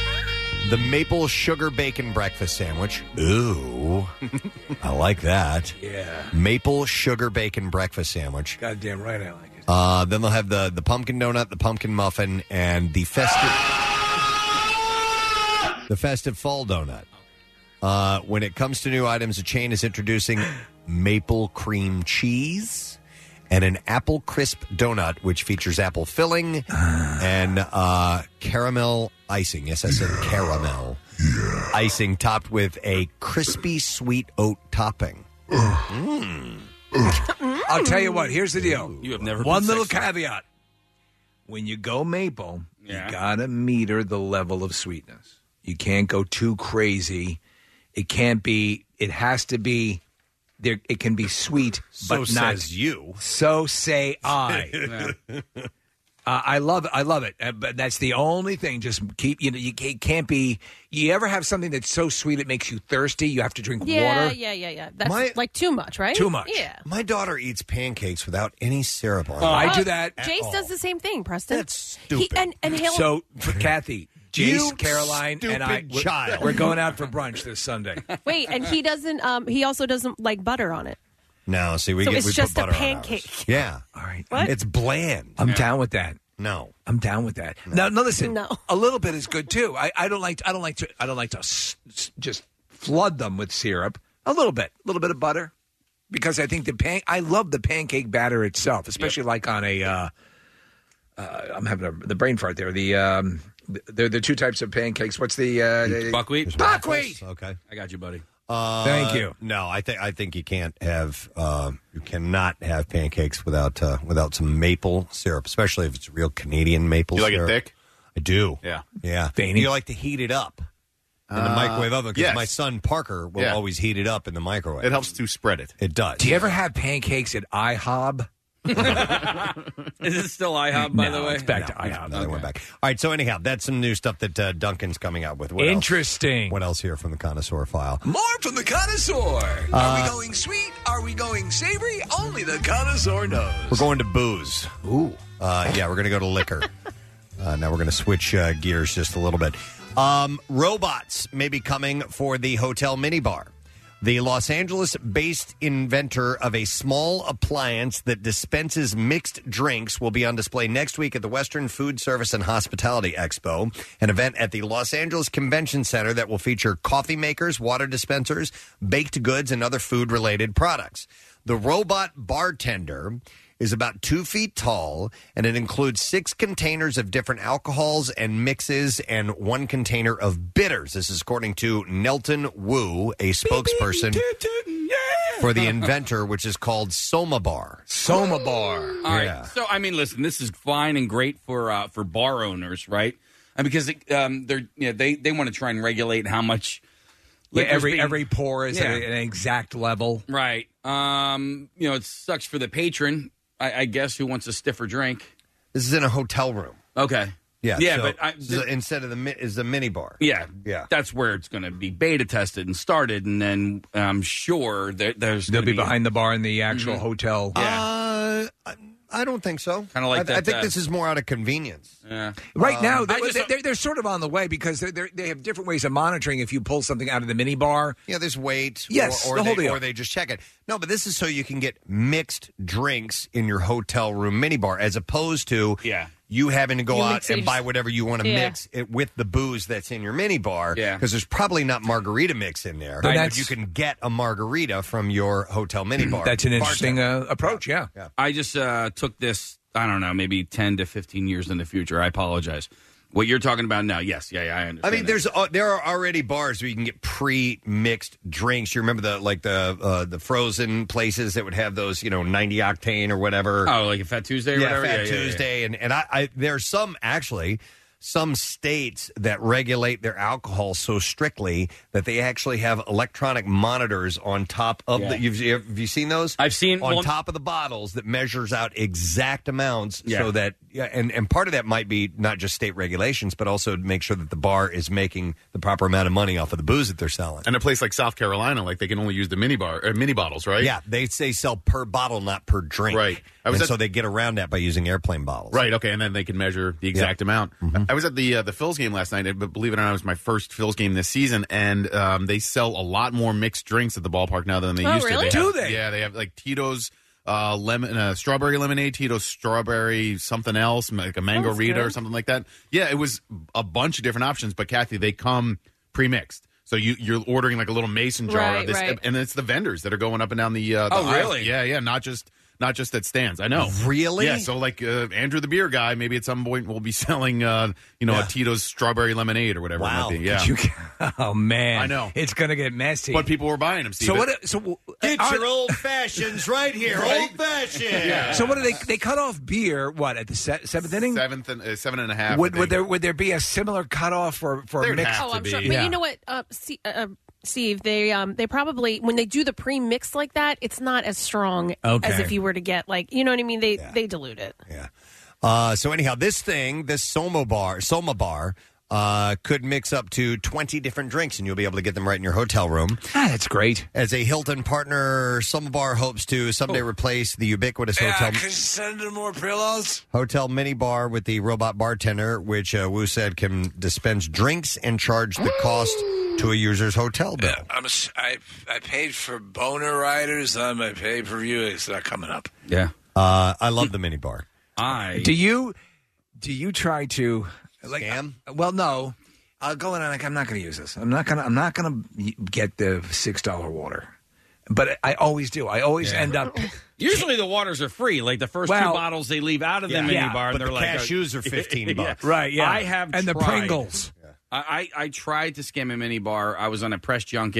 the maple sugar bacon breakfast sandwich. Ooh, I like that. Yeah. Maple sugar bacon breakfast sandwich. Goddamn right, I like it. Uh, then they'll have the the pumpkin donut, the pumpkin muffin, and the festive the festive fall donut. Uh, when it comes to new items, the chain is introducing maple cream cheese and an apple crisp donut, which features apple filling and uh, caramel icing. Yes, I said caramel icing topped with a crispy sweet oat topping. Mm. I'll tell you what. Here's the deal. You have never One been little sexy. caveat. When you go maple, Yeah. you gotta meter the level of sweetness. You can't go too crazy. It can't be. It has to be. There. It can be sweet, So but not. says you. So say I. Uh, I love it. I love it. Uh, but that's the only thing. Just keep. You know. You ca- can't be. You ever have something that's so sweet it makes you thirsty? You have to drink Yeah, water. yeah, yeah, yeah. That's My- like too much, right? Too much. Yeah. My daughter eats pancakes without any syrup on it. I do Oh, that. Jace does the same thing, Preston. That's He, stupid. and and he'll So, for Kathy, Jace, You Caroline, and I, stupid we're, child. we're going out for brunch this Sunday. wait, and he doesn't. Um, he also doesn't like butter on it. No, see, we So get it's we just put a butter on pancake. ours. Yeah, All right. What? it's bland. I'm down with that. No, I'm down with that. No, no, listen. No. A little bit is good too. I, I don't like. I don't like to. I don't like to s- s- just flood them with syrup. A little bit, a little bit of butter, because I think the pan. I love the pancake batter itself, especially like on a. Uh, uh, I'm having a, the brain fart there. The um, they're the two types of pancakes. What's the uh, Buckwheat? Buckwheat. Okay. I got you, buddy. Uh, Thank you. No, I think I think you can't have uh, you cannot have pancakes without uh, without some maple syrup, especially if it's real Canadian maple You like it syrup. thick? I do. Yeah. Yeah. Veiny? You like to heat it up in the Uh, microwave oven because yes. my son Parker will Yeah. always heat it up in the microwave. It helps to spread it. It does. Do you ever have pancakes at IHOB? Is it still IHOP, by No, the way? it's back to No, IHOB. no, they went back. All right. So anyhow, that's some new stuff that uh, Duncan's coming out with. What else? Interesting. What else here from the connoisseur file? More from the connoisseur. Are Uh, we going sweet? Are we going savory? Only the connoisseur knows. We're going to booze. Ooh. Uh, yeah, we're going to go to liquor. Uh, now we're going to switch uh, gears just a little bit. Um, robots may be coming for the hotel minibar. The Los Angeles-based inventor of a small appliance that dispenses mixed drinks will be on display next week at the Western Food Service and Hospitality Expo, an event at the Los Angeles Convention Center that will feature coffee makers, water dispensers, baked goods, and other food-related products. The robot bartender is about two feet tall, and it includes six containers of different alcohols and mixes and one container of bitters. This is according to Nelton Wu, a spokesperson for the inventor, which is called Soma Bar. Soma Bar. All right. Yeah. So, I mean, listen, this is fine and great for uh, for bar owners, right? And because um, they're you know, they they want to try and regulate how much Yeah, liquor's every being- every pour is Yeah. at an exact level. Right. Um, you know, it sucks for the patron, I, I guess, who wants a stiffer drink. This is in a hotel room. Okay. Yeah, Yeah, so but I, this is instead of the mi- is the mini bar. yeah, Yeah. that's where it's going to be beta tested and started, and then I'm sure that there's They'll gonna be behind the bar in the actual hotel. Uh, I, I don't think so. Kind of like I, that. I think uh, this is more out of convenience. Yeah. Right Um, now, I they, just- they're, they're sort of on the way because they're, they're, they have different ways of monitoring if you pull something out of the mini bar. Yeah, there's weight. Yes, or, or the they, whole deal. or they just check it. No, but this is so you can get mixed drinks in your hotel room minibar, as opposed to Yeah. you having to go You out mix it, and you buy just- whatever you want to Yeah. mix it with the booze that's in your minibar. Yeah. because there's probably not margarita mix in there. But But that's- you can get a margarita from your hotel minibar. That's an interesting uh, approach, yeah. Yeah. I just uh, took this, I don't know, maybe ten to fifteen years in the future. I apologize. What you're talking about now, yes, yeah, yeah, I understand. I mean, that. there's uh, there are already bars where you can get pre-mixed drinks. You remember the like the uh, the frozen places that would have those, you know, ninety octane or whatever. Oh, like a Fat Tuesday or yeah, whatever? Fat Yeah, yeah, yeah. Tuesday, and and I, I there's some actually some states that regulate their alcohol so strictly that they actually have electronic monitors on top of Yeah. the. You've, have you seen those? I've seen on well, top of the bottles that measures out exact amounts, Yeah. so that yeah, and and part of that might be not just state regulations, but also to make sure that the bar is making the proper amount of money off of the booze that they're selling. And a place like South Carolina, like they can only use the mini bar or mini bottles, right? Yeah, they say sell per bottle, not per drink. Right. I was and at- so they get around that by using airplane bottles. Right. Okay. And then they can measure the exact amount. Mm-hmm. I was at the uh, the Phil's game last night, but believe it or not, it was my first Phil's game this season, and um, they sell a lot more mixed drinks at the ballpark now than they Oh, used really? to. Do have- they? Yeah, they have like Tito's uh, lemon, uh, strawberry lemonade, Tito's strawberry something else, like a mango Sounds Rita good. or something like that. Yeah, it was a bunch of different options, but Kathy, they come pre-mixed. So you, you're ordering like a little mason jar Right, of this, right. and it's the vendors that are going up and down the. Uh, the Oh, aisle. really? Yeah, yeah, not just not just at stands. I know. Really? Yeah. So like uh, Andrew the beer guy, maybe at some point we'll be selling, uh, you know, Yeah. a Tito's strawberry lemonade or whatever Wow. it might be. Yeah. You, oh, man. I know. It's going to get messy. But people were buying them. Steve. so what? So Get are- your old fashions right here. Right? Old fashioned. Yeah. So what do they? They cut off beer. What at the se- seventh inning? Seventh and uh, seven and a half. Would, I would think. there would there be a similar cutoff for for There'd mixed? have Oh, to I'm be. sure. But Yeah. you know what, uh, C- uh, Steve? They um they probably when they do the pre-mix like that, it's not as strong Okay. as if you were to get like you know what I mean. They they dilute it. Yeah. Uh, so anyhow, this thing, this Soma bar, Soma bar, uh, could mix up to twenty different drinks, and you'll be able to get them right in your hotel room. Ah, that's great. As a Hilton partner, Soma Bar hopes to someday replace the ubiquitous hotel you send them more pillows? hotel mini bar with the robot bartender, which uh, Wu said can dispense drinks and charge the cost to a user's hotel bill. I'm a, I, I paid for boner riders on my pay-per-view. It's not coming up. Yeah. Uh, I love the mini bar. I Do you do you try to like? Scam? Well, no. I'll go in and like I'm not going to use this. I'm not going to. I'm not going to get the six dollar water. But I always do. I always end up. Usually the waters are free. Like the first Well, two bottles they leave out of yeah, the mini yeah, bar, but and they're the like cashews are fifteen Yeah. bucks. Right. Yeah. I have and the tried. Pringles. I, I I tried to skim a mini bar. I was on a press junket.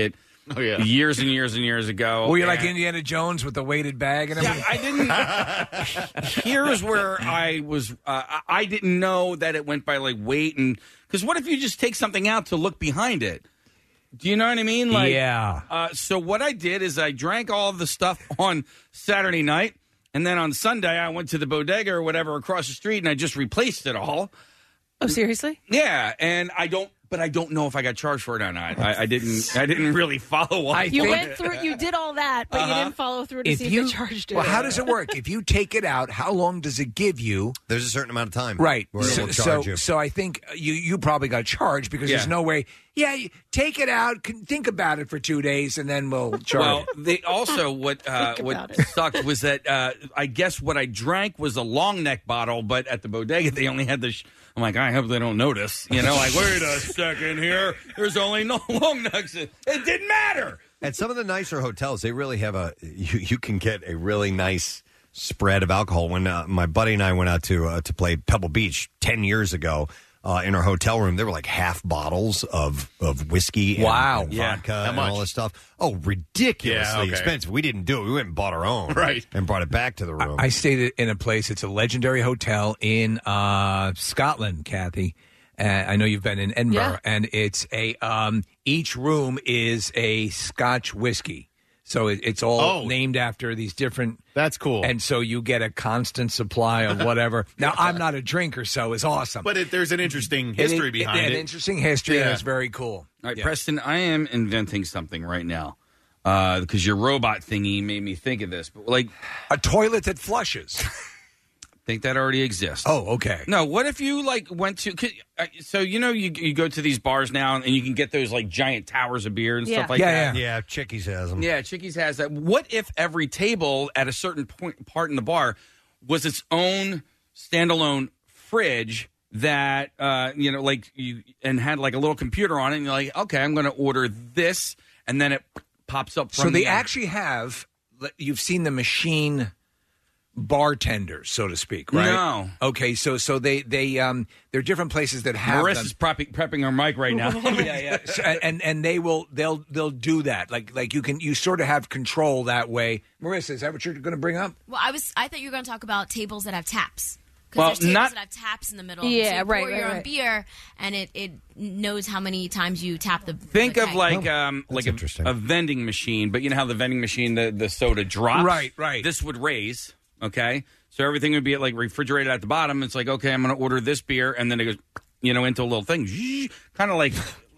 Oh, yeah. Years and years and years ago. Were you like And- Indiana Jones with the weighted bag and everything? Yeah, I didn't. Here's where I was. Uh, I didn't know that it went by like weight, and because what if you just take something out to look behind it? Do you know what I mean? Like, Yeah. Uh, so what I did is I drank all of the stuff on Saturday night, and then on Sunday I went to the bodega or whatever across the street, and I just replaced it all. Oh, seriously? Yeah, and I don't. But I don't know if I got charged for it or not. I, I didn't. I didn't really follow up. You on went it. through. You did all that, but you Uh-huh. didn't follow through to If see you, if they charged you. well, how does it work? If you take it out, how long does it give you? There's a certain amount of time. Right. Where it So, will so, charge you. so I think you you probably got charged because Yeah. there's no way. Yeah, you take it out, can think about it for two days, and then we'll charge Well, it. they also what uh, Think what about it. sucked was that uh, I guess what I drank was a long neck bottle, but at the bodega they only had the. Sh- I'm like, I hope they don't notice. You know, like wait a second here. There's only no long necks. It didn't matter. At some of the nicer hotels, they really have a you, you can get a really nice spread of alcohol. When uh, my buddy and I went out to uh, to play Pebble Beach ten years ago, uh, in our hotel room, there were like half bottles of of whiskey, and, Wow. and Yeah. vodka, How and much? all this stuff. Oh, ridiculously Yeah, okay. expensive. We didn't do it. We went and bought our own, Right. and brought it back to the room. I stayed in a place. It's a legendary hotel in uh, Scotland, Kathy. Uh, I know you've been in Edinburgh, Yeah. and it's a um, each room is a Scotch whiskey. So it, it's all Oh. named after these different. That's cool. And so you get a constant supply of whatever. Now I'm not a drinker, so it's awesome. But it, there's an interesting It- history it- behind an it. interesting history, and Yeah. it's very cool. All right, Yeah. Preston, I am inventing something right now because your robot thingy made me think of this. But like a toilet that flushes. I think that already exists. Oh, okay. No, what if you like went to? could- uh, So you know you you go to these bars now and you can get those like giant towers of beer and Yeah. stuff like yeah, that. yeah, Chickies has them. Yeah, Chickies has that. What if every table at a certain point part in the bar was its own standalone fridge that uh, you know, like you and had like a little computer on it, and you're like, okay, I'm going to order this, and then it pops up. From So they the, actually have. You've seen the machine bartenders, so to speak, right? No. Okay, so so they they um there are different places that have them. Marissa's prepping, prepping her mic right now. yeah, yeah. So, and and they will they'll they'll do that. Like like you can you sort of have control that way. Marissa, is that what you're going to bring up? Well, I was. I thought you were going to talk about tables that have taps. Because Well, there's tables not- that have taps in the middle. Yeah, so you right, Pour right, your own right. beer, and it, it knows how many times you tap the. Think the of keg. like um like a, a vending machine, but you know how the vending machine the, the soda drops. Right, right. This would raise. Okay, so everything would be like refrigerated at the bottom. It's like okay, I'm going to order this beer, and then it goes, you know, into a little thing, kind of like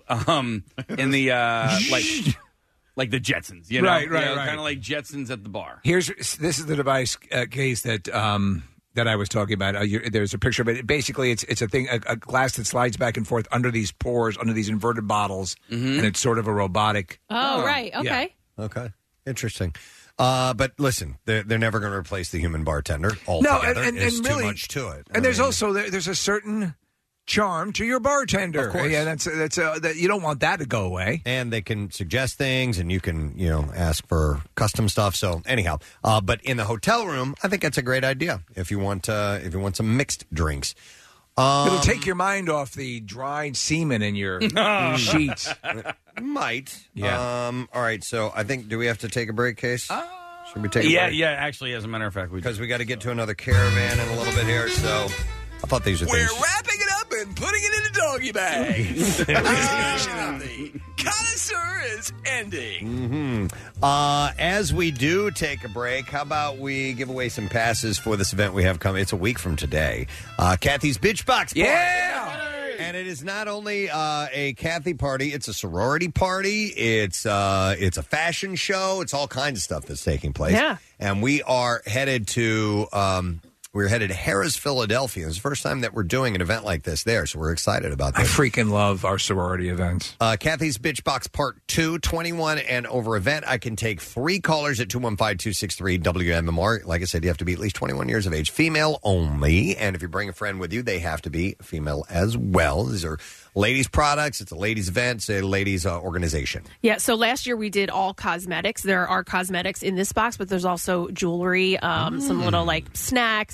um in the uh like like the Jetsons, you know, Right, right, right. kind of like Jetsons at the bar. Here's this is the device uh, case that um that I was talking about. Uh, you, there's a picture of it. Basically, it's it's a thing a, a glass that slides back and forth under these pores, under these inverted bottles, Mm-hmm. and it's sort of a robotic. Oh, right. Yeah. Okay. Okay, interesting. Uh, but listen, they're, they're never going to replace the human bartender No, altogether. and, and, There's and too really, much to it. And I there's mean, also there, there's a certain charm to your bartender. Of course. Yeah, that's that's uh, that you don't want that to go away. and they can suggest things, and you can you know ask for custom stuff. So anyhow, uh, but in the hotel room, I think that's a great idea if you want uh, if you want some mixed drinks. Um, It'll take your mind off the dried semen in your sheets. Might. Yeah. Um, all right. So I think, do we have to take a break, Case? Should we take a Yeah, break? yeah. Actually, as a matter of fact, we Because we got to get to another caravan in a little bit here. So I thought these were We're things. wrapping it up and putting it in a doggy bag. This edition of the Connoisseur is ending. hmm Uh, as we do take a break, how about we give away some passes for this event we have coming? It's a week from today. Uh, Kathy's Bitch Box Party. Yeah! And it is not only uh, a Kathy party; it's a sorority party. It's uh, it's a fashion show. It's all kinds of stuff that's taking place. Yeah. And we are headed to um, we're headed to Harrah's, Philadelphia. It's the first time that we're doing an event like this there, so we're excited about I this. freaking love our sorority events. Uh, Kathy's Bitch Box Part two, twenty-one and over event. I can take three callers at two one five, two six three, W M M R. Like I said, you have to be at least twenty-one years of age. Female only. And if you bring a friend with you, they have to be female as well. These are ladies' products. It's a ladies' event. It's a ladies' uh, organization. Yeah, so last year we did all cosmetics. There are cosmetics in this box, but there's also jewelry, um, some little like snacks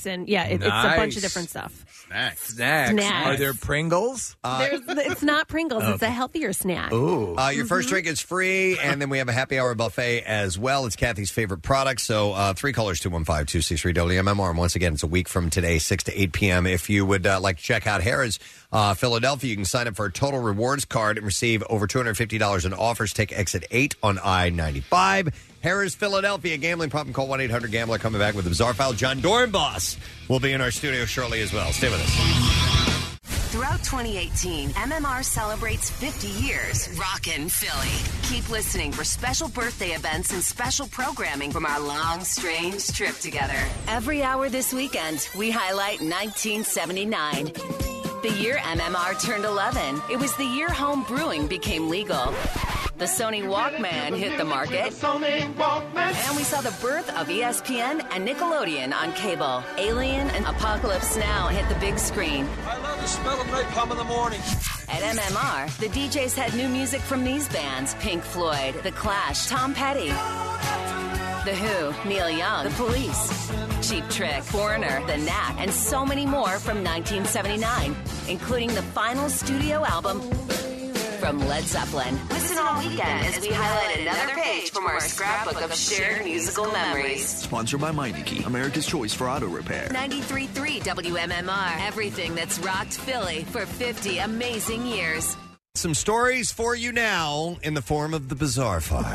and yeah, it, it's a bunch Nice. of different stuff. Snacks. Snacks. Snacks. Are there Pringles? There's, it's not Pringles; it's a healthier snack. Ooh. Uh, your first drink is free, and then we have a happy hour buffet as well. It's Kathy's favorite product. So uh, three callers, two one five, two six three, W M M R. And once again, it's a week from today, six to eight p.m. If you would uh, like to check out Harrah's uh, Philadelphia, you can sign up for a total rewards card and receive over two hundred fifty dollars in offers. Take exit eight on I ninety-five. Harrah's Philadelphia. Gambling problem, call one eight hundred gambler. Coming back with the bizarre file. John Dornbos will be in our studio shortly as well. Stay with us. Throughout twenty eighteen, M M R celebrates fifty years rockin' Philly. Keep listening for special birthday events and special programming from our long, strange trip together. Every hour this weekend, we highlight nineteen seventy-nine. The year M M R turned eleven. It was the year home brewing became legal. The Sony Walkman hit the market. And we saw the birth of E S P N and Nickelodeon on cable. Alien and Apocalypse Now hit the big screen. I love the smell of napalm in the morning. At M M R, the D Js had new music from these bands: Pink Floyd, The Clash, Tom Petty, The Who, Neil Young, The Police, Cheap Trick, Foreigner, The Knack, and so many more from nineteen seventy-nine, including the final studio album from Led Zeppelin. Listen all weekend as we highlight another page from our scrapbook of shared musical memories. Sponsored by Meineke, America's choice for auto repair. ninety-three point three W M M R. Everything that's rocked Philly for fifty amazing years. Some stories for you now in the form of the Bizarre File.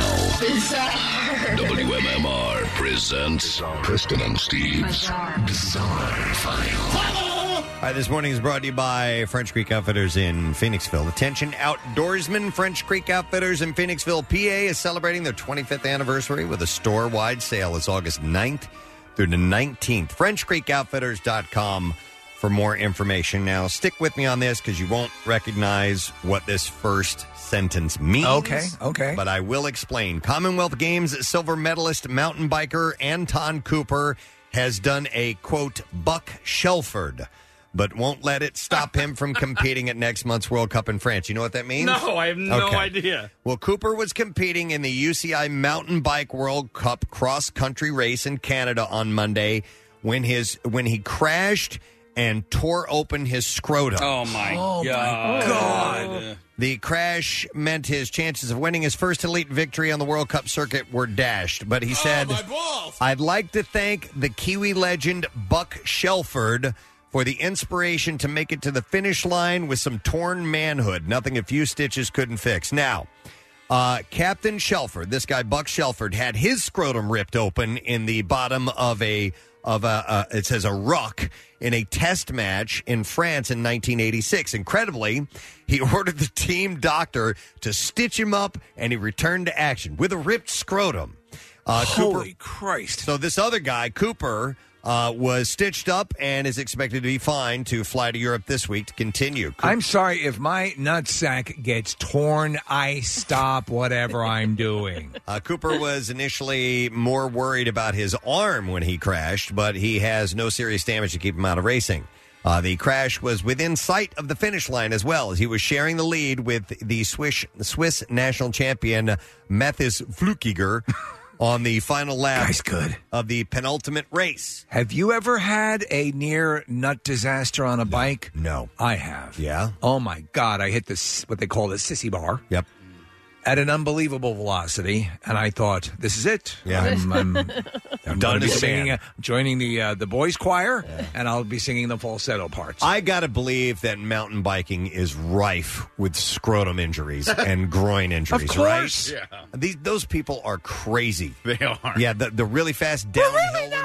W M M R presents Preston and Steve's Bizarre File. All right, this morning is brought to you by French Creek Outfitters in Phoenixville. Attention, outdoorsmen. French Creek Outfitters in Phoenixville, P A is celebrating their twenty-fifth anniversary with a store-wide sale. It's August ninth through the nineteenth. French Creek Outfitters dot com for more information. Now, stick with me on this because you won't recognize what this first sentence means. Okay, okay. But I will explain. Commonwealth Games silver medalist mountain biker Anton Cooper has done a, quote, Buck Shelford, but won't let it stop him from competing at next month's World Cup in France. You know what that means? No, I have no Okay. idea. Well, Cooper was competing in the U C I Mountain Bike World Cup cross-country race in Canada on Monday when his when he crashed and tore open his scrotum. Oh, my Oh, God. my God. The crash meant his chances of winning his first elite victory on the World Cup circuit were dashed. But he said, I'd like to thank the Kiwi legend Buck Shelford for the inspiration to make it to the finish line with some torn manhood. Nothing a few stitches couldn't fix. Now, uh, Captain Shelford, this guy Buck Shelford, had his scrotum ripped open in the bottom of a of a uh, it says a ruck in a test match in France in nineteen eighty-six. Incredibly, he ordered the team doctor to stitch him up, and he returned to action with a ripped scrotum. Uh, Holy Cooper, Christ. So this other guy, Cooper, uh, was stitched up and is expected to be fine to fly to Europe this week to continue. I'm sorry, if my nutsack gets torn, I stop whatever I'm doing. Uh, Cooper was initially more worried about his arm when he crashed, but he has no serious damage to keep him out of racing. Uh, the crash was within sight of the finish line as well, as he was sharing the lead with the Swiss, Swiss national champion Mathis Flukiger on the final lap Guy's good. of the penultimate race. Have you ever had a near nut disaster on a bike? No. I have. Yeah? Oh, my God. I hit this, what they call the sissy bar. Yep. At an unbelievable velocity, and I thought, this is it. Yeah. I'm, I'm, I'm Done going to as be a singing, man. uh, joining the uh, the boys' choir, and I'll be singing the falsetto parts. I got to believe that mountain biking is rife with scrotum injuries and groin injuries, Of course. right? Yeah. These, those people are crazy. They are. Yeah, the, the really fast downhill really ones.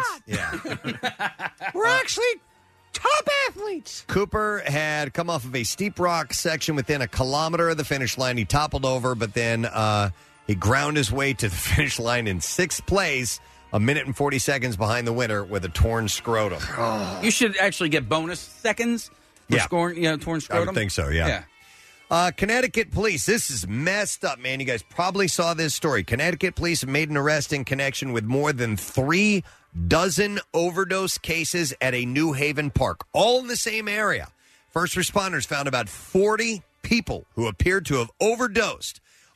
Yeah. We're actually top athletes. Cooper had come off of a steep rock section within a kilometer of the finish line. He toppled over, but then uh, he ground his way to the finish line in sixth place, a minute and forty seconds behind the winner with a torn scrotum. You should actually get bonus seconds for Yeah. scoring, you know, torn I scrotum. would think so, yeah. Yeah. Uh, Connecticut police. This is messed up, man. You guys probably saw this story. Connecticut police have made an arrest in connection with more than three dozen overdose cases at a New Haven park, all in the same area. First responders found about forty people who appeared to have overdosed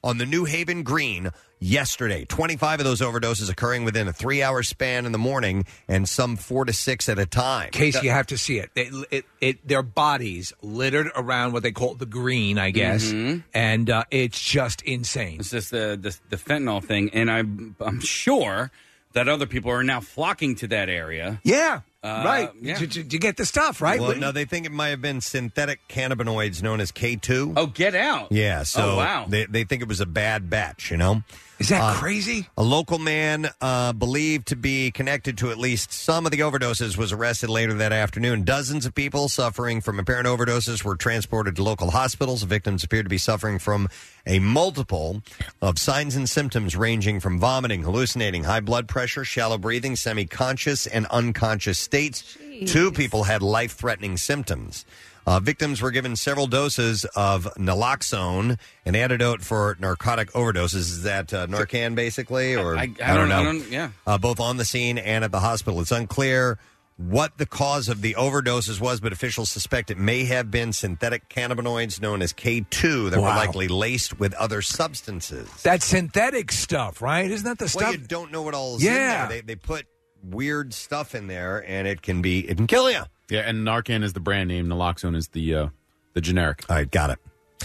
on the New Haven Green yesterday. twenty-five of those overdoses occurring within a three-hour span in the morning, and some four to six at a time. Case, you have to see it. It, it, it. Their bodies littered around what they call the green, I guess, Mhm. and uh, it's just insane. It's just the, the the fentanyl thing, and I'm I'm sure that other people are now flocking to that area. Yeah, Uh, right. yeah. To, to, to get the stuff, right? Well, no, they think it might have been synthetic cannabinoids known as K two. Oh, get out. Yeah, so Oh, wow. they, they think it was a bad batch, you know? Is that Uh, crazy? A local man uh, believed to be connected to at least some of the overdoses was arrested later that afternoon. Dozens of people suffering from apparent overdoses were transported to local hospitals. The victims appeared to be suffering from a multiple of signs and symptoms ranging from vomiting, hallucinating, high blood pressure, shallow breathing, semi-conscious, and unconscious states. Two people had life-threatening symptoms. Uh, victims were given several doses of naloxone, an antidote for narcotic overdoses. Is that uh, Narcan, basically? Or I, I, don't, I don't, yeah. Uh, both on the scene and at the hospital. It's unclear what the cause of the overdoses was, but officials suspect it may have been synthetic cannabinoids known as K two that were Wow. likely laced with other substances. That synthetic stuff, right? Isn't that the Well, stuff? you don't know what all is Yeah. in there. They, they put weird stuff in there, and it can be it can kill you. Yeah, and Narcan is the brand name. Naloxone is the uh, the generic. All right, got it.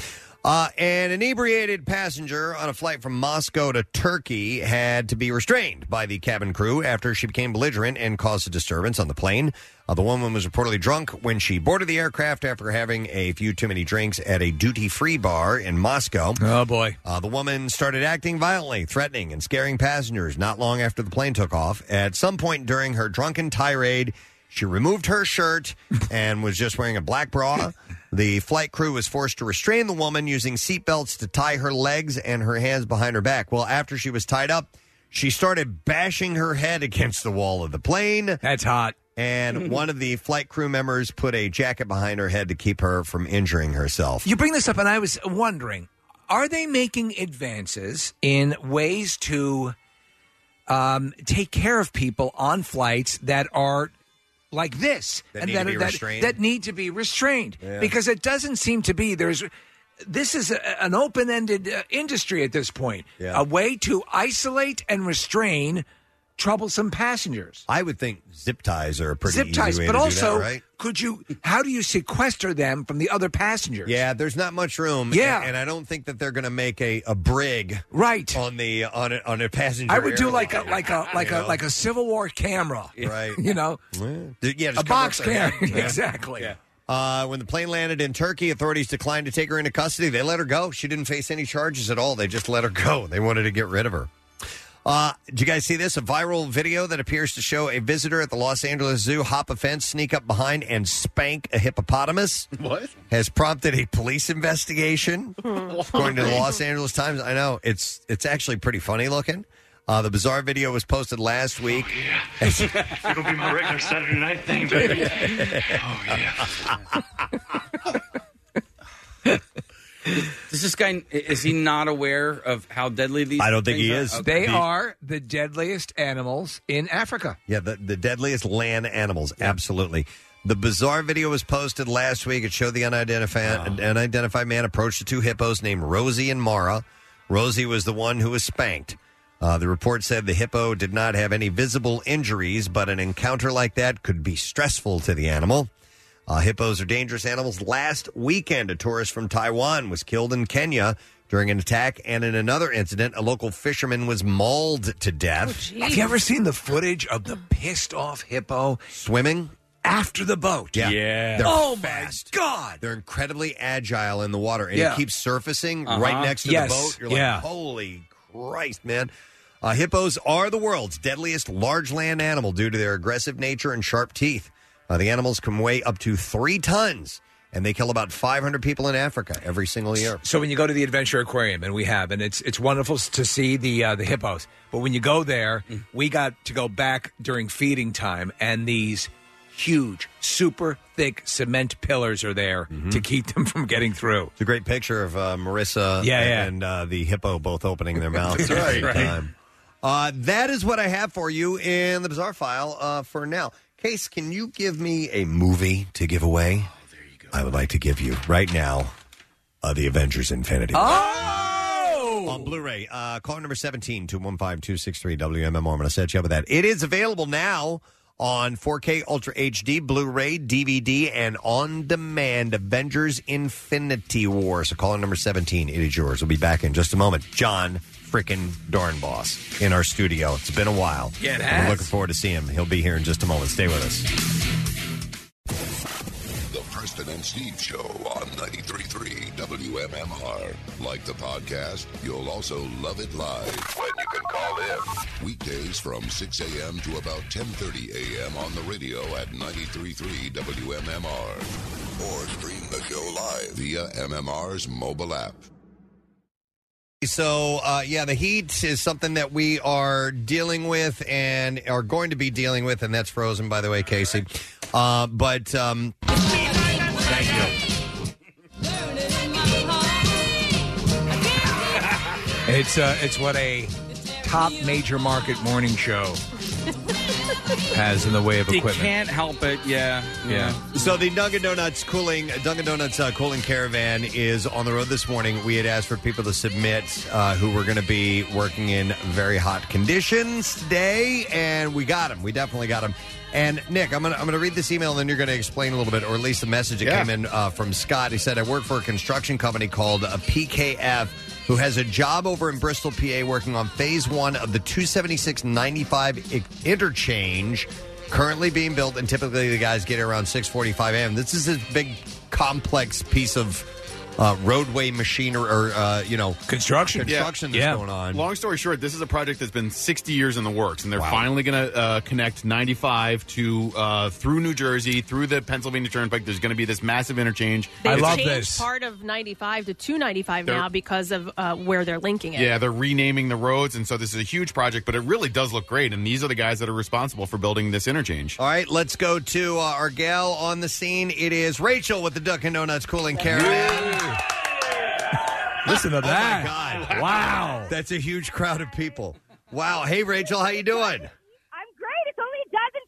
Uh, an inebriated passenger on a flight from Moscow to Turkey had to be restrained by the cabin crew after she became belligerent and caused a disturbance on the plane. Uh, the woman was reportedly drunk when she boarded the aircraft after having a few too many drinks at a duty-free bar in Moscow. Oh, boy. Uh, the woman started acting violently, threatening, and scaring passengers not long after the plane took off. At some point during her drunken tirade, she removed her shirt and was just wearing a black bra. The flight crew was forced to restrain the woman using seatbelts to tie her legs and her hands behind her back. Well, after she was tied up, she started bashing her head against the wall of the plane. That's hot. And one of the flight crew members put a jacket behind her head to keep her from injuring herself. You bring this up, and I was wondering, are they making advances in ways to um, take care of people on flights that are like this That and need that, to be that, restrained? that need to be restrained? Yeah. Because it doesn't seem to be. There's this is a, an open-ended uh, industry at this point. Yeah. A way to isolate and restrain troublesome passengers. I would think zip ties are a pretty Zip easy ties, way but to also, do that, right? could you? How do you sequester them from the other passengers? Yeah, there's not much room. Yeah. and, and I don't think that they're going to make a, a brig right on the on a, on a passenger. I would do airline. like a like a like You a know? like a Civil War camera, Right. You know, Yeah, just a cover box up their camera, head. Yeah. exactly. Uh, when the plane landed in Turkey, authorities declined to take her into custody. They let her go. She didn't face any charges at all. They just let her go. They wanted to get rid of her. Uh, did you guys see this? A viral video that appears to show a visitor at the Los Angeles Zoo hop a fence, sneak up behind, and spank a hippopotamus. What? Has prompted a police investigation, according to the Los Angeles Times. I know it's it's actually pretty funny looking. Uh, the bizarre video was posted last week. Oh, yeah. It'll be my regular Saturday night thing, baby. Oh, yeah. Does this guy, is he not aware of how deadly these I don't think things he are? is. Okay. They are the deadliest animals in Africa. Yeah, the, the deadliest land animals. Absolutely. The bizarre video was posted last week. It showed the unidentified, an unidentified man approached the two hippos named Rosie and Mara. Rosie was the one who was spanked. Uh, the report said the hippo did not have any visible injuries, but an encounter like that could be stressful to the animal. Uh, hippos are dangerous animals. Last weekend, a tourist from Taiwan was killed in Kenya during an attack, and in another incident, a local fisherman was mauled to death. Have you ever seen the footage of the pissed off hippo swimming after the boat? Yeah. Yeah. They're Oh, fast. my God. They're incredibly agile in the water, and Yeah. it keeps surfacing Uh-huh. right next to Yes. the boat. You're like, Yeah. holy Christ, man. Uh, hippos are the world's deadliest large land animal due to their aggressive nature and sharp teeth. Uh, the animals can weigh up to three tons, and they kill about five hundred people in Africa every single year. So when you go to the Adventure Aquarium, and we have, and it's it's wonderful to see the uh, the hippos. But when you go there, we got to go back during feeding time, and these huge, super thick cement pillars are there to keep them from getting through. It's a great picture of uh, Marissa Yeah, yeah. and uh, the hippo both opening their mouths at the Right, same right. time. Uh, that is what I have for you in the Bizarre File uh, for now. Case, can you give me a movie to give away? Oh, there you go. I would like to give you, right now, uh, The Avengers Infinity War. Oh! on Blu-ray. Uh, call number seventeen, two one five, two six three, W M M R. I'm going to set you up with that. It is available now on four K Ultra H D, Blu-ray, D V D, and on-demand. Avengers Infinity War. So caller number seventeen, it is yours. We'll be back in just a moment. John frickin' Dornboss in our studio. It's been a while. Yeah, it We're has. looking forward to seeing him. He'll be here in just a moment. Stay with us. The Preston and Steve Show on ninety-three point three W M M R. Like the podcast, you'll also love it live when you can call in. Weekdays from six a.m. to about ten thirty a.m. on the radio at ninety-three point three W M M R. Or stream the show live via M M R's mobile app. So, uh, yeah, the heat is something that we are dealing with and are going to be dealing with, and that's Frozen, by the way, Casey. Uh, but, um, thank you. It's uh, it's what a top major market morning show has in the way of You equipment. can't help it. Yeah, yeah. So the Dunkin' Donuts cooling Dunkin' Donuts uh, cooling caravan is on the road this morning. We had asked for people to submit uh, who were going to be working in very hot conditions today, and we got them. We definitely got them. And Nick, I'm gonna I'm gonna read this email, and then you're gonna explain a little bit, or at least the message that Yeah. came in uh, from Scott. He said, "I work for a construction company called uh, P K F." Who has a job over in Bristol, P A, working on phase one of the two seventy-six ninety-five interchange currently being built, and typically the guys get it around six forty-five a.m. This is a big, complex piece of uh, roadway machinery or, uh, you know, construction. Construction that's Yeah. going on. Long story short, this is a project that's been sixty years in the works, and they're Wow. finally going to uh, connect ninety-five to uh, through New Jersey, through the Pennsylvania Turnpike. There's going to be this massive interchange. They've changed part of ninety-five to two ninety-five They're- now because of uh, where they're linking it. Yeah, they're renaming the roads, and so this is a huge project, but it really does look great, and these are the guys that are responsible for building this interchange. All right, let's go to uh, our gal on the scene. It is Rachel with the Dunkin' Donuts cooling caravan. Listen to that. Oh, my God. Wow. That's a huge crowd of people. Wow. Hey, Rachel, how you doing? I'm great. It's only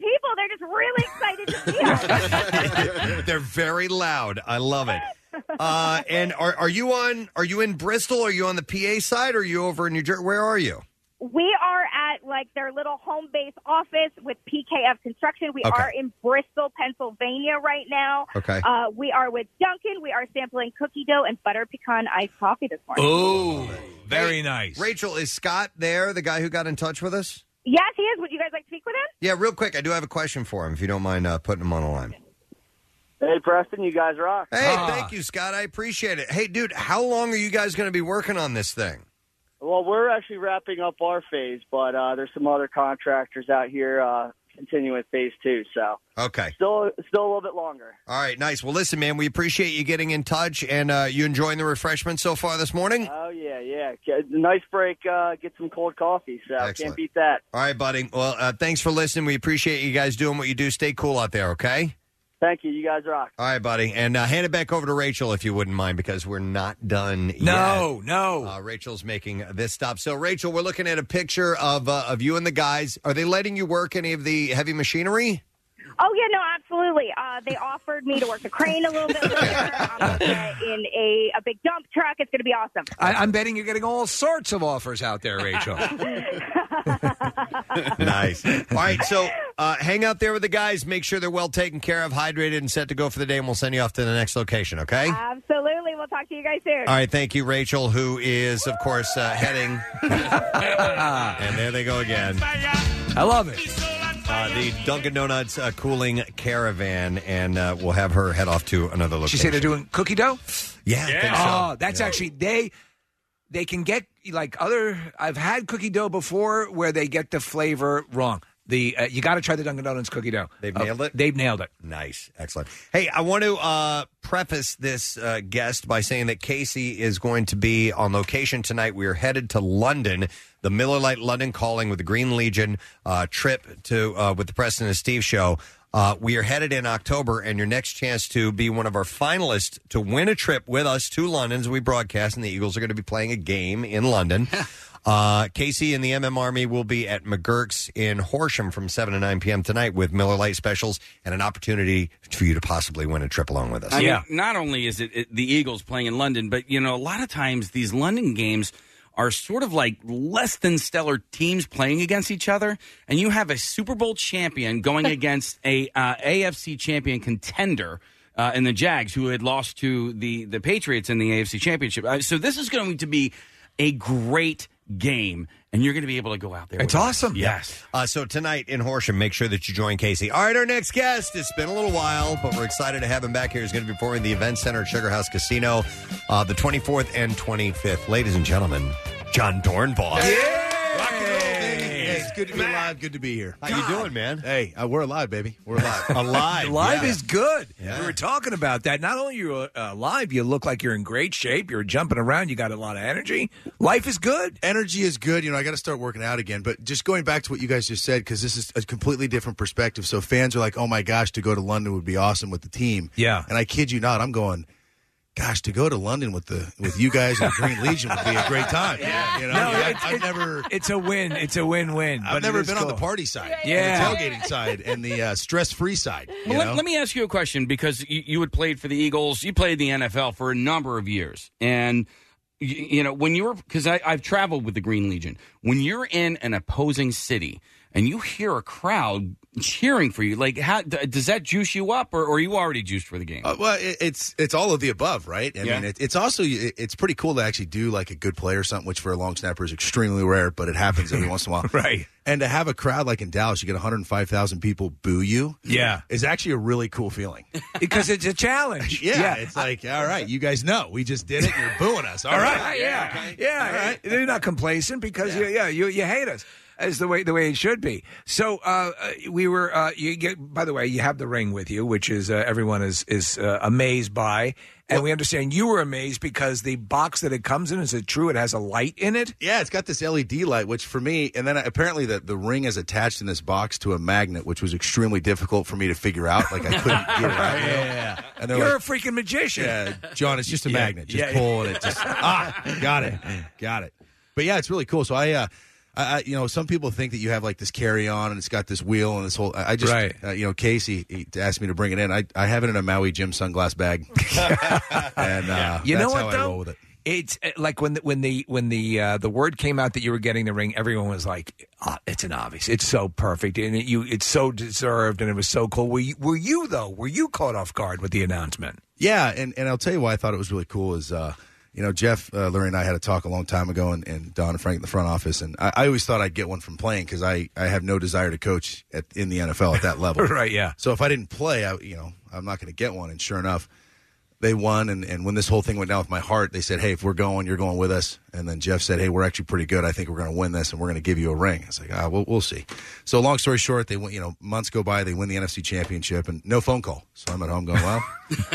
a dozen people. They're just really excited to see us. They're very loud. I love it. Uh, and are are you on? Are you in Bristol? Are you on the P A side? Or are you over in New Jersey? Where are you? We are at like their little home base office with P K F Construction. We Okay. are in Bristol, Pennsylvania right now. Okay. Uh, we are with Dunkin'. We are sampling cookie dough and butter pecan iced coffee this morning. Oh, very nice. Rachel, is Scott there? The guy who got in touch with us? Yes, he is. Would you guys like to speak with him? Yeah, real quick. I do have a question for him. If you don't mind uh, putting him on the line. Hey, Preston, you guys rock. Hey, thank you, Scott. I appreciate it. Hey, dude, how long are you guys going to be working on this thing? Well, we're actually wrapping up our phase, but uh, there's some other contractors out here uh, continuing phase two, so Okay. still still a little bit longer. All right, nice. Well, listen, man, we appreciate you getting in touch, and uh, you enjoying the refreshments so far this morning? Oh, yeah, yeah. Get- Nice break, uh, get some cold coffee, so Excellent. can't beat that. All right, buddy. Well, uh, thanks for listening. We appreciate you guys doing what you do. Stay cool out there, okay? Thank you. You guys rock. All right, buddy. And uh, hand it back over to Rachel if you wouldn't mind, because we're not done No, yet. no. Uh, Rachel's making this stop. So, Rachel, we're looking at a picture of uh, of you and the guys. Are they letting you work any of the heavy machinery? Oh, yeah, no, absolutely. Uh, they offered me to work the crane a little bit later. I'm going to get in a, a big dump truck. It's going to be awesome. I, I'm betting you're getting all sorts of offers out there, Rachel. Nice. All right, so uh, hang out there with the guys. Make sure they're well taken care of, hydrated, and set to go for the day, and we'll send you off to the next location, okay? Absolutely. We'll talk to you guys soon. All right, thank you, Rachel, who is, of course, uh, heading. And there they go again. I love it. Uh, the Dunkin' Donuts uh, cooling caravan, and uh, we'll have her head off to another location. Did you say they're doing cookie dough? Yeah, I think so. Oh, that's Yeah. actually they. They can get like other. I've had cookie dough before where they get the flavor wrong. The uh, you got to try the Dunkin' Donuts cookie dough. They've Uh, nailed it? They've nailed it. Nice. Excellent. Hey, I want to uh, preface this uh, guest by saying that Casey is going to be on location tonight. We are headed to London, the Miller Lite London Calling with the Green Legion uh, trip to uh, with the Preston and Steve show. Uh, we are headed in October, and your next chance to be one of our finalists to win a trip with us to London as we broadcast, and the Eagles are going to be playing a game in London. Uh, Casey and the M M Army will be at McGurk's in Horsham from seven to nine p.m. tonight with Miller Lite specials and an opportunity for you to possibly win a trip along with us. I mean, not only is it, it the Eagles playing in London, but, you know, a lot of times these London games are sort of like less than stellar teams playing against each other, and you have a Super Bowl champion going against a uh, A F C champion contender uh, in the Jags, who had lost to the, the Patriots in the A F C Championship. Uh, so this is going to be a great game, and you're going to be able to go out there. It's with awesome. Us. Yes. Uh, so tonight in Horsham, make sure that you join Casey. All right, our next guest, it's been a little while, but we're excited to have him back here. He's going to be performing the Event Center at Sugar House Casino uh, the twenty-fourth and twenty-fifth. Ladies and gentlemen, John Dornbach. Yeah! Rock and roll, baby. Hey, it's good to be alive. Good to be here. How you doing, man? Hey, uh, we're alive, baby. We're alive. alive. Live yeah. is good. Yeah. We were talking about that. Not only are you uh, alive, you look like you're in great shape. You're jumping around. You got a lot of energy. Life is good. Energy is good. You know, I got to start working out again. But just going back to what you guys just said, because this is a completely different perspective. So fans are like, oh, my gosh, to go to London would be awesome with the team. Yeah. And I kid you not, I'm going, gosh, to go to London with the with you guys and the Green Legion would be a great time. Yeah. You know, No, I, it's- I've it's- never... It's a win. It's a win-win. I've but never it is been on cool. the party side, Yeah. the tailgating side, and the uh, stress-free side. You Well, know? let, let me ask you a question, because you, you had played for the Eagles. You played the N F L for a number of years. And, you, you know, when you're, because I've traveled with the Green Legion, when you're in an opposing city and you hear a crowd cheering for you, like, how d- does that juice you up, or, or are you already juiced for the game? Uh, well, it, it's it's all of the above, right? I Yeah. mean, it, it's also it, it's pretty cool to actually do like a good play or something, which for a long snapper is extremely rare, but it happens every once in a while, right? And to have a crowd like in Dallas, you get one hundred five thousand people boo you, Yeah. is actually a really cool feeling because it's a challenge. yeah, Yeah. it's like, all right, you guys know we just did it. You're booing us, all right? Yeah. Okay. Yeah. All right. They're not complacent because you, yeah, you you hate us. As the way the way it should be. So uh, uh, we were. Uh, you get. By the way, you have the ring with you, which is uh, everyone is is uh, amazed by, and we understand you were amazed because the box that it comes in, is it true? It has a light in it. Yeah, it's got this L E D light, which for me, and then apparently the, the ring is attached in this box to a magnet, which was extremely difficult for me to figure out. Like I couldn't get it out. Yeah, yeah. And they're You're like, a freaking magician. Yeah, John, it's just a Yeah, magnet. Just yeah. pull and it just ah, got it, got it. But yeah, it's really cool. So I, uh, I, I, you know, some people think that you have like this carry on and it's got this wheel and this whole. I I just, Right. uh, you know, Casey he asked me to bring it in. I, I have it in a Maui Jim sunglass bag, and uh, You that's know how what I though? roll with it. It's uh, like when the, when the when the uh, the word came out that you were getting the ring, everyone was like, oh, "It's an obvious. It's so perfect, and it, you it's so deserved, and it was so cool." Were you, were you though? Were you caught off guard with the announcement? Yeah, and, and I'll tell you why I thought it was really cool is, uh, you know, Jeff, uh, Larry, and I had a talk a long time ago, and, and Don and Frank in the front office, and I, I always thought I'd get one from playing because I, I have no desire to coach at, in the N F L at that level. Right, yeah. So if I didn't play, I, you know, I'm not going to get one. And sure enough, they won. And, and when this whole thing went down with my heart, they said, hey, if we're going, you're going with us. And then Jeff said, hey, we're actually pretty good. I think we're going to win this, and we're going to give you a ring. I was like, ah, we'll, we'll see. So long story short, they went, you know, months go by, they win the N F C Championship, and no phone call. So I'm at home going, well,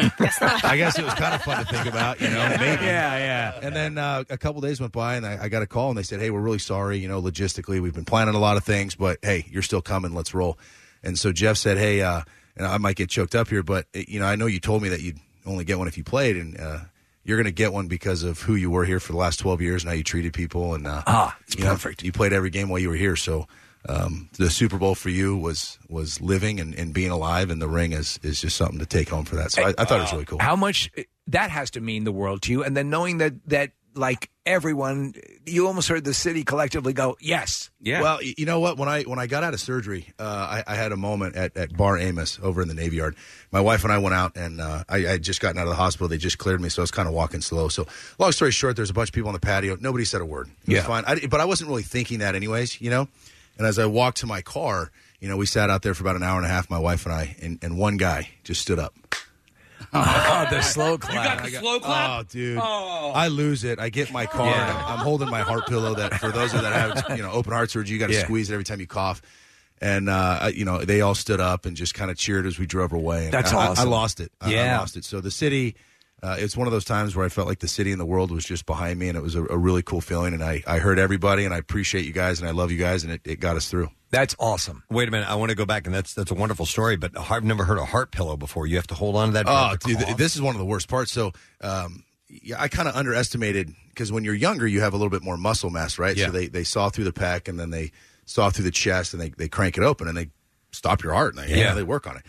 I guess it was kind of fun to think about, you know, maybe. Yeah, yeah. And then uh, a couple days went by, and I, I got a call, and they said, hey, we're really sorry. You know, logistically, we've been planning a lot of things, but hey, you're still coming. Let's roll. And so Jeff said, hey, uh, and I might get choked up here, but, you know, I know you told me that you'd only get one if you played, and uh, you're going to get one because of who you were here for the last twelve years and how you treated people. And uh, ah, it's you know, perfect. you played every game while you were here, so um, the Super Bowl for you was was living and, and being alive, and the ring is is just something to take home for that. So I, I thought it was really cool. How much that has to mean the world to you, and then knowing that that like everyone, you almost heard the city collectively go, yes. Well, y- you know what? When I when I got out of surgery, uh, I, I had a moment at, at Bar Amos over in the Navy Yard. My wife and I went out, and uh, I I had just gotten out of the hospital. They just cleared me, so I was kind of walking slow. So, long story short, there's a bunch of people on the patio. Nobody said a word. It was Yeah. fine. I, but I wasn't really thinking that anyways, you know? And as I walked to my car, you know, we sat out there for about an hour and a half, my wife and I, and, and one guy just stood up. Oh, the slow clap. You got the slow clap? Oh, dude. Oh. I lose it. I get my car. Yeah. And I'm, I'm holding my heart pillow that for those of that have, you know, open heart surgery, you got to Yeah. squeeze it every time you cough. And, uh, I- you know, they all stood up and just kind of cheered as we drove away. And That's I, I- awesome. I lost it. I- I Yeah. lost it. So the city, uh, it's one of those times where I felt like the city and the world was just behind me, and it was a, a really cool feeling. And I, I heard everybody, and I appreciate you guys, and I love you guys, and it, it got us through. That's awesome. Wait a minute, I want to go back, and that's that's a wonderful story. But I've never heard a heart pillow before. You have to hold on to that. Oh, to dude, th- cough? this is one of the worst parts. So, um, yeah, I kind of underestimated because when you're younger, you have a little bit more muscle mass, right? Yeah. So they, they saw through the pec, and then they saw through the chest, and they, they crank it open, and they stop your heart, and they, Yeah. yeah, they work on it. Yeah.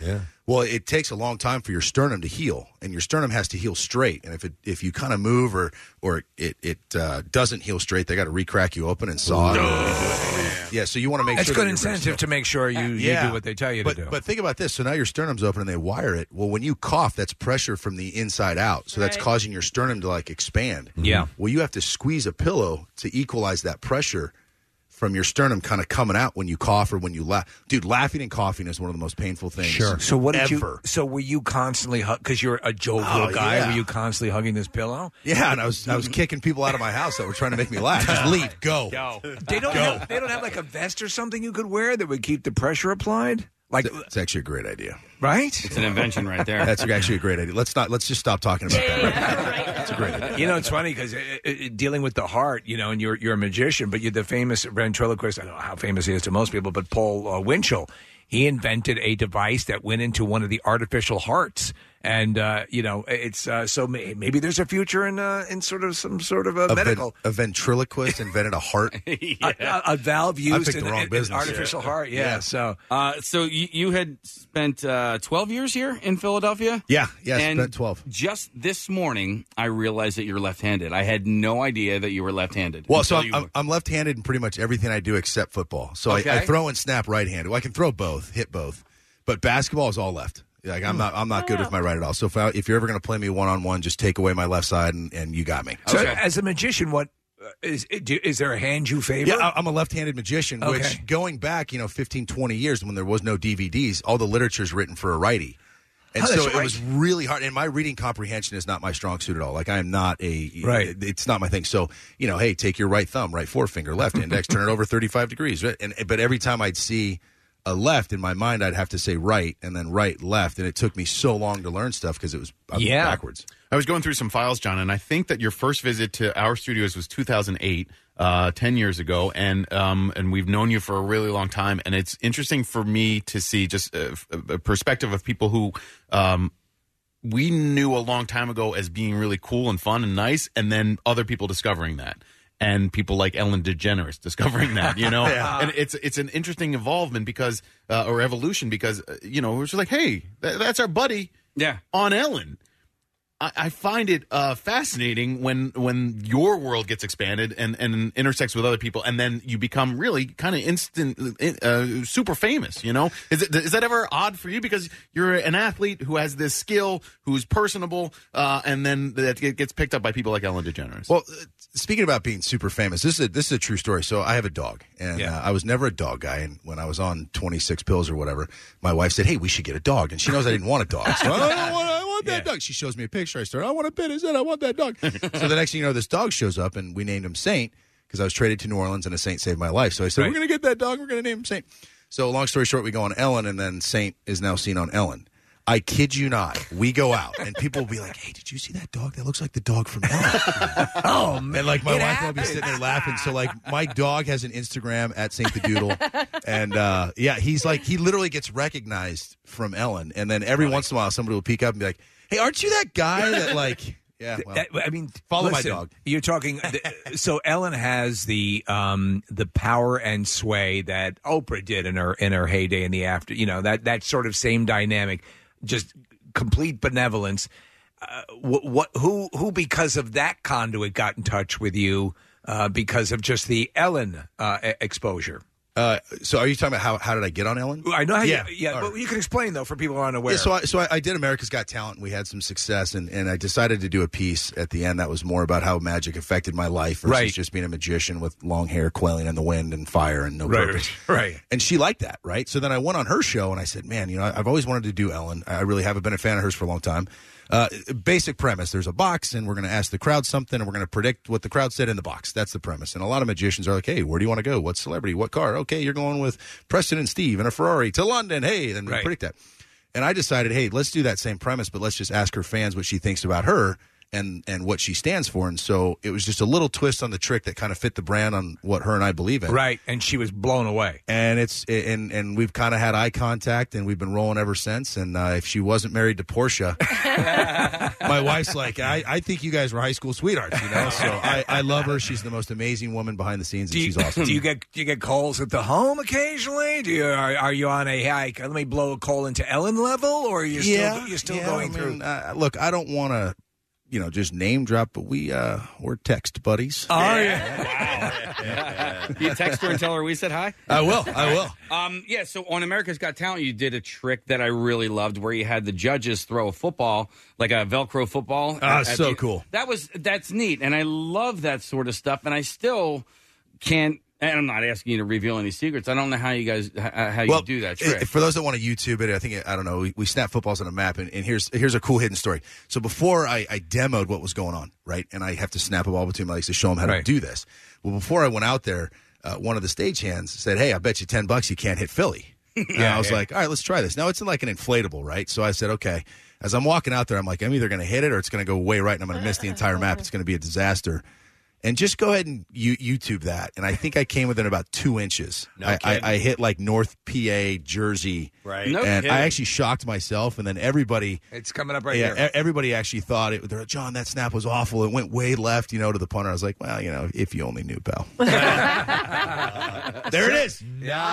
Well, it takes a long time for your sternum to heal, and your sternum has to heal straight. And if it if you kind of move or or it it uh, doesn't heal straight, they got to re-crack you open and saw it. Oh, yeah, so you want to make That's sure good that incentive to make sure you, yeah. you do what they tell you but, to do. But think about this. So now your sternum's open and they wire it. Well, when you cough, that's pressure from the inside out. So that's Right. causing your sternum to like expand. Yeah. Well, you have to squeeze a pillow to equalize that pressure from your sternum kind of coming out when you cough or when you laugh. Dude, laughing and coughing is one of the most painful things. Sure. So what did ever. you? So were you constantly because you're a jovial Oh, guy? yeah. Were you constantly hugging this pillow? Yeah, and I was I was kicking people out of my house that were trying to make me laugh. Just leave, go, Go. They don't. Go. Have, they don't have like a vest or something you could wear that would keep the pressure applied. Like it's actually a great idea, right? It's an invention right there. That's actually a great idea. Let's not. Let's just stop talking about that. That's a great idea. You know, it's funny because uh, uh, dealing with the heart, you know, and you're you're a magician, but you're the famous ventriloquist. I don't know how famous he is to most people, but Paul uh, Winchell, he invented a device that went into one of the artificial hearts. And, uh, you know, it's uh, so may- maybe there's a future in uh, in sort of some sort of a, A, ven- medical. a ventriloquist invented a heart. a, a, a valve I used picked in, the wrong in- in business. artificial heart. Yeah. So, Uh, so you, you had spent uh, twelve years here in Philadelphia? Yeah, yeah, and spent twelve. Just this morning, I realized that you're left-handed. I had no idea that you were left-handed. Well, so until I'm, you- I'm, I'm left-handed in pretty much everything I do except football. So Okay. I, I throw and snap right-handed. Well, I can throw both, hit both, but basketball is all left. Like I'm not, I'm not good with my right at all. So if, I, if you're ever going to play me one-on-one, just take away my left side, and, and you got me. so as a magician, what uh, is do- is there a hand you favor? Yeah, I- I'm a left-handed magician, Okay. which going back, you know, fifteen, twenty years when there was no D V Ds, all the literature is written for a righty. And Oh, so that's it right. was really hard. And my reading comprehension is not my strong suit at all. Like I am not a, Right. it's not my thing. So, you know, hey, take your right thumb, right forefinger, left index, turn it over thirty-five degrees. Right? And, but every time I'd see a left in my mind, I'd have to say right and then right, left. And it took me so long to learn stuff because it was I was Yeah. backwards. I was going through some files, John, and I think that your first visit to our studios was two thousand eight, uh, ten years ago, and um, and we've known you for a really long time. And it's interesting for me to see just a, a perspective of people who um, we knew a long time ago as being really cool and fun and nice, and then other people discovering that. And people like Ellen DeGeneres discovering that, you know, Yeah. and it's it's an interesting evolvement because uh, or evolution because uh, you know we're just like, hey, th- that's our buddy, yeah, on Ellen. I, I find it uh, fascinating when when your world gets expanded and, and intersects with other people, and then you become really kind of instant, uh, super famous. You know, is it is that ever odd for you because you're an athlete who has this skill, who's personable, uh, and then that gets picked up by people like Ellen DeGeneres? Well, uh, speaking about being super famous, this is a, this is a true story. So I have a dog, and uh, I was never a dog guy. And when I was on twenty-six pills or whatever, my wife said, "Hey, we should get a dog," and she knows I didn't want a dog. So I don't want, I want that dog. She shows me a picture. I start, I want a pet. I said, I want that dog. So the next thing you know, this dog shows up, and we named him Saint because I was traded to New Orleans, and a Saint saved my life. So I said, Right. we're going to get that dog. We're going to name him Saint. So long story short, we go on Ellen, and then Saint is now seen on Ellen. I kid you not. We go out, and people will be like, "Hey, did you see that dog? That looks like the dog from Ellen." Oh, man. And like my It wife will be happened. sitting there laughing. So like my dog has an Instagram at Saint the Doodle, and uh, yeah, he's like he literally gets recognized from Ellen, and then every once in a while somebody will peek up and be like, "Hey, aren't you that guy that like?" Yeah, well, That- I mean, follow listen, my dog. You're talking. So Ellen has the um, the power and sway that Oprah did in her in her heyday in the after. You know that that sort of same dynamic, just complete benevolence. Uh, what, what who who because of that conduit got in touch with you uh, because of just the Ellen uh, e- exposure. Uh, so are you talking about how how did I get on Ellen? I know. How yeah, You, yeah. All right. But you can explain though for people who aren't aware. Yeah, so I, so I, I did America's Got Talent. And we had some success, and, and I decided to do a piece at the end that was more about how magic affected my life versus Right. just being a magician with long hair, quailing in the wind and fire and no Right, purpose. right. And she liked that, right? So then I went on her show, and I said, man, you know, I've always wanted to do Ellen. I really haven't been a fan of hers for a long time. Uh, basic premise, there's a box, and we're going to ask the crowd something, and we're going to predict what the crowd said in the box. That's the premise. And a lot of magicians are like, hey, where do you want to go? What celebrity? What car? Okay, you're going with Preston and Steve in a Ferrari to London. Hey, then we Right. predict that. And I decided, hey, let's do that same premise, but let's just ask her fans what she thinks about her, and and what she stands for. And so it was just a little twist on the trick that kind of fit the brand on what her and I believe in. Right, and she was blown away. And it's and and we've kind of had eye contact, and we've been rolling ever since. And uh, if she wasn't married to Portia, my wife's like, I, I think you guys were high school sweethearts, you know. So I, I love her. She's the most amazing woman behind the scenes, and Do you, she's awesome. do you get do you get calls at the home occasionally? Do you are, are you on a hey, let me blow a call into Ellen level, or are you still Yeah, you're still yeah, going I through? mean, uh, look, I don't want to, you know, just name drop, but we uh, we're text buddies. Oh yeah. You text her and tell her we said hi? I will. I will. Um, yeah, so on America's Got Talent, you did a trick that I really loved where you had the judges throw a football, like a Velcro football. Ah, at- at so the- cool. That was, that's neat. And I love that sort of stuff. And I still can't, and I'm not asking you to reveal any secrets. I don't know how you guys, how, how you Well, do that i- trick. For those that want to YouTube it, I think I don't know. We, we snap footballs on a map, and, and here's here's a cool hidden story. So before I, I demoed what was going on, right, and I have to snap a ball between my legs to show them how Right. to do this. Well, before I went out there, uh, one of the stagehands said, "Hey, I bet you ten bucks you can't hit Philly." And Yeah, I was yeah. like, "All right, let's try this." Now it's in like an inflatable, right? So I said, "Okay." As I'm walking out there, I'm like, "I'm either going to hit it or it's going to go way right, and I'm going to miss the entire map. It's going to be a disaster." And just go ahead and you, YouTube that. And I think I came within about two inches. No I, I, kidding. I hit like North P A, Jersey. Right. No and kidding. I actually shocked myself. And then everybody, It's coming up right yeah, here. e- everybody actually thought it. They're like, John, that snap was awful. It went way left, you know, to the punter. I was like, well, you know, if you only knew, pal. There it is.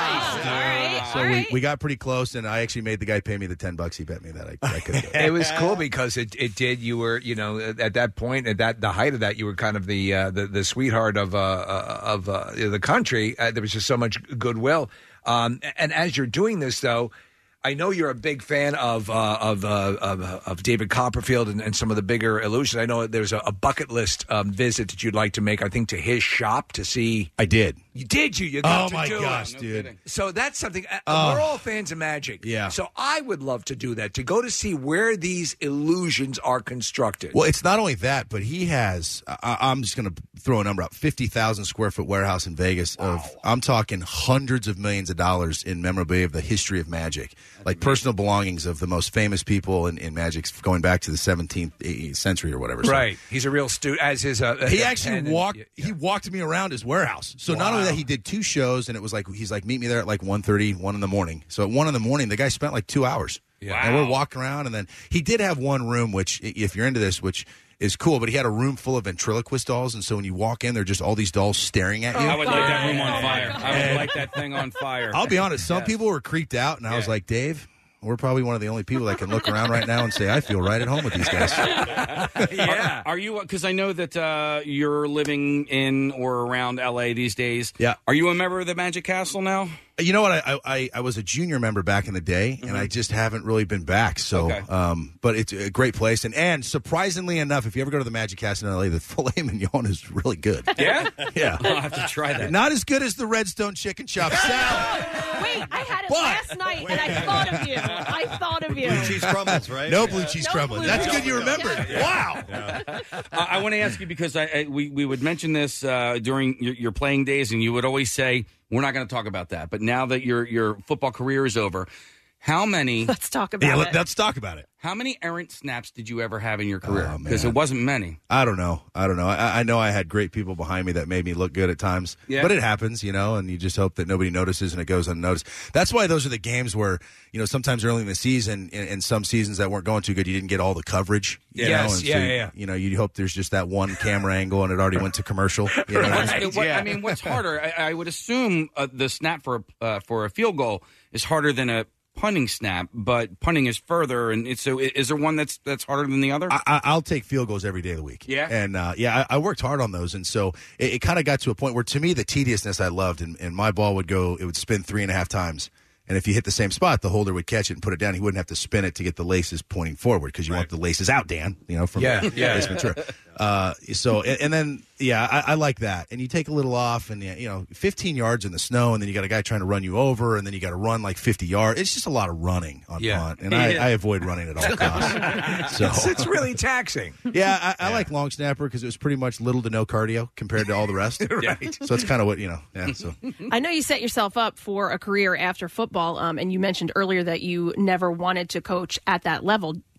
Nice. So we, we got pretty close, and I actually made the guy pay me the ten bucks he bet me that I, I could. It was cool because it, it did. You were, you know, at that point, at that the height of that, you were kind of the uh, the, the sweetheart of uh, uh, of uh, the country. Uh, there was just so much goodwill. Um, and as you're doing this, though, I know you're a big fan of uh, of, uh, of of David Copperfield and, and some of the bigger illusions. I know there's a, a bucket list um, visit that you'd like to make. I think to his shop to see. I did. You did you? You got Oh to my do gosh, it. dude. So that's something. Uh, Oh. we're all fans of magic. Yeah. So I would love to do that, to go to see where these illusions are constructed. Well, it's not only that, but he has. I, I'm just going to throw a number out: fifty thousand square foot warehouse in Vegas. Of I'm talking hundreds of millions of dollars in memorabilia of the history of magic, like personal belongings of the most famous people in, in magic, going back to the seventeenth century or whatever. So Right. He's a real student, as his. Uh, he uh, actually pen and- walked. yeah. He walked me around his warehouse. So not only that, he did two shows, and it was like he's like, meet me there at like one thirty, one in the morning. So at one in the morning, the guy spent like two hours. Yeah. And we're walking around, and then he did have one room, which i- if you're into this, which is cool, but he had a room full of ventriloquist dolls, and so when you walk in, they're just all these dolls staring at you. I would light that room on Oh, my fire. God. I would light that thing on fire. I'll be honest, some Yes. people were creeped out, and I was Yeah. like, Dave, we're probably one of the only people that can look around right now and say, I feel right at home with these guys. yeah. Are, are you? Because I know that uh, you're living in or around L A these days. Yeah. Are you a member of the Magic Castle now? You know what? I, I I was a junior member back in the day, and I just haven't really been back. So, Okay. um, but it's a great place, and and surprisingly enough, if you ever go to the Magic Castle in L A, the filet mignon is really good. Yeah. Yeah, I'll have to try that. not as good as the Redstone chicken chop salad. Wait, I had it But- last night, and I thought of you. I thought of you. Blue cheese crumbles, right? No blue cheese No crumbles. blue That's cheese good. You remembered. Wow. Uh, I want to ask you because I, I we we would mention this uh, during your, your playing days, and you would always say we're not going to talk about that. But now that your your football career is over, how many Let's talk about Yeah, it. let, let's talk about it. how many errant snaps did you ever have in your career? Oh, Because man. it wasn't many. I don't know. I don't know. I, I know I had great people behind me that made me look good at times. Yeah. But it happens, you know, and you just hope that nobody notices and it goes unnoticed. That's why those are the games where, you know, sometimes early in the season, in, in some seasons that weren't going too good, you didn't get all the coverage. You Yes, know? And yeah, so, yeah, yeah. You know, you hope there's just that one camera angle and it already went to commercial. You know what I mean? What's- what- I mean, what's harder? I, I would assume uh, the snap for a, uh, for a field goal is harder than a punting snap, but punting is further. And it's, so, is there one that's that's harder than the other? I, I- I'll take field goals every day of the week. Yeah? And, uh, yeah, I, I worked hard on those. And so it, it kind of got to a point where, to me, the tediousness I loved. And, and my ball would go, it would spin three and a half times. And if you hit the same spot, the holder would catch it and put it down. He wouldn't have to spin it to get the laces pointing forward because you want the laces out, Dan, you know, from Yeah, yeah. Ace Ventura. Uh, so, and, and then, yeah, I, I like that. And you take a little off and, you know, fifteen yards in the snow, and then you got a guy trying to run you over, and then you got to run like fifty yards. It's just a lot of running on Yeah. punt. And I, Yeah. I avoid running at all costs. So, It's, it's really taxing. yeah, I, I like long snapper because it was pretty much little to no cardio compared to all the rest. Right. So it's kind of what, you know, yeah, so. I know you set yourself up for a career after football, um, and you mentioned earlier that you never wanted to coach at that level.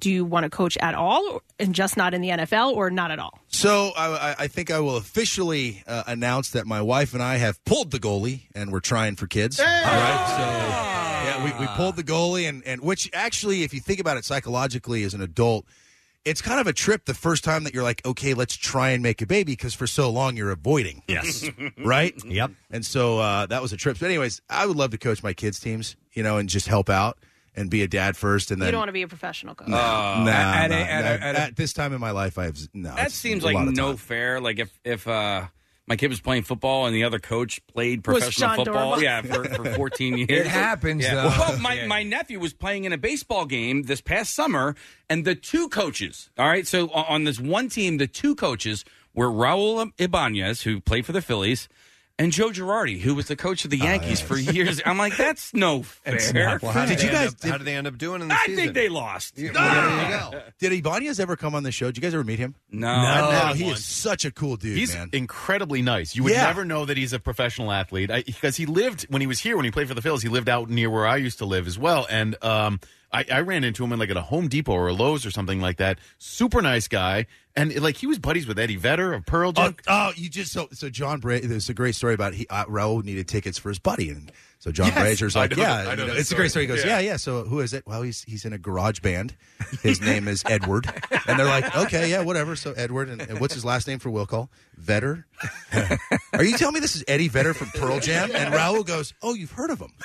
Do you want to coach at all, and just not in the N F L, or not at all? So I, I think I will officially uh, announce that my wife and I have pulled the goalie, and we're trying for kids. All right, so yeah, we, we pulled the goalie, and, and which actually, if you think about it psychologically as an adult, it's kind of a trip the first time that you're like, okay, let's try and make a baby, because for so long you're avoiding. Yes. Right? Yep. And so uh, that was a trip. But anyways, I would love to coach my kids' teams, you know, and just help out and be a dad first. And then You don't want to be a professional coach. No, Uh, nah, at a- nah, at a- nah. at a- At this time in my life, I have z- no. That it's seems a like lot of no time. fair. Like if if uh, my kid was playing football and the other coach played Was professional John football, Dorma. yeah, for, for fourteen years. It happens, Yeah. though. Well, my, Yeah. my nephew was playing in a baseball game this past summer, and the two coaches. All right, so on on this one team, the two coaches were Raul Ibanez, who played for the Phillies, and Joe Girardi, who was the coach of the Yankees for years. I'm like, that's no fair. It's not fair. How did you guys? How did they end up doing in the I season? think they lost. There you go. Did Ibanez ever come on the show? Did you guys ever meet him? No. no, Not he once. is such a cool dude, He's man. incredibly nice. You would Yeah. never know that he's a professional athlete I, because he lived when he was here when he played for the Phillies. He lived out near where I used to live as well, and um, I, I ran into him in like at a Home Depot or a Lowe's or something like that. Super nice guy, and like he was buddies with Eddie Vedder of Pearl Jam. Oh, oh, you just so so John Bra There's a great story about he uh, Raul needed tickets for his buddy, and so John Yes, Brazier's I like, know- yeah, I know you know, that it's a great story. story. He goes, Yeah. yeah. yeah, So who is it? Well, he's he's in a garage band. His name is Edward, and they're like, okay, yeah, whatever. So Edward, and, and what's his last name for will call? Vedder. Are you telling me this is Eddie Vedder from Pearl Jam? And Raul goes, oh, you've heard of him?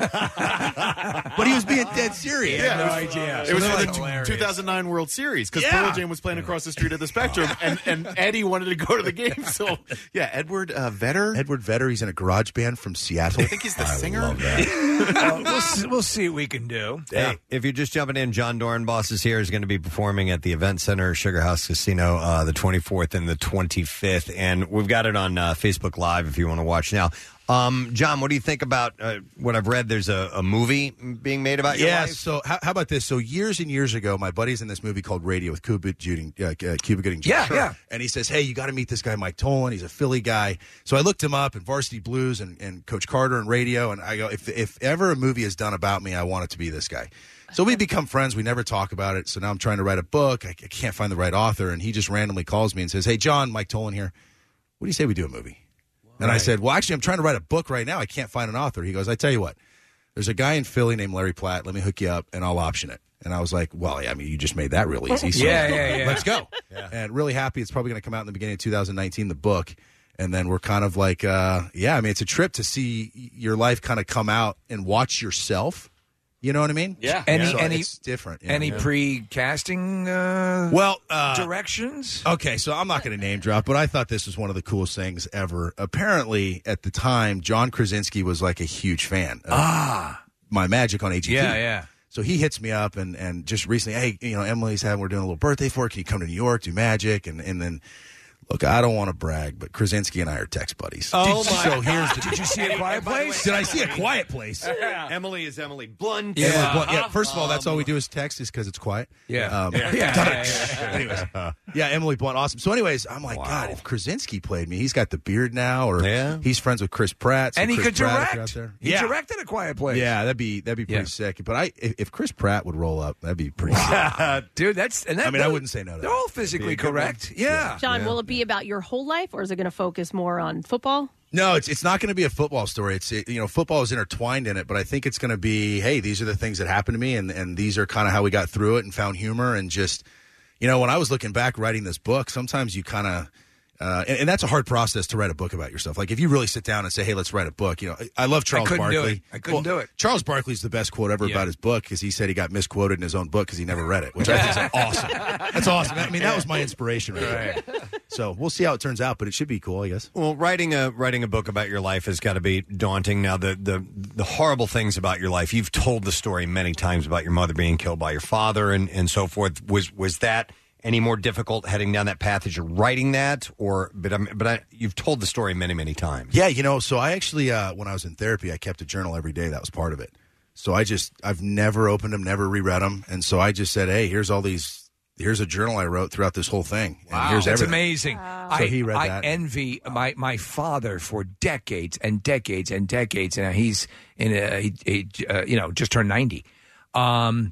But he was being dead serious. Yeah, no it was, idea. It was So for the that's two- hilarious. two thousand nine World Series because Yeah. Pearl Jam was playing across the street at the Spectrum, and, and Eddie wanted to go to the game. So, yeah, Edward uh, Vedder. Edward Vedder. He's in a garage band from Seattle. I think he's the singer. Love that. Uh, we'll, see, we'll see what we can do. Hey, if you're just jumping in, John Dornbos is here. Is going to be performing at the Event Center, Sugar House Casino, uh, the twenty-fourth and the twenty-fifth, and we've got it on uh, Facebook Live if you want to watch now. Um, John, what do you think about uh, what I've read? There's a, a movie being made about your Yeah, life. so how, how about this? So years and years ago, my buddy's in this movie called Radio with Cuba Gooding, uh, uh, Cuba Gooding Jr. Yeah, yeah. And he says, hey, you got to meet this guy, Mike Tolan. He's a Philly guy. So I looked him up in Varsity Blues and, and Coach Carter and Radio, and I go, if if ever a movie is done about me, I want it to be this guy. So we become friends. We never talk about it. So now I'm trying to write a book. I, I can't find the right author, and he just randomly calls me and says, hey, John, Mike Tolan here. What do you say we do a movie? And I said, well, actually, I'm trying to write a book right now. I can't find an author. He goes, I tell you what, there's a guy in Philly named Larry Platt. Let me hook you up, and I'll option it. And I was like, well, yeah, I mean, you just made that real easy. So Yeah, yeah, yeah. let's go. And really happy. It's probably going to come out in the beginning of two thousand nineteen, the book. And then we're kind of like, uh, yeah, I mean, it's a trip to see your life kind of come out and watch yourself. You know what I mean? Yeah. Any So any it's different. you know? any pre-casting uh, Well, uh, directions? Okay, so I'm not going to name drop, but I thought this was one of the coolest things ever. Apparently, at the time, John Krasinski was like a huge fan of Ah, my Magic on A G T. yeah, yeah. So he hits me up and, and just recently, hey, you know, Emily's having, we're doing a little birthday for her. Can you come to New York, do Magic? And, and then, look, I don't want to brag, but Krasinski and I are text buddies. Oh, Did- my So here's the Did you see a quiet place? Did I see a quiet place? Emily is Emily Blunt. Yeah. Well, yeah. First of all, that's all we do is text, is because it's quiet. Yeah. Um, Yeah. Yeah, yeah, yeah. Anyways, yeah, Emily Blunt, awesome. So, anyways, I'm like, God, if Krasinski played me, he's got the beard now, or Yeah. he's friends with Chris Pratt, so And he Chris could Pratt, if you're direct. out there. He yeah. directed A Quiet Place. Yeah, that'd be that'd be pretty Yeah. sick. But I, if, if Chris Pratt would roll up, that'd be pretty sick. Dude, that's and that, I mean, I wouldn't say no to They're that. all physically correct. Yeah. John, will it be about your whole life, or is it going to focus more on football? No, it's it's not going to be a football story. It's it, you know, football is intertwined in it, but I think it's going to be, hey, these are the things that happened to me, and and these are kind of how we got through it and found humor, and just, you know, when I was looking back writing this book, sometimes you kind of. Uh, and, and that's a hard process to write a book about yourself. Like if you really sit down and say, "Hey, let's write a book," you know, I, I love Charles couldn't do Barkley. it. I couldn't do it. Charles Barkley's the best quote ever Yeah. about his book because he said he got misquoted in his own book because he never read it, which I think is awesome. That's awesome. I mean, that was my inspiration, right? there. So we'll see how it turns out, but it should be cool, I guess. Well, writing a writing a book about your life has got to be daunting. Now, the, the the horrible things about your life, you've told the story many times about your mother being killed by your father and, and so forth. Was was that any more difficult heading down that path as you're writing that, or but I'm, but I, you've told the story many many times. Yeah, you know, so I actually, uh, when I was in therapy, I kept a journal every day. That was part of it. So I just, I've never opened them, never reread them, and so I just said, hey, here's all these. Here's a journal I wrote throughout this whole thing. And Wow, here's that's everything. amazing. So I, he read I that. envy my, my father for decades and decades and decades, and he's in a, he, he, uh, you know just turned ninety. Um,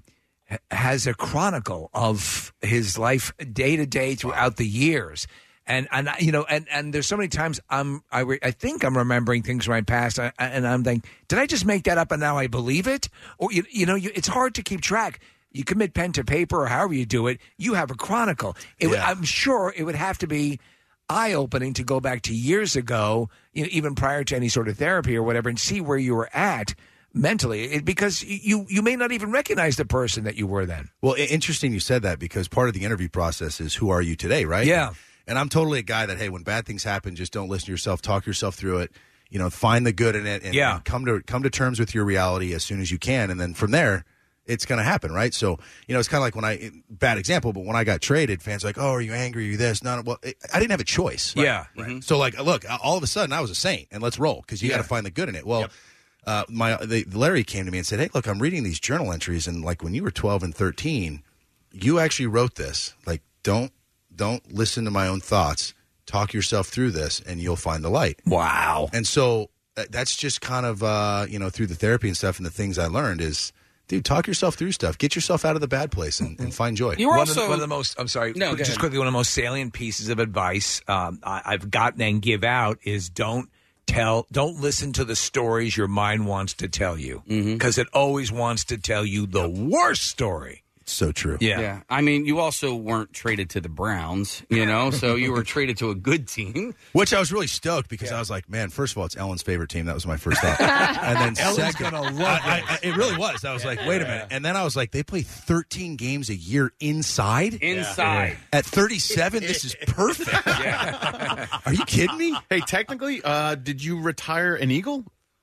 ha- has a chronicle of his life day to day throughout the years. And and you know and, and there's so many times I'm I, re, I think I'm remembering things from my past I, and I'm thinking, did I just make that up and now I believe it? Or you, you know you, it's hard to keep track. You commit pen to paper or however you do it. You have a chronicle. It, would- Yeah. I'm sure it would have to be eye opening to go back to years ago, you know, even prior to any sort of therapy or whatever, and see where you were at mentally. It, because you you may not even recognize the person that you were then. Well, i- interesting you said that because part of the interview process is who are you today, right? Yeah. And I'm totally a guy that, hey, when bad things happen, just don't listen to yourself, talk yourself through it, you know, find the good in it and, Yeah. and come to come to terms with your reality as soon as you can. And then from there, it's going to happen, right? So, you know, it's kind of like when I, bad example, but when I got traded, fans were like, oh, are you angry? Are you this? No, no. Well, it, I didn't have a choice. Yeah. Right. So, like, look, all of a sudden I was a saint and let's roll because you Yeah. got to find the good in it. Well, uh, my the, Larry came to me and said, hey, look, I'm reading these journal entries. And like when you were twelve and thirteen, you actually wrote this. Like, don't don't listen to my own thoughts. Talk yourself through this and you'll find the light. Wow. And so uh, that's just kind of, uh, you know, through the therapy and stuff and the things I learned is, dude, talk yourself through stuff. Get yourself out of the bad place and, and find joy. one, of the, one of the most, I'm sorry, No, go just ahead. quickly, one of the most salient pieces of advice um, I, I've gotten and give out is don't tell, don't listen to the stories your mind wants to tell you because it always wants to tell you the worst story. So true. Yeah. I mean, you also weren't traded to the Browns, you know, so you were traded to a good team. Which I was really stoked because I was like, man, first of all, it's Ellen's favorite team. That was my first thought. And then Ellen's second, gonna love I, it. I, it really was. I was like, wait a minute. And then I was like, they play thirteen games a year inside? Inside. At thirty-seven, this is perfect. Are you kidding me? Hey, technically, uh, did you retire an Eagle?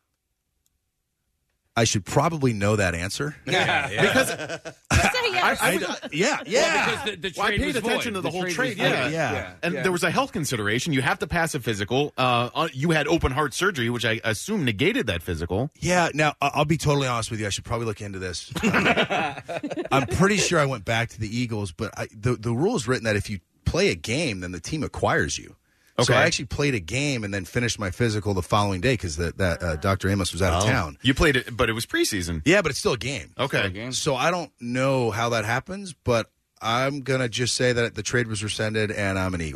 I should probably know that answer. Yeah, because I, I, I- yeah, yeah. Well, because the, the Well, I trade paid was attention void. to the, The whole trade trade. was void. Yeah, Yeah. And Yeah. there was a health consideration. You have to pass a physical. Uh, uh, you had open heart surgery, which I assume negated that physical. Yeah, now I- I'll be totally honest with you. I should probably look into this. Uh, I'm pretty sure I went back to the Eagles, but I, the the rule is written that if you play a game, then the team acquires you. So Okay. I actually played a game and then finished my physical the following day because that that uh, Doctor Amos was out of Oh. town. You played it, but it was preseason. Yeah, but it's still a game. Okay. Still a game. So I don't know how that happens, but I'm gonna just say that the trade was rescinded and I'm an Eagle.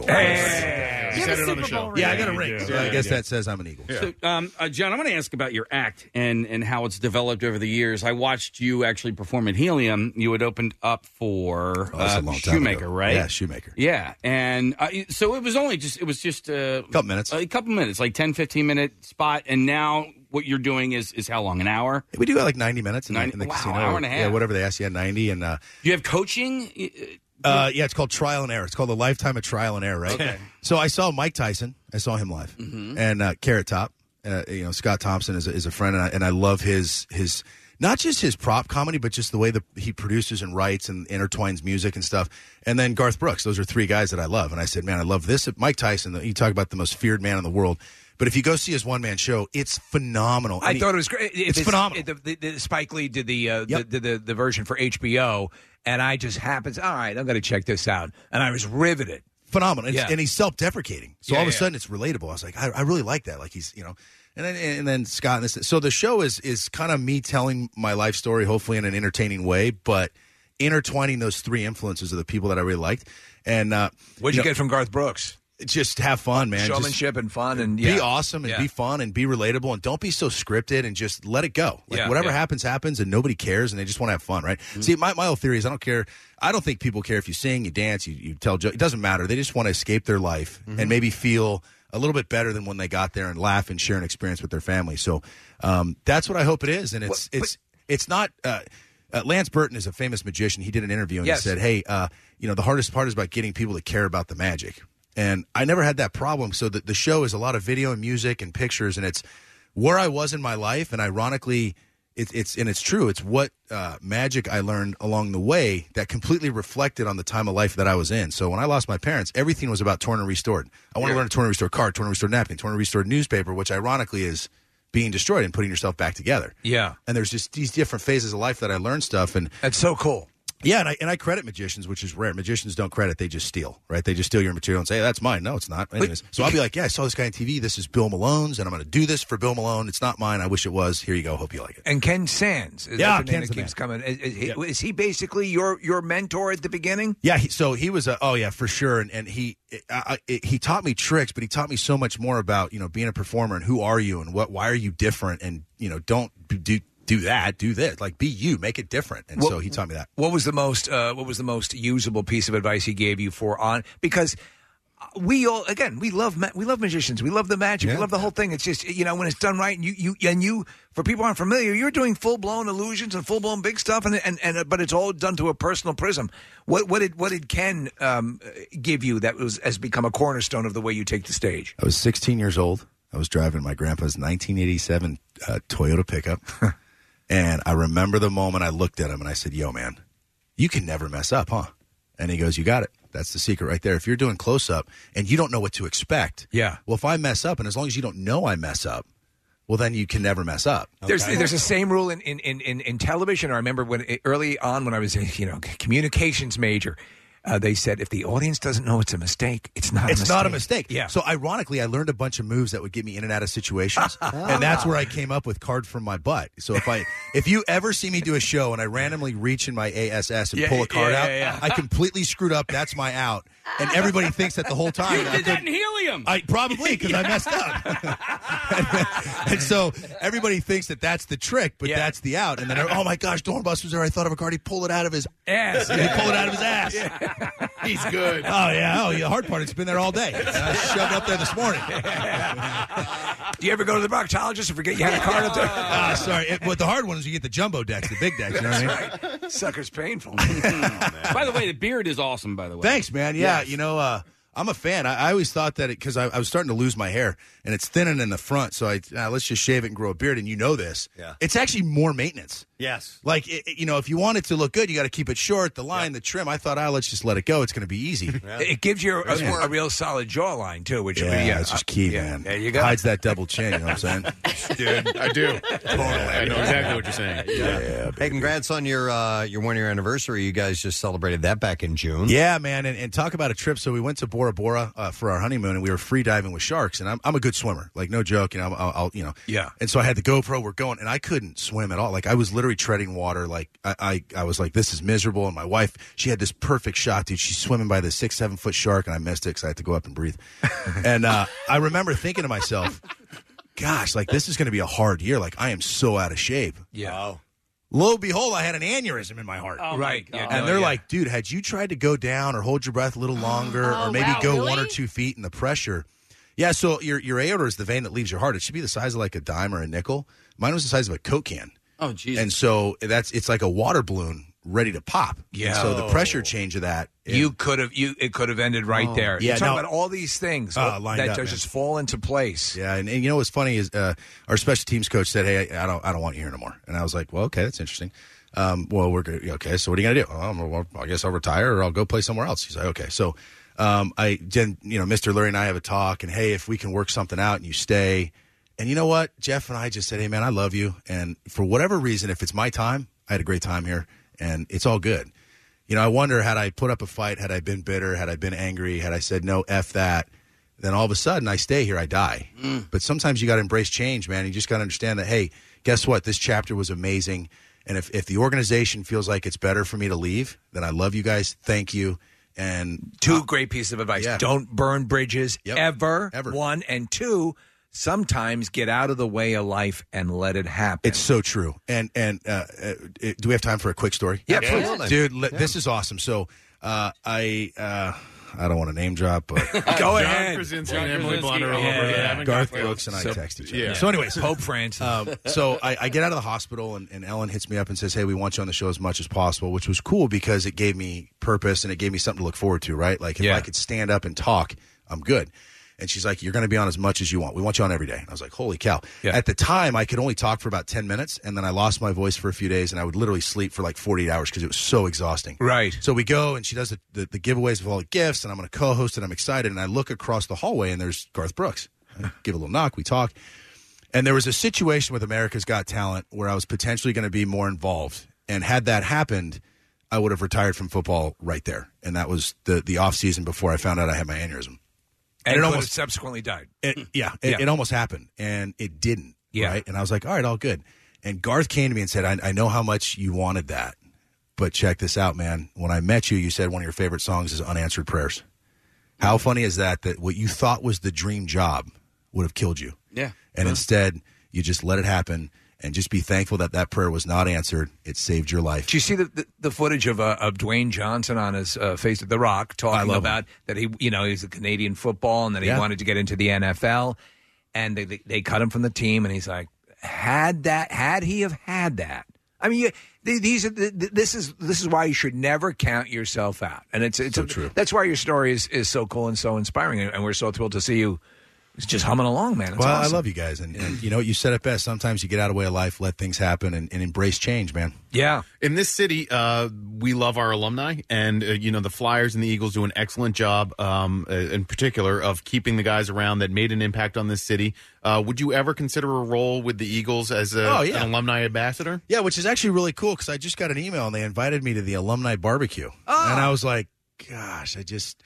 You said it on the show. Yeah, I got a ring. So Yeah, I guess yeah. that says I'm an Eagle. So, um, uh, John, I want to ask about your act and, and how it's developed over the years. I watched you actually perform at Helium. You had opened up for Oh, that's a uh, long time Shoemaker, ago. right? Yeah, Shoemaker. Yeah, and uh, so it was only just it was just a couple minutes, a couple minutes, like ten, fifteen minute spot. And now what you're doing is is how long? An hour? We do got like ninety minutes in, the- ninety in the wow, casino. hour and a half. Yeah, whatever they ask. Yeah, ninety and. Uh, Do you have coaching? Uh, yeah, it's called Trial and Error. It's called the Lifetime of Trial and Error, right? Okay. So I saw Mike Tyson. I saw him live, Mhm. and uh, Carrot Top. Uh, you know, Scott Thompson is a, is a friend, and I, and I love his his not just his prop comedy, but just the way that he produces and writes and intertwines music and stuff. And then Garth Brooks. Those are three guys that I love. And I said, man, I love this. Mike Tyson. You talk about the most feared man in the world. But if you go see his one man show, it's phenomenal. I And he- thought it was great. It's, phenomenal. The, the, the Spike Lee did the, uh, Yep. the, the the version for H B O, and I just happened. All right, I'm going to check this out, and I was riveted. Phenomenal. And, Yeah. and he's self-deprecating. So Yeah, all of a yeah. sudden it's relatable. I was like, I, I really like that. Like he's, you know, and then, and then Scott and this. So the show is, is kind of me telling my life story, hopefully in an entertaining way, but intertwining those three influences of the people that I really liked. And, uh, What'd you, know, get from Garth Brooks? Just have fun, man. Just Showmanship and fun, and be yeah. awesome and Yeah. be fun and be relatable and don't be so scripted and just let it go. Like Yeah, whatever yeah. happens, happens and nobody cares and they just want to have fun, right? See, my, my whole theory is I don't care. I don't think people care if you sing, you dance, you, you tell jokes. It doesn't matter. They just want to escape their life and maybe feel a little bit better than when they got there and laugh and share an experience with their family. So um, that's what I hope it is. And it's What- it's it's not. Uh, uh, Lance Burton is a famous magician. He did an interview and Yes. he said, "Hey, uh, you know, the hardest part is about getting people to care about the magic." And I never had that problem. So the, the show is a lot of video and music and pictures, and it's where I was in my life. And ironically, it, it's and it's true. It's what uh, magic I learned along the way that completely reflected on the time of life that I was in. So when I lost my parents, everything was about torn and restored. I want to Yeah. learn to torn and restore card, torn and restored napkin, torn and restored newspaper, which ironically is being destroyed and putting yourself back together. Yeah. And there's just these different phases of life that I learned stuff. And That's so cool. Yeah, and I and I credit magicians, which is rare. Magicians don't credit; they just steal, right? They just steal your material and say, hey, "That's mine." No, it's not. Anyways, so I'll be like, "Yeah, I saw this guy on T V. This is Bill Malone's, and I'm going to do this for Bill Malone. It's not mine. I wish it was. Here you go. Hope you like it." And Ken Sands, is Yeah, that the name Ken's that the keeps man. coming? Is, is he, is he basically your your mentor at the beginning? Yeah, he, so he was a oh yeah for sure, and and he I, I, he taught me tricks, but he taught me so much more about you know being a performer and who are you and what why are you different, and you know don't do do that, do this, like be you, make it different, and What- so he taught me that. What was the most uh, what was the most usable piece of advice he gave you for on because we all again we love ma- we love magicians, we love the magic, we love the whole thing. It's just you know when it's done right, and you you and you for people who aren't familiar, you're doing full blown illusions and full blown big stuff, and and and but it's all done to a personal prism. What what did what did Ken um, give you that was has become a cornerstone of the way you take the stage? I was sixteen years old. I was driving my grandpa's nineteen eighty-seven uh, Toyota pickup. And I remember the moment I looked at him and I said, yo, man, you can never mess up, huh? And he goes, you got it. That's the secret right there. If you're doing close up and you don't know what to expect. Yeah. Well, if I mess up, and as long as you don't know I mess up, well, then you can never mess up. There's there's the same rule in, in, in, in, in television. I remember when early on when I was a you know communications major, uh, they said if the audience doesn't know it's a mistake, it's not. It's a mistake. not a mistake. Yeah. So ironically, I learned a bunch of moves that would get me in and out of situations, and that's where I came up with card from my butt. So if I, if you ever see me do a show and I randomly reach in my A S S and Yeah, pull a card yeah, out, yeah, yeah. I completely screwed up. That's my out, and everybody thinks that the whole time. You did that in helium. I probably because I messed up, and so everybody thinks that that's the trick, but that's the out. And then oh my gosh, Dornbuster's there. I thought of a card. He pulled it out of his ass. He pulled it out of his ass. He's good. Oh yeah. Oh, the hard part. It's been there all day. I shoved it up there this morning. Do you ever go to the proctologist and forget you had a card up there? Ah, sorry. It, but the hard one is you get the jumbo decks, the big decks. You know what I mean? Right. Sucker's painful. By the way, the beard is awesome. By the way, Thanks, man. Yeah, Yes. you know, uh, I'm a fan. I, I always thought that because I, I was starting to lose my hair and it's thinning in the front, so I uh, let's just shave it and grow a beard. And you know this, Yeah. it's actually more maintenance. Yes. Like it, it- you know, if you want it to look good, you got to keep it short. The line, the trim. I thought, ah, let's just let it go. It's going to be easy. It gives you a, Yeah. a real solid jawline too, which Yeah, yeah, it's just key, yeah, man. There you go. Hides that double chin. You know what I'm saying, dude? I do. Totally. I know exactly what you're saying. Yeah. Hey, congrats on your uh, your one year anniversary. You guys just celebrated that back in June. Yeah, man, and, and talk about a trip. So we went to Bora Bora uh, for our honeymoon, and we were free diving with sharks. And I'm, I'm a good swimmer, like no joke. You know, I'll, I'll you know, Yeah. And so I had the GoPro. We're going, and I couldn't swim at all. Like I was literally treading water. Like I, I, I was like, this is miserable. And my wife, she had this perfect shot, dude. She's swimming by this six, seven foot shark, and I missed it because I had to go up and breathe. and uh, I remember thinking to myself, gosh, like this is going to be a hard year. Like I am so out of shape. Yeah. Lo and behold, I had an aneurysm in my heart. Oh, right. And Yeah, no, they're yeah. like, dude, had you tried to go down or hold your breath a little longer Oh, or maybe wow, go really? one or two feet in the pressure? Yeah, so your your aorta is the vein that leaves your heart. It should be the size of like a dime or a nickel. Mine was the size of a Coke can. Oh, Jesus. And so that's it's like a water balloon ready to pop. Yeah. And so the pressure change of that. You could have you it could have ended right Oh. there. Yeah, You're talking no. about all these things Uh, lined that up, just man. just fall into place. Yeah, and, and you know what's funny is uh, our special teams coach said, "Hey, I, I don't, I don't want you here no more." And I was like, "Well, okay, that's interesting. Um, well, we're good. Okay, so what are you gonna do?" Oh, well, I guess I'll retire or I'll go play somewhere else. He's like, "Okay." So, um, I then you know, Mister Lurie and I have a talk, and hey, if we can work something out and you stay, and you know what, Jeff and I just said, "Hey, man, I love you, and for whatever reason, if it's my time, I had a great time here, and it's all good." You know, I wonder, had I put up a fight, had I been bitter, had I been angry, had I said, no, F that, then all of a sudden I stay here, I die. Mm. But sometimes you got to embrace change, man. You just got to understand that, hey, guess what? This chapter was amazing. And if, if the organization feels like it's better for me to leave, then I love you guys. Thank you. And Two great pieces of advice. Yeah. Don't burn bridges Yep. ever. Ever. One and two, sometimes get out of the way of life and let it happen. It's so true. And and uh, uh, do we have time for a quick story? Yeah, please. Dude, li- this is awesome. So uh, I uh, I don't want to name drop, but Go John ahead. Krasinski and Emily Blunt are all over Yeah. there. Having Garth cocktails. Brooks and I So- text each other. yeah. So, anyways, Pope Francis. Um, so I, I get out of the hospital, and, and Ellen hits me up and says, "Hey, we want you on the show as much as possible," which was cool because it gave me purpose and it gave me something to look forward to. Right? Like if Yeah. I could stand up and talk, I'm good. And she's like, "You're going to be on as much as you want. We want you on every day." And I was like, "Holy cow!" Yeah. At the time, I could only talk for about ten minutes, and then I lost my voice for a few days, and I would literally sleep for like forty-eight hours because it was so exhausting. Right. So we go, and she does the, the, the giveaways of all the gifts, and I'm going to co-host, and I'm excited. And I look across the hallway, and there's Garth Brooks. I give a little knock, we talk. And there was a situation with America's Got Talent where I was potentially going to be more involved. And had that happened, I would have retired from football right there. And that was the, the off season before I found out I had my aneurysm. And, it it almost subsequently died. It, yeah, it, Yeah. it almost happened, and it didn't. Yeah. Right? And I was like, all right, all good. And Garth came to me and said, I, I know how much you wanted that, but check this out, man. When I met you, you said one of your favorite songs is Unanswered Prayers. How funny is that, that what you thought was the dream job would have killed you? Yeah. And Yeah. instead, you just let it happen and just be thankful that that prayer was not answered. It saved your life. Did you see the, the, the footage of uh, of Dwayne Johnson on his uh, face at The Rock talking love about that he, you know, he's a Canadian football and that he Yeah. wanted to get into the N F L, and they, they they cut him from the team, and he's like, had that, had he have had that, I mean, you, th- these are the, th- this is this is why you should never count yourself out, and it's it's So a, true. That's why your story is, is so cool and so inspiring, and, and we're so thrilled to see you. It's just humming along, man. It's well, awesome. I love you guys. And, and you know what? You said it best. Sometimes you get out of the way of life, let things happen, and, and embrace change, man. Yeah. In this city, uh, we love our alumni, and uh, you know the Flyers and the Eagles do an excellent job, um, uh, in particular, of keeping the guys around that made an impact on this city. Uh, would you ever consider a role with the Eagles as a, Oh, yeah. an alumni ambassador? Yeah, which is actually really cool because I just got an email and they invited me to the alumni barbecue. Oh. And I was like, gosh, I just,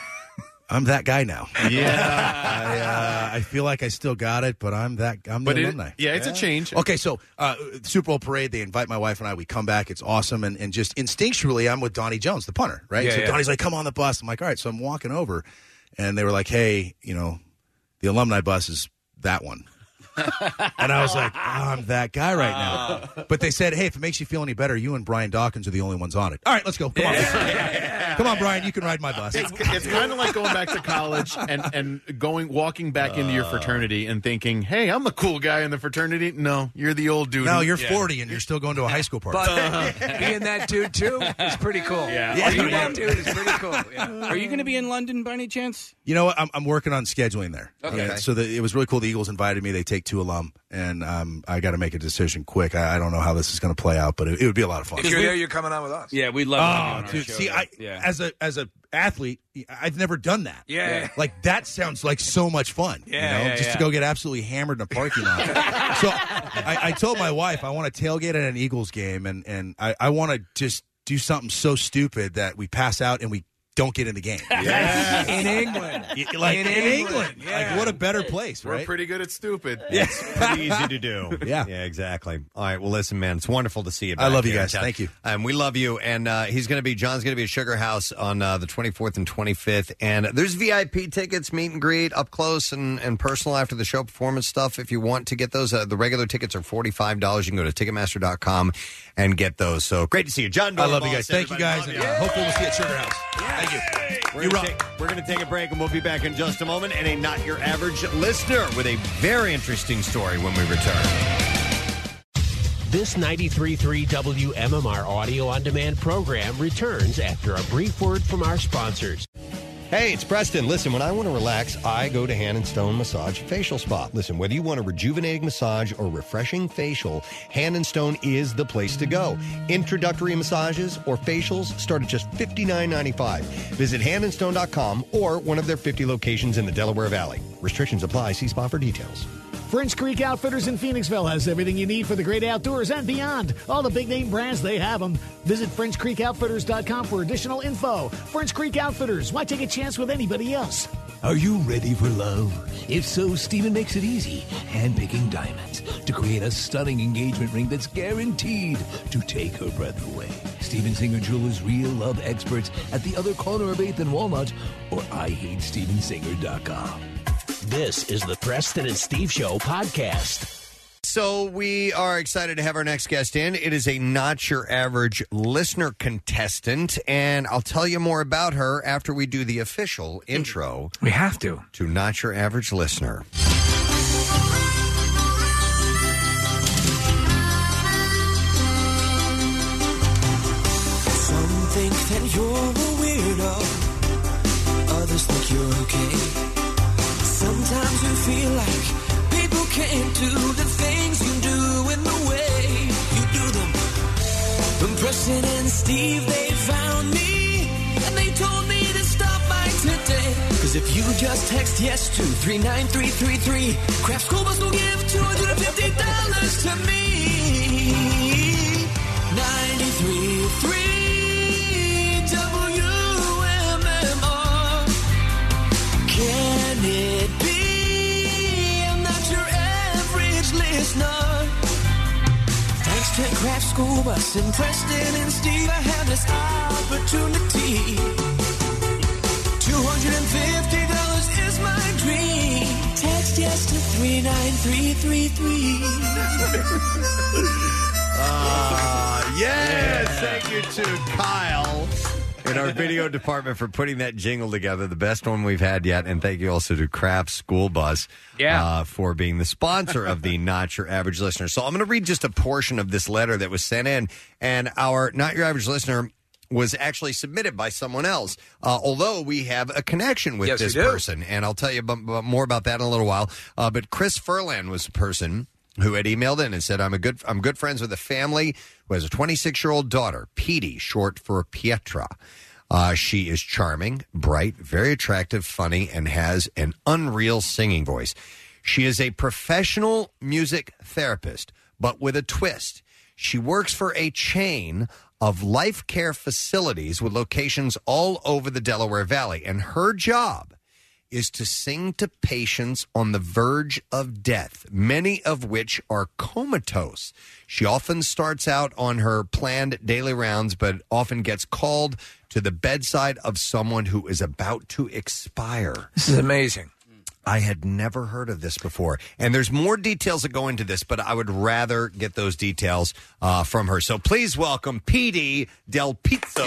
I'm that guy now. Yeah. I, uh, I feel like I still got it, but I'm that, I'm the But it- alumni. yeah, it's a change. Okay, so uh, Super Bowl parade, they invite my wife and I. We come back. It's awesome. And, and just instinctually, I'm with Donnie Jones, the punter, right? Yeah, so yeah. Donnie's like, come on the bus. I'm like, all right. So I'm walking over and they were like, hey, you know, the alumni bus is that one. And I was like, oh, I'm that guy right now. But they said, hey, if it makes you feel any better, you and Brian Dawkins are the only ones on it. All right, let's go. Come on. Come on, Brian. You can ride my bus. It's, it's kind of like going back to college and, and going walking back into your fraternity and thinking, hey, I'm the cool guy in the fraternity. No, you're the old dude. No, you're Yeah. forty and you're still going to a high school party. But being that dude too is pretty cool. Yeah. Are you Yeah. that dude is pretty cool. Yeah. Are you going to be in London by any chance? You know what? I'm, I'm working on scheduling there. Okay. Yeah, so the, it was really cool. The Eagles invited me. They take two alum, and um, I got to make a decision quick. I, I don't know how this is going to play out, but it, it would be a lot of fun. If you're there, you're coming on with us. Yeah, we'd love to have you on Oh, our dude, show, see, though. I yeah. as a as a athlete, I've never done that. Yeah. like that sounds like so much fun. Yeah, you know, yeah, just to yeah. go get absolutely hammered in a parking lot. So I, I told my wife I want to tailgate at an Eagles game, and and I, I want to just do something so stupid that we pass out and we don't get in the game. Yes. In England. Y- Like in, In England. England, yeah. Like what a better place, We're right? pretty good at stupid. It's pretty easy to do. Yeah. Yeah, exactly. All right. Well, listen, man, it's wonderful to see you. I back love you here in guys. town. Thank you. And we love you. And uh, he's going to be, John's going to be at Sugar House on uh, the twenty-fourth and twenty-fifth. And there's V I P tickets, meet and greet, up close and, and personal after the show, performance stuff. If you want to get those, uh, the regular tickets are forty-five dollars. You can go to Ticketmaster dot com and get those. So great to see you. John I love you Dornbos, guys. Thank you everybody. guys. Love And, you. uh, hopefully we'll see you at Sugar House. Thank you. We're You gonna, rock. take, we're gonna take a break and we'll be back in just a moment. And a Not Your Average Listener with a very interesting story when we return. This ninety-three point three W M M R audio on demand program returns after a brief word from our sponsors. Hey, it's Preston. Listen, when I want to relax, I go to Hand and Stone Massage Facial Spa. Listen, whether you want a rejuvenating massage or refreshing facial, Hand and Stone is the place to go. Introductory massages or facials start at just fifty-nine ninety-five. Visit hand and stone dot com or one of their fifty locations in the Delaware Valley. Restrictions apply. See spa for details. French Creek Outfitters in Phoenixville has everything you need for the great outdoors and beyond. All the big name brands, they have them. Visit French Creek Outfitters dot com for additional info. French Creek Outfitters, why take a chance with anybody else? Are you ready for love? If so, Steven makes it easy, handpicking diamonds to create a stunning engagement ring that's guaranteed to take her breath away. Steven Singer Jewelers' real love experts at the other corner of eighth and Walnut or I hate steven singer dot com. This is the Preston and Steve Show podcast. So we are excited to have our next guest in. It is a Not Your Average Listener contestant, and I'll tell you more about her after we do the official intro. We have to. To Not Your Average Listener. Some think that you're a weirdo, others think you're okay. Sometimes you feel like people can't do the things you do in the way you do them. From Preston and Steve, they found me, and they told me to stop by today. Cause if you just text yes to three nine three three three, Kraft School Bus will give two hundred fifty dollars to me. ninety-three point three school bus and Preston and Steve, I have this opportunity. two hundred fifty dollars is my dream. Text yes to three nine three three three. Uh, yes, thank you to Kyle in our video department for putting that jingle together, the best one we've had yet. And thank you also to Kraft School Bus yeah. uh, for being the sponsor of the Not Your Average Listener. So I'm going to read just a portion of this letter that was sent in. And our Not Your Average Listener was actually submitted by someone else, uh, although we have a connection with Yes, this we do. person. And I'll tell you b- b- more about that in a little while. Uh, but Chris Furlan was the person who had emailed in and said, I'm a good I'm good friends with a family who has a twenty-six-year-old daughter, Petey, short for Pietra. Uh, she is charming, bright, very attractive, funny, and has an unreal singing voice. She is a professional music therapist, but with a twist. She works for a chain of life care facilities with locations all over the Delaware Valley, and her job is to sing to patients on the verge of death, many of which are comatose. She often starts out on her planned daily rounds, but often gets called to the bedside of someone who is about to expire. This is amazing. I had never heard of this before. And there's more details that go into this, but I would rather get those details uh, from her. So please welcome Petey Del Pizzo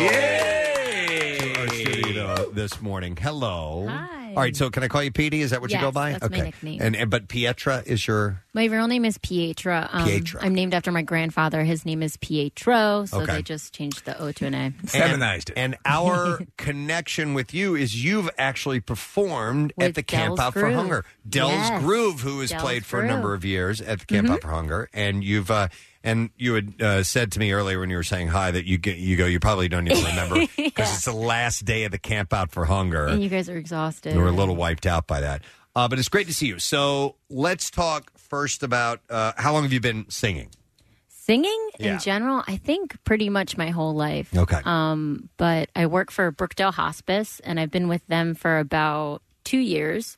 to our studio this morning. Hello. Hi. All right, so can I call you Petey? Is that what Yes, you go by? that's my nickname. And, and but Pietra is your My real name is Pietra. Um, Pietra. I'm named after my grandfather. His name is Pietro, so Okay. they just changed the O to an A. and, And our connection with you is you've actually performed at With the Camp Dell's Out for Groove. Hunger. Dell's Yes. Groove, who has Dell's played for a Groove. number of years at the Camp Mhm. Out for Hunger, and you've uh, and you had uh, said to me earlier when you were saying hi that you get, you go you probably don't even remember because Yeah. it's the last day of the Camp Out for Hunger. And you guys are exhausted. We were a little wiped out by that. Uh, but it's great to see you. So let's talk first about uh, how long have you been singing? Singing Yeah. in general, I think pretty much my whole life. Okay. Um, but I work for Brookdale Hospice, and I've been with them for about two years,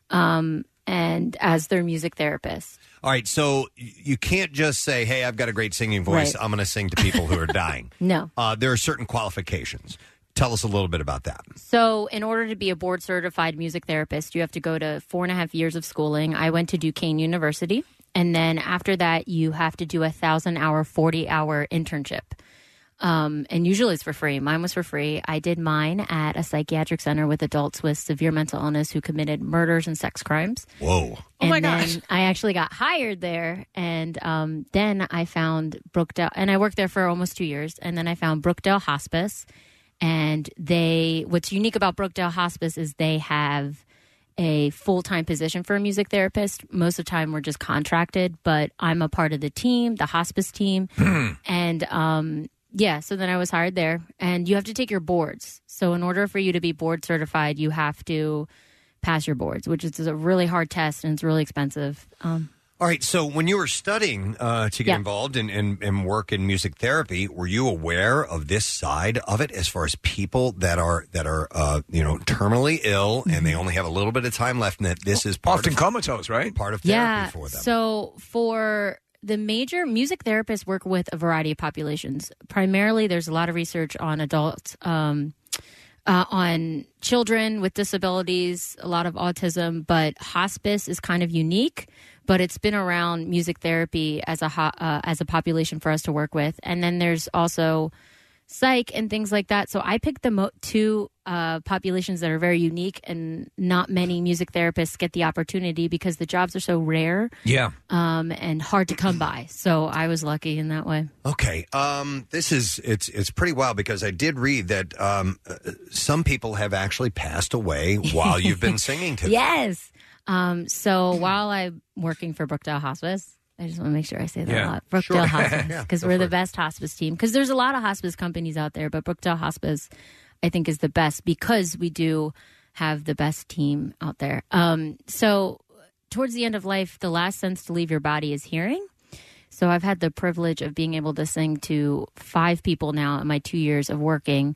um, and as their music therapist. All right, so y- you can't just say, hey, I've got a great singing voice. Right. I'm going to sing to people who are dying. No. Uh, there are certain qualifications. Tell us a little bit about that. So, in order to be a board certified music therapist, you have to go to four and a half years of schooling. I went to Duquesne University. And then after that, you have to do a thousand hour, forty hour internship. Um, and usually it's for free. Mine was for free. I did mine at a psychiatric center with adults with severe mental illness who committed murders and sex crimes. Whoa. And my then gosh. I actually got hired there. And um, then I found Brookdale, and I worked there for almost two years. And then I found Brookdale Hospice. And they, what's unique about Brookdale Hospice is they have a full-time position for a music therapist. Most of the time we're just contracted, but I'm a part of the team, the hospice team. and um, yeah, so then I was hired there. And you have to take your boards. So in order for you to be board certified, you have to pass your boards, which is a really hard test and it's really expensive. Um, All right, so when you were studying uh, to get Yeah. involved in, in, in work in music therapy, were you aware of this side of it as far as people that are that are uh, you know terminally ill and they only have a little bit of time left, and that this is part Often of, comatose, right? Part of therapy yeah. for them. So for the major music therapists work with a variety of populations. Primarily, there's a lot of research on adults, um, uh, on children with disabilities, a lot of autism, but hospice is kind of unique. But it's been around music therapy as a ho- uh, as a population for us to work with, and then there's also psych and things like that. So I picked the mo- two uh, populations that are very unique, and not many music therapists get the opportunity because the jobs are so rare, Yeah. um, and hard to come by. So I was lucky in that way. Okay, um, this is it's it's pretty wild because I did read that um, uh, some people have actually passed away while you've been singing to them. Yes. Um, so while I'm working for Brookdale Hospice, I just want to make sure I say that Yeah, a lot. Brookdale sure. Hospice, Yeah, because go we're for the it. best hospice team. Because there's a lot of hospice companies out there, but Brookdale Hospice, I think, is the best because we do have the best team out there. Um, so towards the end of life, the last sense to leave your body is hearing. So I've had the privilege of being able to sing to five people now in my two years of working.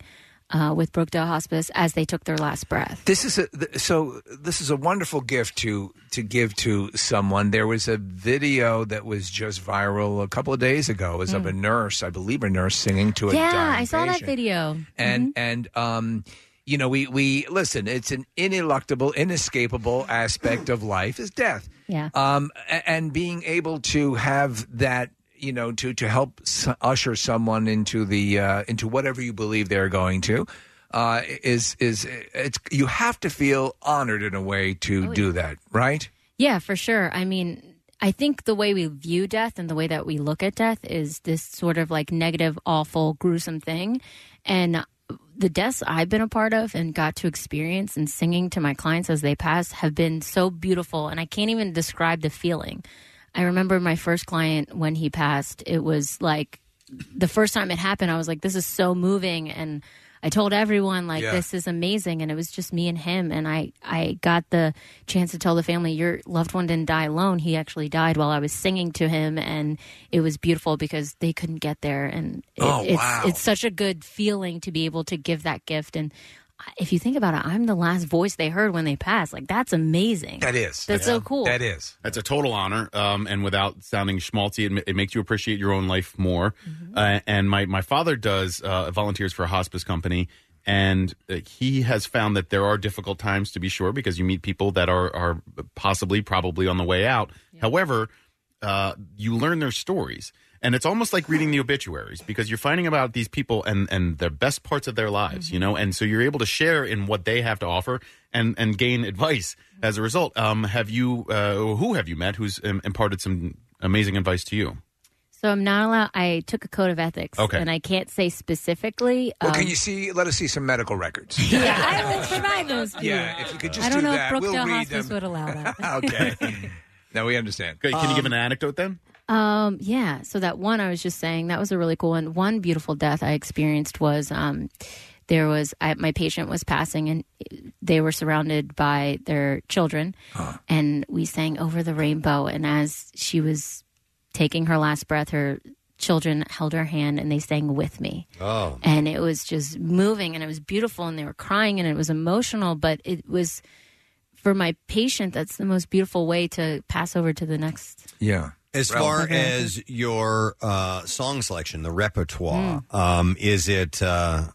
uh, with Brookdale Hospice as they took their last breath. This is a th- so. This is a wonderful gift to to give to someone. There was a video that was just viral a couple of days ago. It was Mm. of a nurse, I believe, a nurse singing to a Yeah, dying I saw that patient. video. And Mhm. and um, you know, we we listen. It's an ineluctable, inescapable aspect of life is death. Yeah. Um, a- and being able to have that, you know, to to help s- usher someone into the uh, into whatever you believe they're going to, uh, is is it's you have to feel honored in a way to Oh, do yeah. that, right? Yeah, for sure. I mean, I think the way we view death and the way that we look at death is this sort of like negative, awful, gruesome thing. And the deaths I've been a part of and got to experience and singing to my clients as they pass have been so beautiful. And I can't even describe the feeling. I remember my first client when he passed, it was like the first time it happened, I was like, this is so moving. And I told everyone, like, Yeah. this is amazing. And it was just me and him. And I, I got the chance to tell the family, your loved one didn't die alone. He actually died while I was singing to him. And it was beautiful because they couldn't get there. And it, Oh, it's, wow. it's such a good feeling to be able to give that gift. And if you think about it, I'm the last voice they heard when they passed. Like, that's amazing. That is. That's so cool. That is. That's a total honor. Um, and without sounding schmaltzy, it, ma- it makes you appreciate your own life more. Uh, and my, my father does uh, volunteers for a hospice company. And uh, he has found that there are difficult times, to be sure, because you meet people that are, are possibly, probably on the way out. However, uh, you learn their stories. And it's almost like reading the obituaries because you're finding about these people and, and the best parts of their lives, you know, and so you're able to share in what they have to offer and, and gain advice as a result. Um, have you, uh, who have you met who's um, imparted some amazing advice to you? So I'm not allowed, I took a code of ethics. Okay. And I can't say specifically. Well, um, can you see? Let us see some medical records. Yeah, I will provide those to you. Yeah, if you could just I don't do know that, if we'll Brookdale read Hospice them. would allow that. Okay. Now we understand. Can you give Um, an anecdote then? Um, yeah. So that one I was just saying, that was a really cool one. One beautiful death I experienced was um, there was I, my patient was passing and they were surrounded by their children, and we sang Over the Rainbow. And as she was taking her last breath, her children held her hand and they sang with me. Oh. And it was just moving and it was beautiful and they were crying and it was emotional, but it was for my patient, that's the most beautiful way to pass over to the next. Yeah. As Right. far Okay. as your uh, song selection, the repertoire, Mm. um, is it? Uh,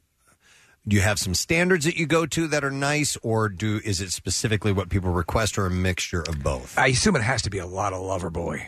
do you have some standards that you go to that are nice, or do is it specifically what people request, or a mixture of both? I assume it has to be a lot of Loverboy.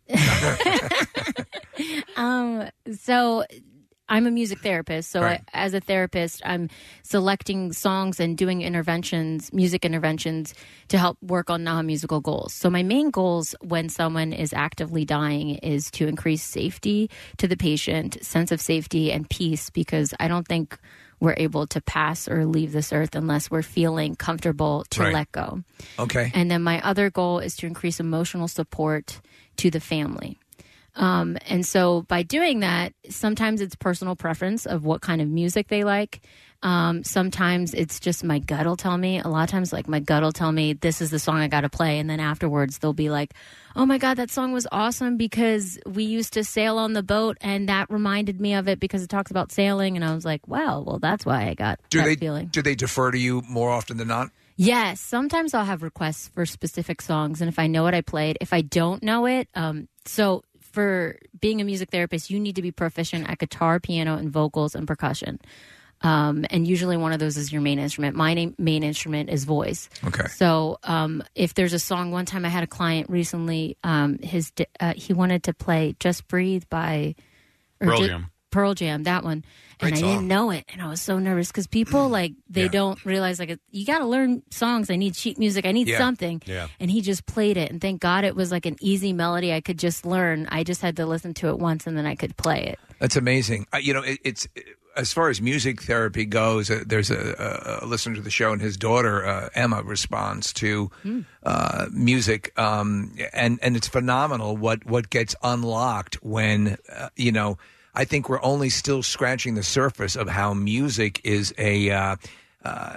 Um, so I'm a music therapist. So Right. I, as a therapist, I'm selecting songs and doing interventions, music interventions to help work on non-musical goals. So my main goals when someone is actively dying is to increase safety to the patient, sense of safety and peace, because I don't think we're able to pass or leave this earth unless we're feeling comfortable to Right. let go. Okay. And then my other goal is to increase emotional support to the family. Um, and so by doing that, sometimes it's personal preference of what kind of music they like. Um, sometimes it's just my gut will tell me. A lot of times, like, my gut will tell me this is the song I got to play. And then afterwards, they'll be like, oh my God, that song was awesome because we used to sail on the boat and that reminded me of it because it talks about sailing. And I was like, wow, well, that's why I got Do that they feeling. do they defer to you more often than not? Yes, sometimes I'll have requests for specific songs, and if I know what I played, if I don't know it, um, so for being a music therapist, you need to be proficient at guitar, piano, and vocals and percussion. Um, and usually one of those is your main instrument. My name, main instrument is voice. Okay. So um, if there's a song, one time I had a client recently, um, his uh, he wanted to play "Just Breathe" by or Pearl Ju- Jam. Pearl Jam, that one. Great and I song. didn't know it. And I was so nervous because people, like, they don't realize, like, you got to learn songs. I need sheet music. I need Yeah. something. Yeah. And he just played it. And thank God it was, like, an easy melody I could just learn. I just had to listen to it once and then I could play it. That's amazing. Uh, you know, it, it's as far as music therapy goes. Uh, there's a, a, a listener to the show, and his daughter uh, Emma responds to uh, music, um, and and it's phenomenal what what gets unlocked when uh, you know. I think we're only still scratching the surface of how music is a. Uh, uh,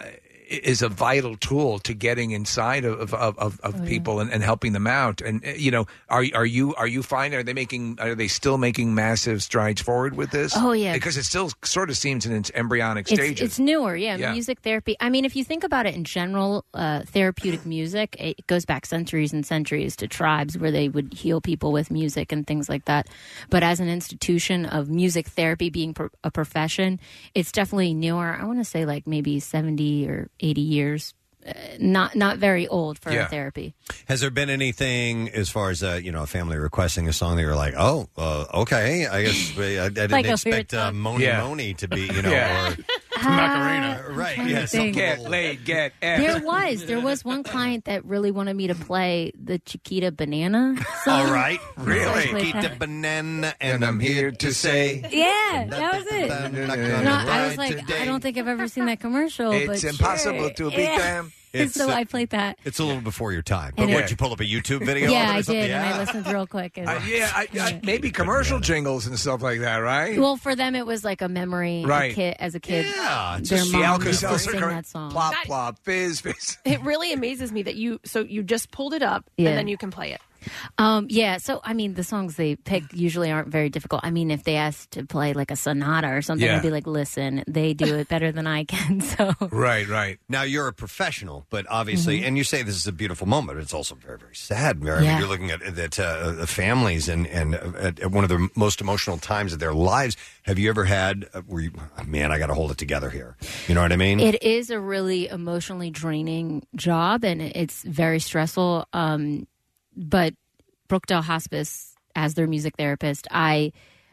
is a vital tool to getting inside of of, of, of Oh, yeah. people and, and helping them out. And uh, you know, are are you are you finding are they making are they still making massive strides forward with this? Oh, yeah. because it still sort of seems in its embryonic It's, stages. it's newer, yeah, Yeah. Music therapy. I mean, if you think about it in general, uh, therapeutic music, it goes back centuries and centuries to tribes where they would heal people with music and things like that. But as an institution of music therapy being pro- a profession, it's definitely newer. I want to say like maybe seventy or eighty years. Uh, not not very old for Yeah. therapy. Has there been anything as far as uh, you know, a family requesting a song that you're like, oh, uh, okay, I guess I, I didn't Like a expect weird uh, song? Moni Yeah. Moni to be, you know, Yeah. or Macarena, right? trying Yeah, to something think. Get laid, get F. There was there was one client that really wanted me to play the Chiquita Banana song. All right, really, Chiquita Banana, and I'm here to say, Yeah, that was it. No, I was like, I don't think I've ever seen that commercial. It's but impossible sure. to beat Yeah. them. It's, so uh, I played that. It's a little before your time. But And would it- you pull up a YouTube video? Yeah, of it or I something? did, and I Yeah. listened real quick. And, Uh, yeah, I, I, maybe commercial jingles and stuff like that, right? well, for them, it was like a memory. Right. A kid, as a kid, Yeah, their just mom the used to Alka-Seltzer sing going, that song. Plop, plop, fizz, fizz. It really amazes me that you so you just pulled it up Yeah. and then you can play it. Um, yeah, so I mean, the songs they pick usually aren't very difficult. I mean, if they asked to play like a sonata or something, Yeah. I'd be like, listen, they do it better than I can. So Right, right. Now you're a professional, but obviously, Mhm. and you say this is a beautiful moment. It's also very, very sad. Mary. I mean, Yeah. you're looking at at uh, the families and and at, at one of the most emotional times of their lives. Have you ever had uh, where you, man, I got to hold it together here? You know what I mean? it is a really emotionally draining job, and it's very stressful. Um, but Brookdale Hospice, as their music therapist, I,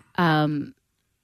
um,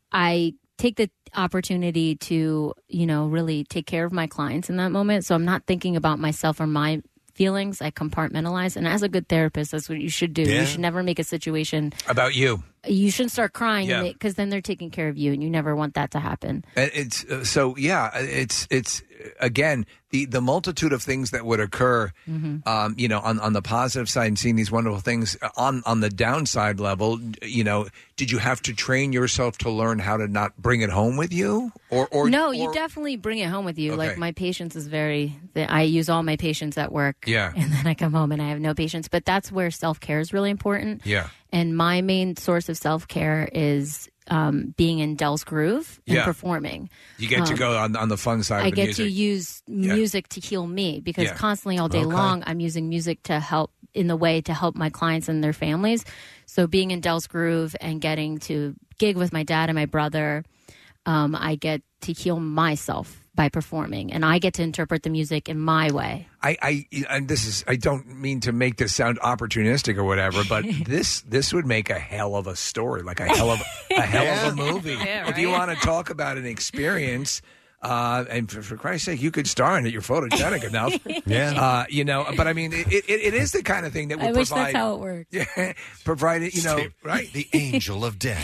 I take the opportunity to, you know, really take care of my clients in that moment. So I'm not thinking about myself or my feelings. I compartmentalize, and as a good therapist, that's what you should do. Yeah. You should never make a situation. About you. You shouldn't start crying Yeah. because then they're taking care of you, and you never want that to happen. And It's uh, so yeah. It's it's again the the multitude of things that would occur. Mhm. Um, you know, on, on the positive side and seeing these wonderful things on on the downside level. You know, did you have to train yourself to learn how to not bring it home with you, or or no, or- you definitely bring it home with you. Okay. Like my patience is very. the- I use all my patience at work. Yeah. and then I come home and I have no patience. But that's where self care is really important. Yeah. And my main source of self care is um, being in Dell's Groove and Yeah. performing. You get to Um, go on on the fun side. I of the get music. to use Yeah. music to heal me because Yeah. constantly all day Okay. long I'm using music to help in the way to help my clients and their families. So being in Dell's Groove and getting to gig with my dad and my brother, um, I get to heal myself by performing, and I get to interpret the music in my way. I, I and this is I don't mean to make this sound opportunistic or whatever, but this this would make a hell of a story, like a hell of a hell of a movie. Yeah, If you right? want to talk about an experience. Uh, and for, for Christ's sake, you could star in it. You're photogenic enough, Yeah. Uh, you know. But I mean, it, it, it is the kind of thing that would I wish provide. that's how it works. Yeah, provide it, you know, Steve, right? The angel of death.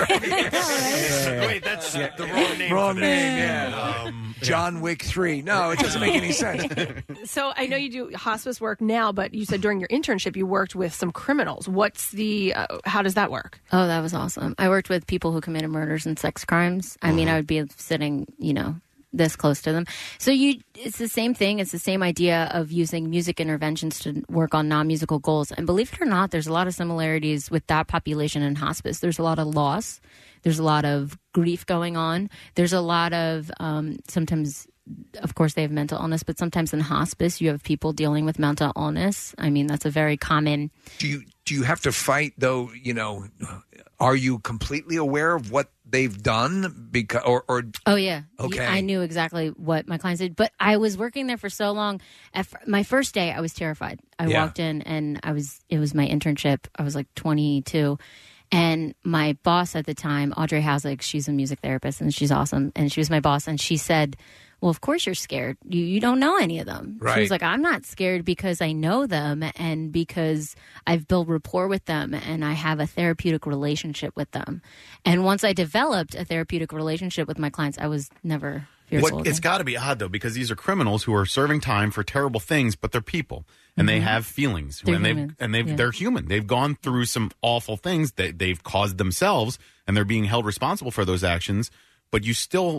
Wait, that's the wrong name. Wrong for name, this. yeah. Um, John Wick three. No, it doesn't make any sense. So I know you do hospice work now, but you said during your internship you worked with some criminals. What's the uh, how does that work? Oh, that was awesome. I worked with people who committed murders and sex crimes. I mean, I would be sitting, you know, this close to them. So you, it's the same thing. It's the same idea of using music interventions to work on non-musical goals. And believe it or not, there's a lot of similarities with that population in hospice. There's a lot of loss. There's a lot of grief going on. There's a lot of um, sometimes, of course, they have mental illness, but sometimes in hospice you have people dealing with mental illness. I mean, that's a very common. Do you do you have to fight though? You know, are you completely aware of what they've done? Because or, or Oh yeah, Okay. I knew exactly what my clients did, but I was working there for so long. At f- my first day, I was terrified. I Yeah. walked in and I was. It was my internship. I was like twenty-two. And my boss at the time, Audrey Housick, she's a music therapist and she's awesome. And she was my boss. And she said, well, of course you're scared. You, you don't know any of them. She Right. was like, I'm not scared because I know them and because I've built rapport with them and I have a therapeutic relationship with them. And once I developed a therapeutic relationship with my clients, I was never fearful. What, it's got to be odd though, because these are criminals who are serving time for terrible things, but they're people and they Mhm. have feelings, They're and they've humans, and they've yeah. they're human. They've gone through some awful things that they've caused themselves, and they're being held responsible for those actions. But you still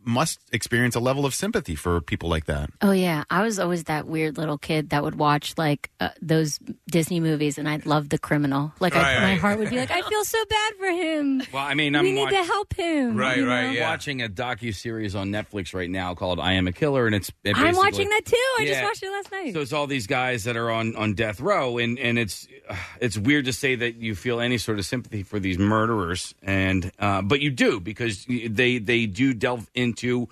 must experience a level of sympathy for people like that. Oh, yeah. I was always that weird little kid that would watch, like, uh, those Disney movies, and I'd love The Criminal. Like, Right, I, right. my heart would be like, I feel so bad for him. Well, I mean, we I'm need watch- to help him. Right, you know? right. Yeah. Watching a docu-series on Netflix right now called I Am a Killer, and it's it I'm basically- watching that, too. I Yeah. just watched it last night. So it's all these guys that are on, on death row, and, and it's it's weird to say that you feel any sort of sympathy for these murderers, and uh, but you do, because they they do delve into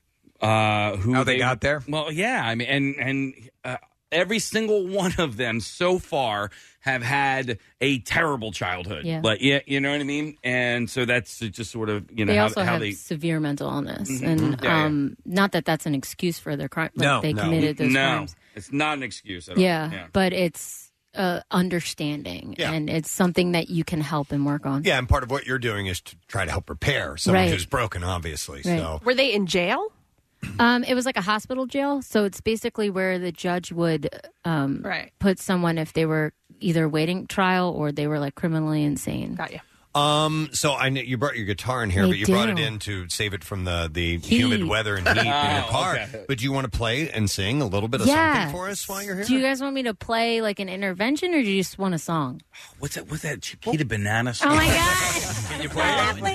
uh, who How they got there? Well, yeah, I mean, and and uh, every single one of them so far have had a terrible childhood. Yeah. Like, yeah, you know what I mean? And so that's just sort of, you know, they how, also how have they... severe mental illness, Mhm. and Yeah, yeah. um, not that that's an excuse for their crime. Like no, they no. committed those no, crimes. it's not an excuse at all. Yeah, but it's uh, understanding, Yeah. and it's something that you can help and work on. Yeah, and part of what you're doing is to try to help repair someone Right. who's broken, obviously. Right. So Were they in jail? Um, it was like a hospital jail, so it's basically where the judge would um, Right. put someone if they were either waiting trial or they were like criminally insane. Got you. Um, so I know you brought your guitar in here, I but you brought it do. in to save it from the, the Heat. humid weather and heat in your Oh, car. okay. But do you want to play and sing a little bit of Yeah. something for us while you're here? Do you guys want me to play like an intervention, or do you just want a song? What's that? What's that? Chiquita Banana Oh my god! Can you play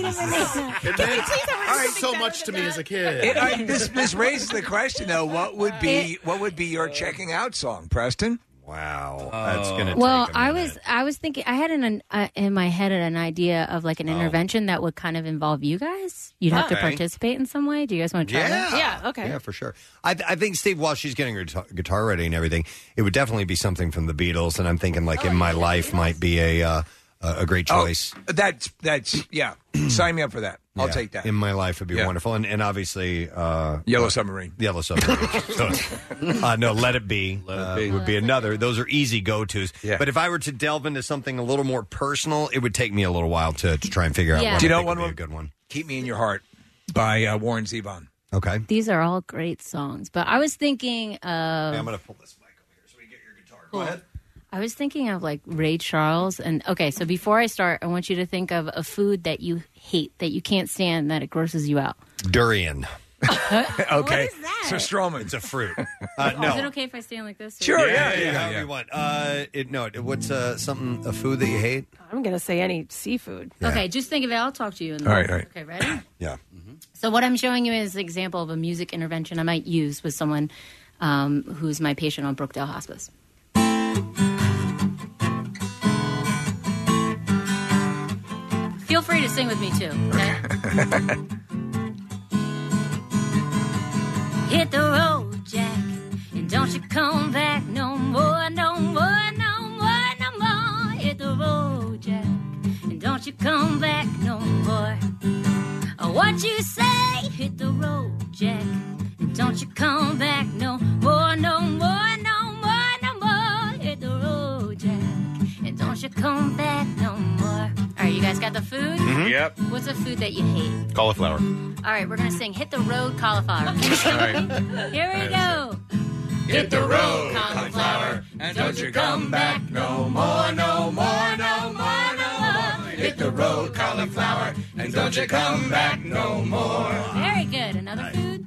It meant, all right, so much to me as a kid. It, I, this, this raises the question, though. What would be what would be your checking out song, Preston? Wow, that's gonna. Well, I was I was thinking I had an uh, in my head an idea of like an Oh. intervention that would kind of involve you guys. You'd have to Okay. participate in some way. Do you guys want to try Yeah. that? Yeah, okay. Yeah, for sure. I, I think, Steve, while she's getting her guitar, guitar ready and everything, it would definitely be something from the Beatles. And I'm thinking, like, In My Life might be a uh, a a great choice. Oh, that's that's yeah. Sign me up for that. I'll Yeah. take that. In My Life would be Yeah. wonderful. And, and obviously, uh, Yellow uh, Submarine. Yellow Submarine. So, uh, no, Let It Be, uh, Be. would be another. Those are easy go tos. Yeah. But if I were to delve into something a little more personal, it would take me a little while to, to try and figure out Yeah. what Do you I know think one would be would- a good one. Keep Me in Your Heart by uh, Warren Zevon. Okay. These are all great songs, but I was thinking of. Yeah, I'm going to pull this mic over here so we get your guitar. Go ahead. I was thinking of like Ray Charles, and okay, so before I start, I want you to think of a food that you hate, that you can't stand, that it grosses you out. Durian. Okay. is that? So Stroman. It's a fruit. Uh, no. Is it okay if I stand like this? or- Sure. Yeah, Yeah. yeah, Yeah. however yeah. you want. Uh, it, no, it- what's uh, something, a food that you hate? I'm going to say any seafood. Okay, just think of it. I'll talk to you. In All right, all right. Okay, ready? Yeah. So what I'm showing you is an example of a music intervention I might use with someone um, who's my patient on Brookdale Hospice. Feel free to sing with me too. Okay? Hit the road, Jack, and don't you come back no more, no more, no more, no more. Hit the road, Jack, and don't you come back no more. Oh, what you say? Hit the road, Jack, and don't you come back no more, no more, no more, no more. Hit the road, Jack, and don't you come back no more. All right, you guys got the food? Yep. What's a food that you hate? Cauliflower. All right, we're going to sing Hit the Road Cauliflower. All right. Here we go. Hit the road, cauliflower, and don't you come back no more, no more, no more, no more. Hit the road, cauliflower, and don't you come back no more. Very good. Another food?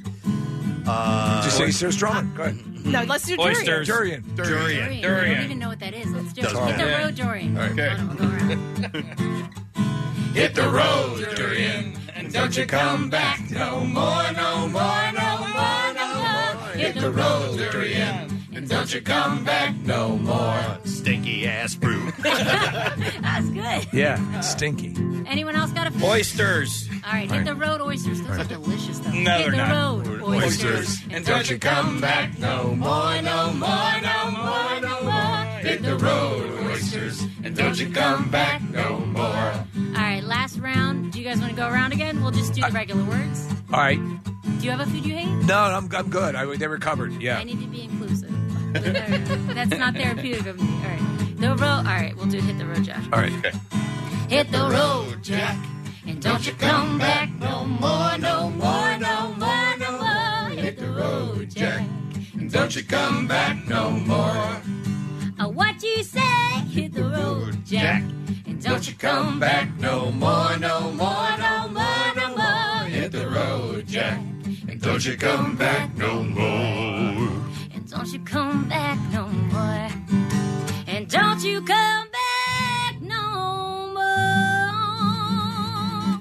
Uh, Just say Sir Stroman. Go ahead. No, let's do durian. Oysters. Durian. Durian. I don't even know what that is. Let's do it. Doesn't Hit the matter. road, Dorian. Okay. We'll go around. Hit the road, Durian, and don't you come back no more, no more, no more, no more. Hit the road, Durian, and don't you come back no more. Stinky ass fruit. That's good. Yeah, it's stinky. Anyone else got a food? Oysters. All right, hit the road oysters. Those are delicious, though. No, hit they're the not. road Oysters, and don't you come back no more, no more, no more, no more. Hit the road, oysters, and don't you come back no more. All right, last round. Do you guys want to go around again? We'll just do the regular words. All right. Do you have a food you hate? No, I'm, I'm good. I, they were covered. Yeah. I need to be inclusive. That's not therapeutic of me. All right. The road. All right, we'll do hit the road, Josh. All right. Hit the road, Jack, and don't you come back no more, no more, no more, no more. Hit the road, Jack, And don't you come back no more. uh, what you say? Hit the road, Jack, and don't you come back no more, no more, no more, no more. Hit the road, Jack, and don't you come back no more. And don't you come back no more. And don't you come back no more.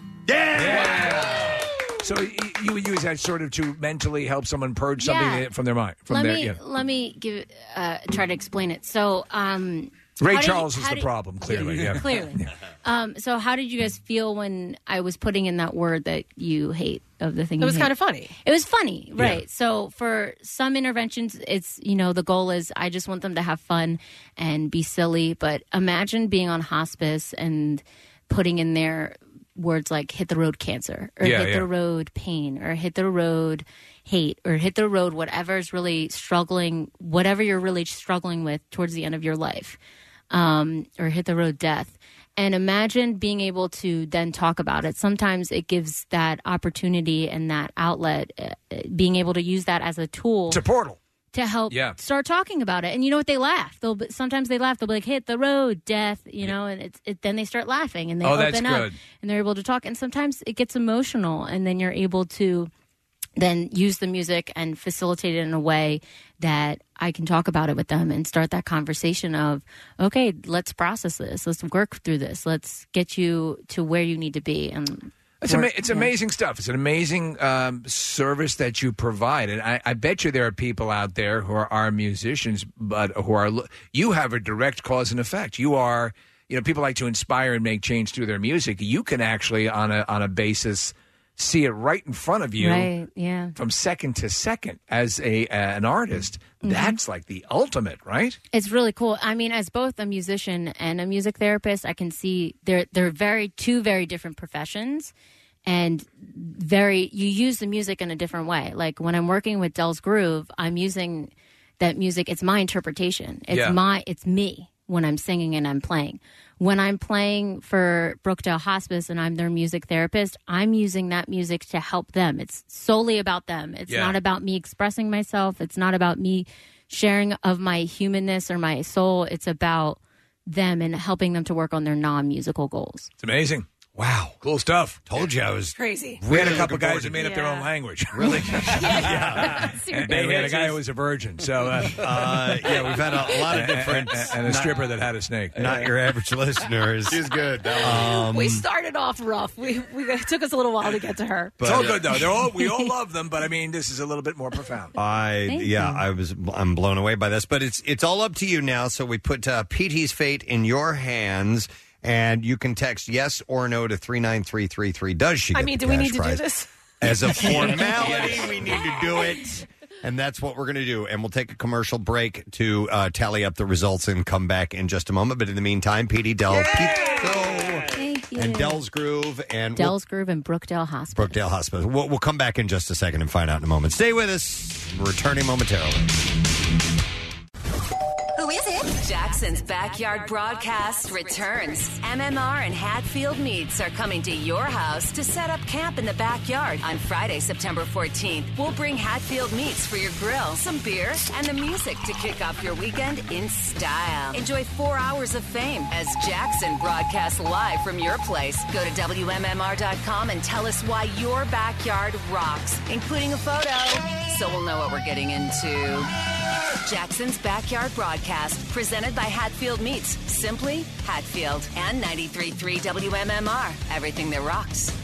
Yeah. So y- you would use that sort of to mentally help someone purge something Yeah. from their mind. From let their, me you know. let me give uh, try to explain it. So, um, Ray how did Charles you- is how the did- problem, clearly. Yeah. Clearly. Um, so, how did you guys feel when I was putting in that word that you hate of the thing? It you was hate? kind of funny. It was funny, right? So, for some interventions, it's you know the goal is I just want them to have fun and be silly. But imagine being on hospice and putting in there words like "hit the road cancer" or Yeah, "hit yeah. the road pain" or "hit the road hate" or "hit the road whatever is really struggling, whatever you're really struggling with towards the end of your life. Um, or hit the road death. And imagine being able to then talk about it. Sometimes it gives that opportunity and that outlet, uh, being able to use that as a tool. It's a portal. To help Yeah. start talking about it. And you know what? They laugh. They'll be, sometimes they laugh. They'll be like, hit the road, death, you know, and it's it, then they start laughing and they Oh, open that's up good. and they're able to talk. And sometimes it gets emotional and then you're able to then use the music and facilitate it in a way that I can talk about it with them and start that conversation of, okay, let's process this. Let's work through this. Let's get you to where you need to be. And It's, work- ama- it's yeah. amazing stuff. It's an amazing um, service that you provide, and I, I bet you there are people out there who are, are musicians, but who are lo- you have a direct cause and effect. You are, you know, people like to inspire and make change through their music. You can actually, on a on a basis, see it right in front of you, Right, yeah. from second to second as a uh, an artist. Mhm. That's like the ultimate, right? It's really cool. I mean, as both a musician and a music therapist, I can see they're they're very two very different professions, and very you use the music in a different way. Like when I'm working with Dell's Groove, I'm using that music. It's my interpretation. It's Yeah. my it's me when I'm singing and I'm playing. When I'm playing for Brookdale Hospice and I'm their music therapist, I'm using that music to help them. It's solely about them. It's Yeah. not about me expressing myself. It's not about me sharing of my humanness or my soul. It's about them and helping them to work on their non-musical goals. It's amazing. Wow, cool stuff. Told you I was crazy. We had a Really couple looking forward guys to who made it. up their own Yeah. language. Really? yeah. And we had a guy who was a virgin. So, uh, Uh, yeah, we've had a, a lot of different and, and a not- stripper that had a snake. Not your average listeners. She's good. Um, we started off rough. We, we it took us a little while to get to her. It's all good though. They're all we all love them, but I mean, this is a little bit more profound. I Thank yeah, you. I was I'm blown away by this, but it's it's all up to you now. So we put uh, P T's fate in your hands, and you can text yes or no to three nine three three three. Does she? I get mean, the do we cash need to prize? do this? As a formality? Yes. We need to do it. And that's what we're going to do. And we'll take a commercial break to uh, tally up the results and come back in just a moment. But in the meantime, P D Dell, keep going. Thank you. And Dell's Groove and we'll- Dell's Groove and Brookdale Hospice. Brookdale Hospital. We'll, we'll come back in just a second and find out in a moment. Stay with us. We're returning momentarily. Who is it? Jackson's Backyard Broadcast returns. M M R and Hatfield Meats are coming to your house to set up camp in the backyard on Friday, September fourteenth. We'll bring Hatfield Meats for your grill, some beer, and the music to kick off your weekend in style. Enjoy four hours of fame as Jackson broadcasts live from your place. Go to W M M R dot com and tell us why your backyard rocks, including a photo, so we'll know what we're getting into. Jackson's Backyard Broadcast, presented by Hatfield Meats. Simply Hatfield and ninety-three point three W M M R. Everything that rocks.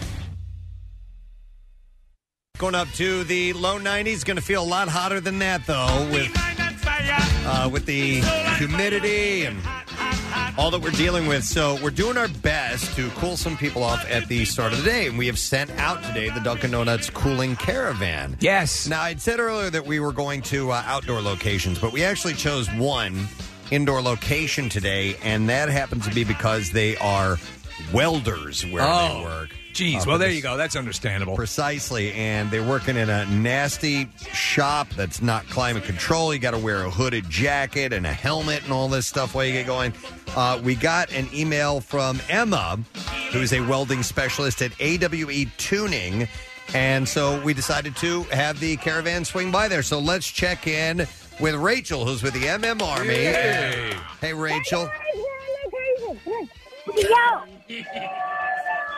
Going up to the low nineties. Going to feel a lot hotter than that, though, with uh, with the humidity and all that we're dealing with. So we're doing our best to cool some people off at the start of the day. And we have sent out today the Dunkin' Donuts Cooling Caravan. Yes. Now, I'd said earlier that we were going to uh, outdoor locations, but we actually chose one indoor location today, and that happens to be because they are welders where Oh, they work. Geez, Uh, well, there this- you go. That's understandable. Precisely, and they're working in a nasty shop that's not climate control. You got to wear a hooded jacket and a helmet and all this stuff while you get going. Uh, we got an email from Emma, who is a welding specialist at A W E Tuning, and so we decided to have the caravan swing by there. So let's check in with Rachel, who's with the M M Army. Yay. Hey, Rachel. Yo!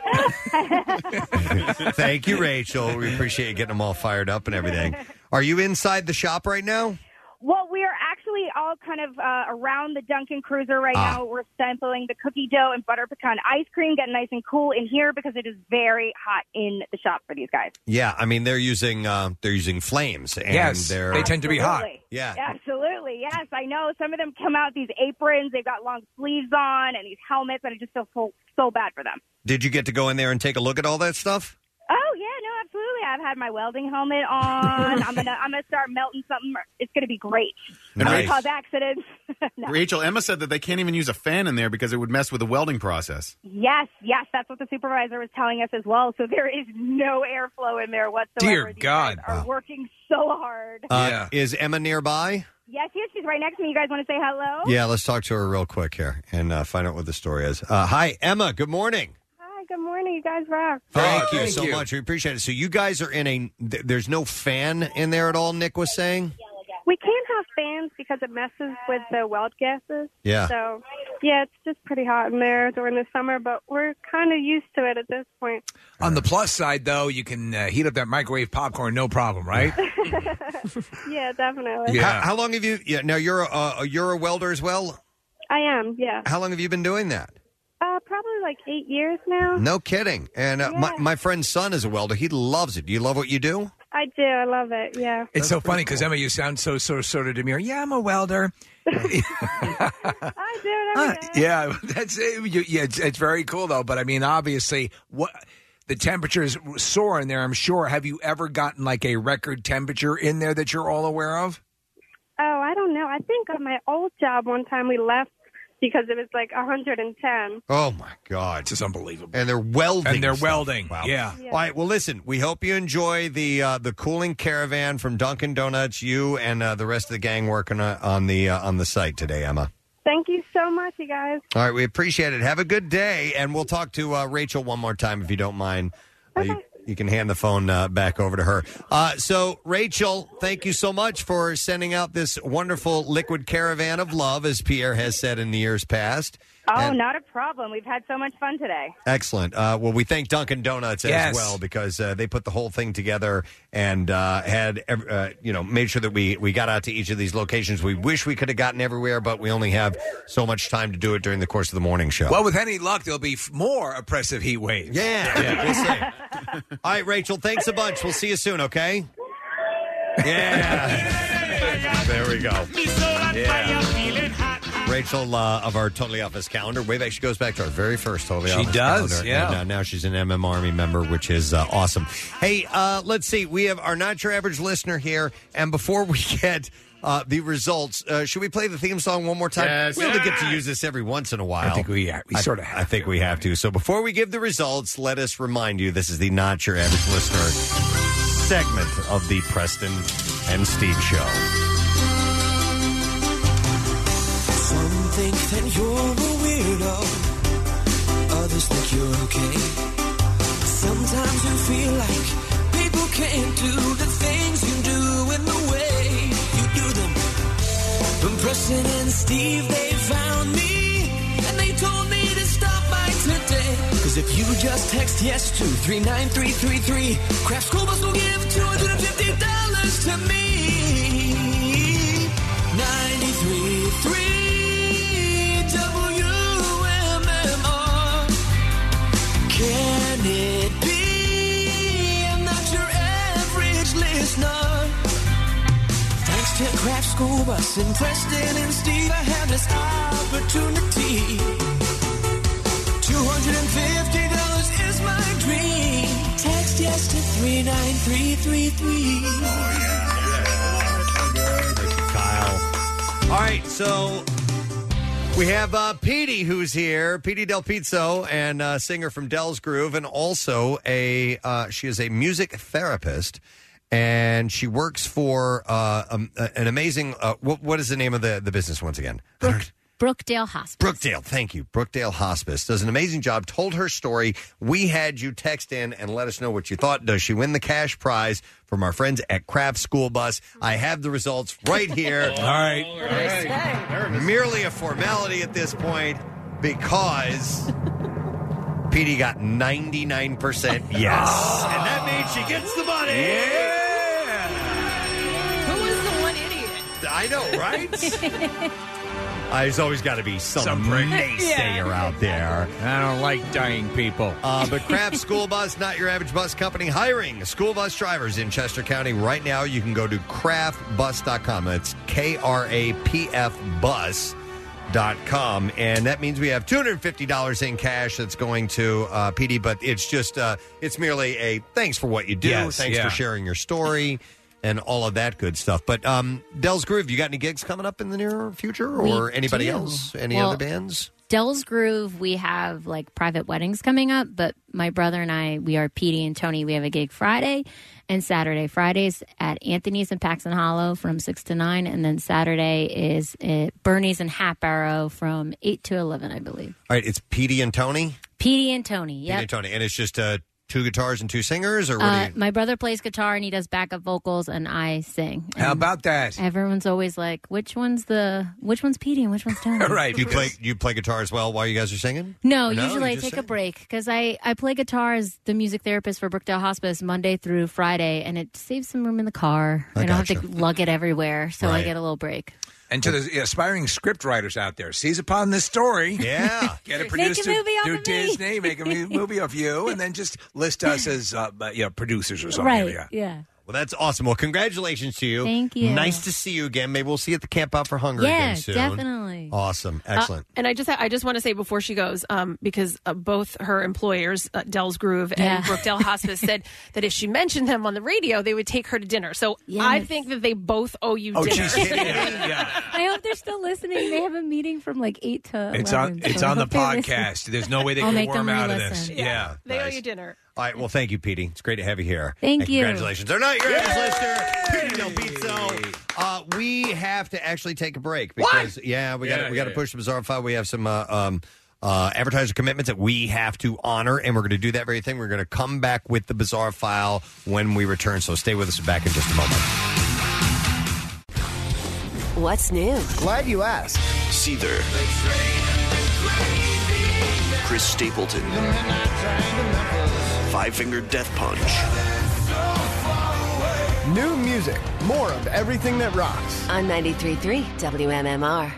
Thank you, Rachel. We appreciate you getting them all fired up and everything. Are you inside the shop right now? Well, we are actually all kind of uh, around the Dunkin' Cruiser right Ah. now. We're sampling the cookie dough and butter pecan ice cream, getting nice and cool in here because it is very hot in the shop for these guys. Yeah, I mean they're using uh, they're using flames. And Yes, they're, they tend to be hot. Absolutely. Yeah. Absolutely, yes. I know some of them come out these aprons. They've got long sleeves on and these helmets, and I just feel so, so bad for them. Did you get to go in there and take a look at all that stuff? Oh yeah, no, absolutely. I've had my welding helmet on. I'm gonna, I'm gonna start melting something. It's gonna be great. Nice. Cause accidents. No. Rachel, Emma said that they can't even use a fan in there because it would mess with the welding process. Yes, yes, that's what the supervisor was telling us as well. So there is no airflow in there whatsoever. Dear These God. guys are working so hard. Uh, Is Emma nearby? Yes, yes, she's right next to me. You guys want to say hello? Yeah, let's talk to her real quick here and uh, find out what the story is. Uh, hi, Emma. Good morning. Hi, good morning. You guys rock. Thank you thank so you. much. We appreciate it. So you guys are in a. th- There's no fan in there at all. Nick was saying. We can't have fans because it messes with the weld gases. Yeah. So, yeah, it's just pretty hot in there during the summer, but we're kind of used to it at this point. On the plus side, though, you can uh, heat up that microwave popcorn, no problem, right? Yeah, definitely. How, how long have you? Yeah. Now you're a uh, you're a welder as well. I am, yeah. How long have you been doing that? Uh, probably like eight years now. No kidding. And uh, my my friend's son is a welder. He loves it. Do you love what you do? I do. I love it, yeah. It's so funny because, Emma, you sound so, so sort of demure. Yeah, I'm a welder. I do it every day. Yeah, that's it. You, yeah, it's, it's very cool, though. But, I mean, obviously, what the temperature is soar in there, I'm sure. Have you ever gotten, like, a record temperature in there that you're all aware of? Oh, I don't know. I think on my old job one time we left because it was like one hundred ten. Oh my God, it's just unbelievable. And they're welding. And they're stuff. welding, Wow. yeah. All right. Well, listen. We hope you enjoy the uh, the cooling caravan from Dunkin' Donuts. You and uh, the rest of the gang working uh, on the uh, on the site today, Emma. Thank you so much, you guys. All right. We appreciate it. Have a good day, and we'll talk to uh, Rachel one more time if you don't mind. Uh, you, you can hand the phone uh, back over to her. Uh, so, Rachel, thank you so much for sending out this wonderful liquid caravan of love, as Pierre has said in the years past. Oh, And- not a problem. We've had so much fun today. Excellent. Uh, well, we thank Dunkin' Donuts Yes. as well because uh, they put the whole thing together and uh, had ev- uh, you know made sure that we we got out to each of these locations. We wish we could have gotten everywhere, but we only have so much time to do it during the course of the morning show. Well, with any luck, there'll be f- more oppressive heat waves. Yeah, yeah, we'll see. All right, Rachel, thanks a bunch. We'll see you soon, okay? Yeah. There we go. Yeah. Rachel uh, of our Totally Office calendar. Way back, she goes back to our very first Totally She Office does, calendar. yeah. And uh, now she's an M M Army member, which is uh, awesome. Hey, uh, let's see. We have our Not Your Average Listener here. And before we get uh, the results, uh, should we play the theme song one more time? Yes. We only get to use this every once in a while. I think we, uh, we I- sort of have I think we have to. So before we give the results, let us remind you this is the Not Your Average Listener segment of the Preston and Steve Show. Some think that you're a weirdo, others think you're okay. Sometimes you feel like people can't do the things you do in the way you do them. But Preston and Steve, they found me, and they told me to stop by today. Cause if you just text yes to three nine three three three, Kraft School Bus will give two hundred fifty dollars to me. ninety-three point three W M M R. Can it be I'm not your average listener? Thanks to Kraft School Bus and Preston and Steve, I have this opportunity. two hundred fifty dollars is my dream. Text yes to three nine three three three. Oh, yeah. Kyle. All right, so we have uh, Petey who's here, Petey Del Pizzo, and uh, singer from Del's Groove, and also a uh, she is a music therapist, and she works for uh, um, an amazing. Uh, what, what is the name of the, the business once again? Brookdale Hospice. Brookdale, thank you. Brookdale Hospice does an amazing job. Told her story. We had you text in and let us know what you thought. Does she win the cash prize from our friends at Kraft School Bus? I have the results right here. All right. All right. Merely a formality at this point because Petey got ninety-nine percent yes. And that means she gets the money. Yeah. Who was the one idiot? I know, right? Uh, there's always got to be some, Some prick. naysayer out there. I don't like dying people. Uh, but Kraft School Bus, not your average bus company, hiring school bus drivers in Chester County right now. You can go to craft bus dot com. That's K R A P F bus dot com. And that means we have two hundred fifty dollars in cash that's going to uh, P D, but it's just, uh, it's merely a thanks for what you do. Yes, thanks yeah. for sharing your story. And all of that good stuff. But um, Dell's Groove, you got any gigs coming up in the near future? Or We anybody do. else? Any Well, other bands? Dell's Groove, we have like private weddings coming up, but my brother and I, we are Petey and Tony. We have a gig Friday and Saturday. Fridays at Anthony's in Paxton Hollow from six to nine, and then Saturday is at Bernie's in Hat Barrow from eight to eleven, I believe. All right, it's Petey and Tony? Petey and Tony, Petey yep. and Tony. And it's just uh, two guitars and two singers? Or what Uh, do you... my brother plays guitar and he does backup vocals, and I sing. How about that? Everyone's always like, "Which one's the which one's Petey and which one's Tony?" Right. Do you play, you play guitar as well while you guys are singing? No, Or usually You I just take sing? a break because I, I play guitar as the music therapist for Brookdale Hospice Monday through Friday, and it saves some room in the car. I I, don't have gotcha. to lug it everywhere, so I Right. get a little break. And to the aspiring script writers out there, seize upon this story. Yeah. Get it Make a produced movie off through of me. Disney, make a mu- movie of you, and then just list us as uh, you know, producers or something. Right, Yeah. yeah. Well, that's awesome. Well, congratulations to you. Thank you. Nice to see you again. Maybe we'll see you at the Camp Out for Hunger Yeah, again soon. definitely. Awesome. Uh, Excellent. and I just I just want to say before she goes, um, because uh, both her employers, uh, Dell's Groove and Yeah. Brookdale Hospice, said that if she mentioned them on the radio, they would take her to dinner. So I think that they both owe you Oh, dinner. she's kidding. Yeah. I hope they're still listening. They have a meeting from like eight to It's on. eleven, It's so I on the hope they listen. podcast. There's no way they I'll can make worm them out of this. re-listen. Yeah. They owe you dinner. All right. Well, thank you, Petey. It's great to have you here. Thank And you. Congratulations. They're not your average listener. Petey Del Pizzo. Uh, we have to actually take a break because, yeah, we got Yeah, we got to yeah, push the bizarre file. We have some uh, um, uh, advertiser commitments that we have to honor, and we're going to do that very thing. We're going to come back with the bizarre file when we return. So stay with us. Back in just a moment. What's new? Glad you asked. Seether. Chris Stapleton. Five Finger Death Punch. New music. More of everything that rocks. On ninety-three point three W M M R.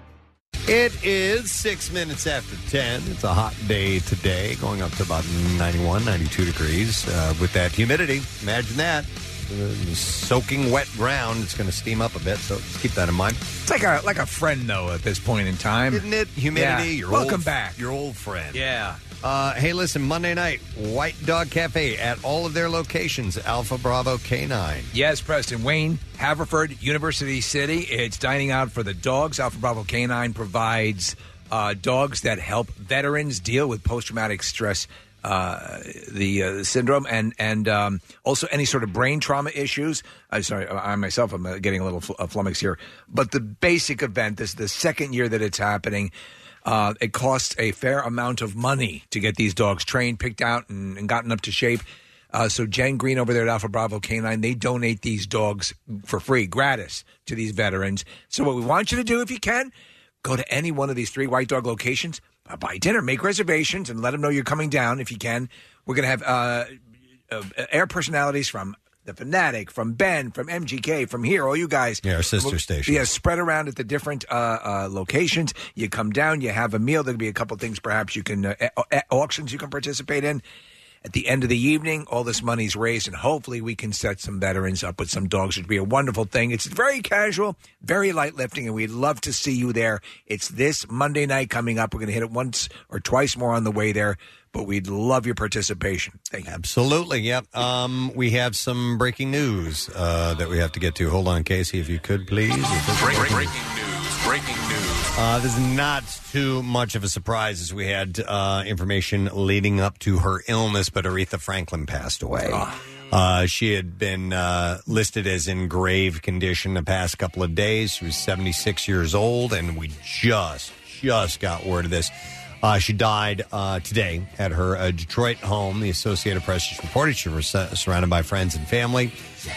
It is six minutes after ten. It's a hot day today, going up to about ninety-one, ninety-two degrees uh, with that humidity. Imagine that. Uh, soaking wet ground. It's going to steam up a bit, so just keep that in mind. It's like a like a friend though at this point in time, Isn't it? Humidity. Yeah. Your Welcome old, back. Your old friend. Yeah. Uh, hey, listen, Monday night, White Dog Cafe at all of their locations, Alpha Bravo K nine. Yes, Preston. Wayne, Haverford, University City. It's dining out for the dogs. Alpha Bravo K nine provides uh, dogs that help veterans deal with post-traumatic stress uh, the uh, syndrome and and um, also any sort of brain trauma issues. I'm sorry, I myself am uh, getting a little fl- uh, flummoxed here. But the basic event, this is the second year that it's happening. Uh, it costs a fair amount of money to get these dogs trained, picked out, and, and gotten up to shape. Uh, so Jen Green over there at Alpha Bravo K nine, they donate these dogs for free, gratis, to these veterans. So what we want you to do, if you can, go to any one of these three White Dog locations, uh, buy dinner, make reservations, and let them know you're coming down if you can. We're going to have uh, uh, air personalities from The Fanatic, from Ben, from M G K, from here, all you guys. Yeah, our sister stations. Yeah, spread around at the different uh, uh, locations. You come down, you have a meal. There'll be a couple things perhaps you can, uh, a- auctions you can participate in. At the end of the evening, all this money's raised, and hopefully we can set some veterans up with some dogs, which would be a wonderful thing. It's very casual, very light lifting, and we'd love to see you there. It's this Monday night coming up. We're going to hit it once or twice more on the way there, but we'd love your participation. Thank you. Absolutely, yep. Um, we have some breaking news uh, that we have to get to. Hold on, Casey, if you could, please. Break, breaking news. Breaking news. Uh, this is not too much of a surprise as we had uh, information leading up to her illness, but Aretha Franklin passed away. Uh, she had been uh, listed as in grave condition the past couple of days. She was seventy-six years old, and we just, just got word of this. Uh, she died uh, today at her uh, Detroit home. The Associated Press just reported she was uh, surrounded by friends and family.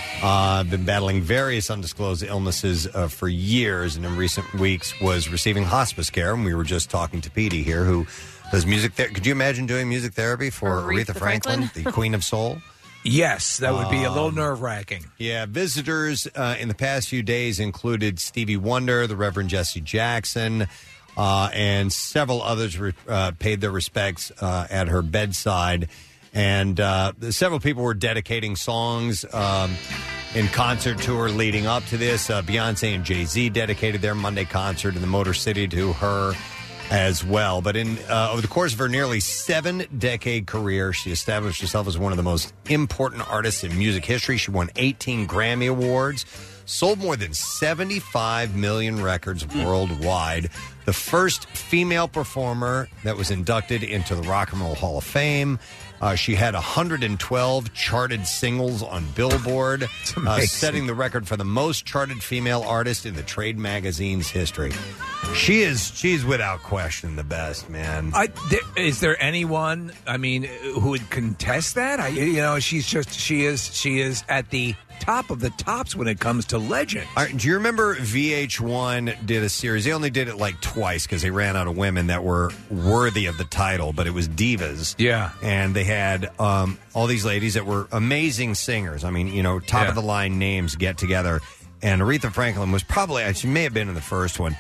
Uh, been battling various undisclosed illnesses uh, for years, and in recent weeks was receiving hospice care. And we were just talking to Petey here, who Does music ther- Could you imagine doing music therapy for Aretha Aretha Franklin, Franklin? the Queen of Soul? Yes, that would be a little Um, nerve-wracking. Yeah, visitors uh, in the past few days included Stevie Wonder, the Reverend Jesse Jackson, uh, and several others re- uh, paid their respects uh, at her bedside. And uh, several people were dedicating songs um, in concert tour leading up to this. Uh, Beyonce and Jay-Z dedicated their Monday concert in the Motor City to her as well. But in uh, over the course of her nearly seven-decade career, she established herself as one of the most important artists in music history. She won eighteen Grammy Awards, sold more than seventy-five million records worldwide. The first female performer that was inducted into the Rock and Roll Hall of Fame. Uh, she had one hundred twelve charted singles on Billboard, uh, amazing. setting the record for the most charted female artist in the trade magazine's history. She is, she's without question the best, man. I, th- is there anyone, I mean, who would contest that? I, you know, she's just, she is, she is at the top of the tops when it comes to legends. All right, do you remember V H one did a series? They only did it like twice because they ran out of women that were worthy of the title, but it was Divas. Yeah. And they had um, all these ladies that were amazing singers. I mean, you know, top Yeah. of the line names get together. And Aretha Franklin was probably, she may have been in the first one.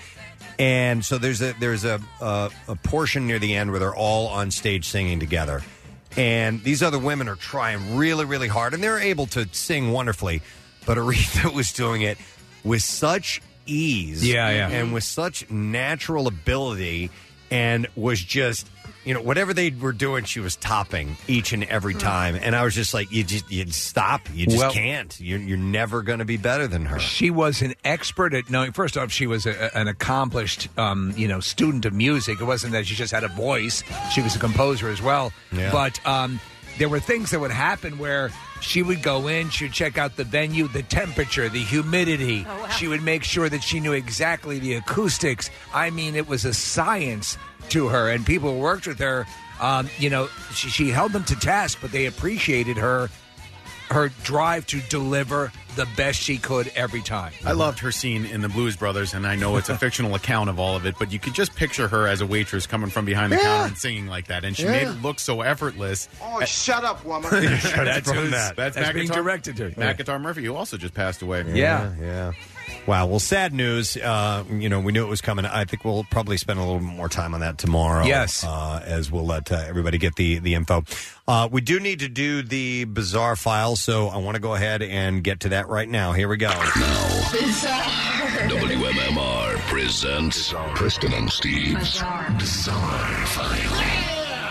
And so there's a there's a, a a portion near the end where they're all on stage singing together. And these other women are trying really, really hard, and they're able to sing wonderfully. But Aretha was doing it with such ease, Yeah, yeah. and with such natural ability, and was just, you know, whatever they were doing, she was topping each and every time. And I was just like, you just you'd stop, you just Well- can't. You're, you're never going to be better than her. She was an expert at knowing. First off, she was a, an accomplished, um, you know, student of music. It wasn't that she just had a voice; she was a composer as well. Yeah. But um, there were things that would happen where she would go in, she would check out the venue, the temperature, the humidity. Oh, wow. She would make sure that she knew exactly the acoustics. I mean, it was a science to her, and people who worked with her, um, you know, she, she held them to task, but they appreciated her. Her drive to deliver the best she could every time. I loved her scene in the Blues Brothers, and I know it's a fictional account of all of it, but you could just picture her as a waitress coming from behind the Yeah. counter and singing like that, and she Yeah. made it look so effortless. Oh, shut up, woman. that's who's- from that. That's, that's Mac being Guitar- directed to. Mac Guitar Murphy, who also just passed away. Yeah, yeah. Wow. Well, sad news. Uh, you know, we knew it was coming. I think we'll probably spend a little more time on that tomorrow. Yes. Uh, as we'll let uh, everybody get the, the info. Uh, we do need to do the bizarre file, so I want to go ahead and get to that right now. Here we go. W M M R presents Preston and Steve's Bizarre, File.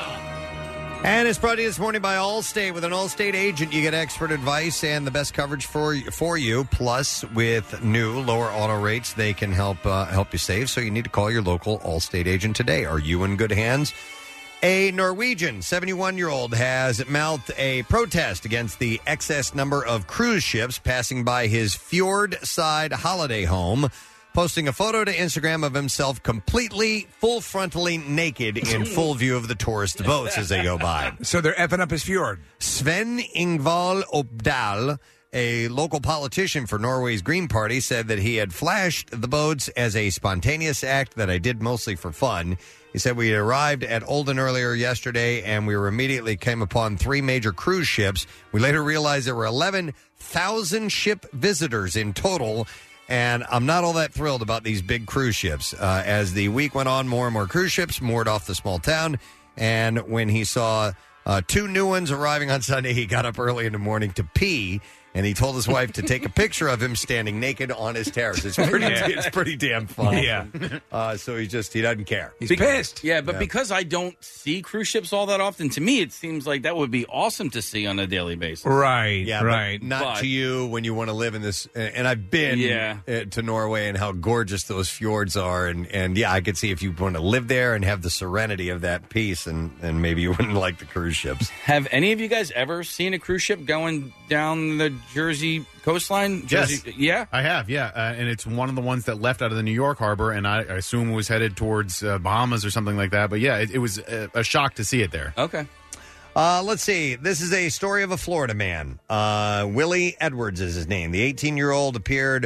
And it's brought to you this morning by Allstate. With an Allstate agent, you get expert advice and the best coverage for for you. Plus, with new lower auto rates, they can help uh, help you save. So you need to call your local Allstate agent today. Are you in good hands? A Norwegian seventy-one-year-old has mouthed a protest against the excess number of cruise ships passing by his fjord-side holiday home, posting a photo to Instagram of himself completely, full frontally naked in full view of the tourist boats as they go by. So they're effing up his fjord. Sven Ingvald Opdal, a local politician for Norway's Green Party, said that he had flashed the boats as a spontaneous act that I did mostly for fun. He said, we arrived at Olden earlier yesterday, and we were immediately came upon three major cruise ships. We later realized there were eleven thousand ship visitors in total, and I'm not all that thrilled about these big cruise ships. Uh, as the week went on, more and more cruise ships moored off the small town, and when he saw uh, two new ones arriving on Sunday, he got up early in the morning to pee, and he told his wife to take a picture of him standing naked on his terrace. It's pretty, Yeah. it's pretty damn funny. Yeah. Uh, so he just, he doesn't care. He's Be- pissed. Yeah, but Yeah. because I don't see cruise ships all that often, to me it seems like that would be awesome to see on a daily basis. Right, Yeah, but right. not But- to you when you want to live in this. And I've been Yeah. uh, to Norway and how gorgeous those fjords are. And, and yeah, I could see if you want to live there and have the serenity of that peace, and, and maybe you wouldn't like the cruise ships. Have any of you guys ever seen a cruise ship going down the Jersey coastline? Jersey, Yes. Yeah? I have, yeah. Uh, and it's one of the ones that left out of the New York harbor, and I, I assume was headed towards uh, Bahamas or something like that. But yeah, it, it was a, a shock to see it there. Okay. Uh, let's see. This is a story of a Florida man. Uh, Willie Edwards is his name. The eighteen-year-old appeared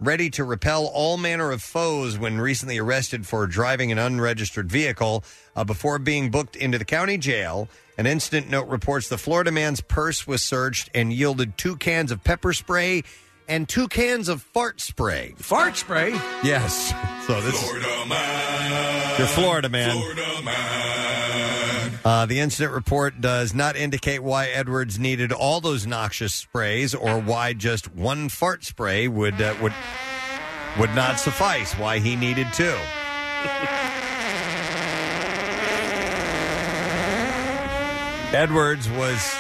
ready to repel all manner of foes when recently arrested for driving an unregistered vehicle uh, before being booked into the county jail. An incident note reports the Florida man's purse was searched and yielded two cans of pepper spray and two cans of fart spray. Fart spray? Yes. So this Florida man. Your Florida man. Florida man. Uh, the incident report does not indicate why Edwards needed all those noxious sprays or why just one fart spray would uh, would would not suffice. Why he needed two. Edwards was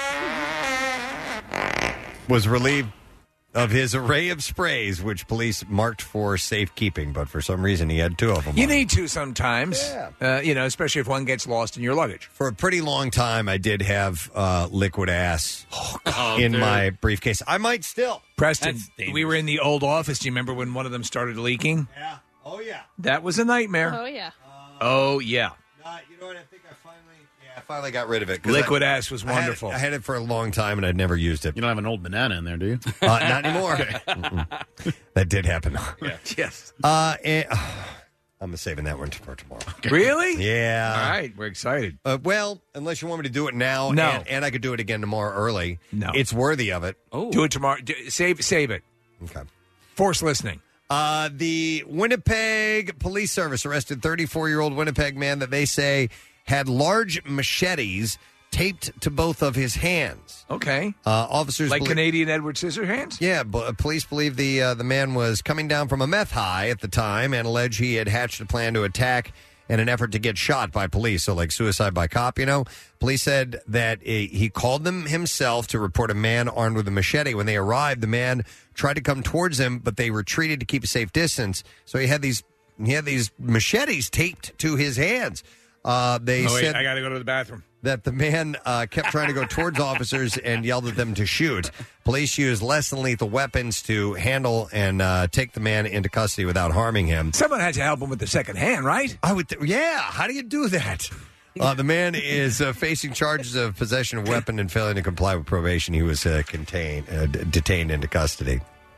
was relieved of his array of sprays, which police marked for safekeeping, but for some reason he had two of them. You need to sometimes, yeah. uh, you know, especially if one gets lost in your luggage. For a pretty long time, I did have uh, liquid ass Oh, in dude. my briefcase. I might still. Preston, we were in the old office. Do you remember when one of them started leaking? Yeah. Oh, yeah. That was a nightmare. Oh, yeah. Oh, yeah. Uh, you know what? I think I finally, yeah, I finally got rid of it. 'cause Liquid I- ass was I had it- wonderful. I had, it for a long time, and I'd never used it. You don't have an old banana in there, do you? Uh, not anymore. Mm-mm. That did happen. Yeah. Yes. Uh, and, I'm saving that one for tomorrow. Really? Yeah. All right. We're excited. Uh, well, unless you want me to do it now, No. and, and I could do it again tomorrow early. No. It's worthy of it. Oh. Do it tomorrow. Do, save, save it. Okay. Force listening. Uh, the Winnipeg Police Service arrested thirty-four-year-old Winnipeg man that they say had large machetes taped to both of his hands. Okay. Uh, officers Like belie- Canadian Edward Scissorhands? Yeah, but police believe the uh, the man was coming down from a meth high at the time and allege he had hatched a plan to attack in an effort to get shot by police. So like suicide by cop, you know. Police said that he he called them himself to report a man armed with a machete. When they arrived, the man tried to come towards them, but they retreated to keep a safe distance. So he had these he had these machetes taped to his hands. Uh, they oh, wait, said I got to go to the bathroom. that the man uh, kept trying to go towards officers and yelled at them to shoot. Police used less than lethal weapons to handle and uh, take the man into custody without harming him. Someone had to help him with the second hand, right? I would, th- yeah. How do you do that? Uh, the man is uh, facing charges of possession of weapon and failing to comply with probation. He was uh, contained, uh, d- detained into custody.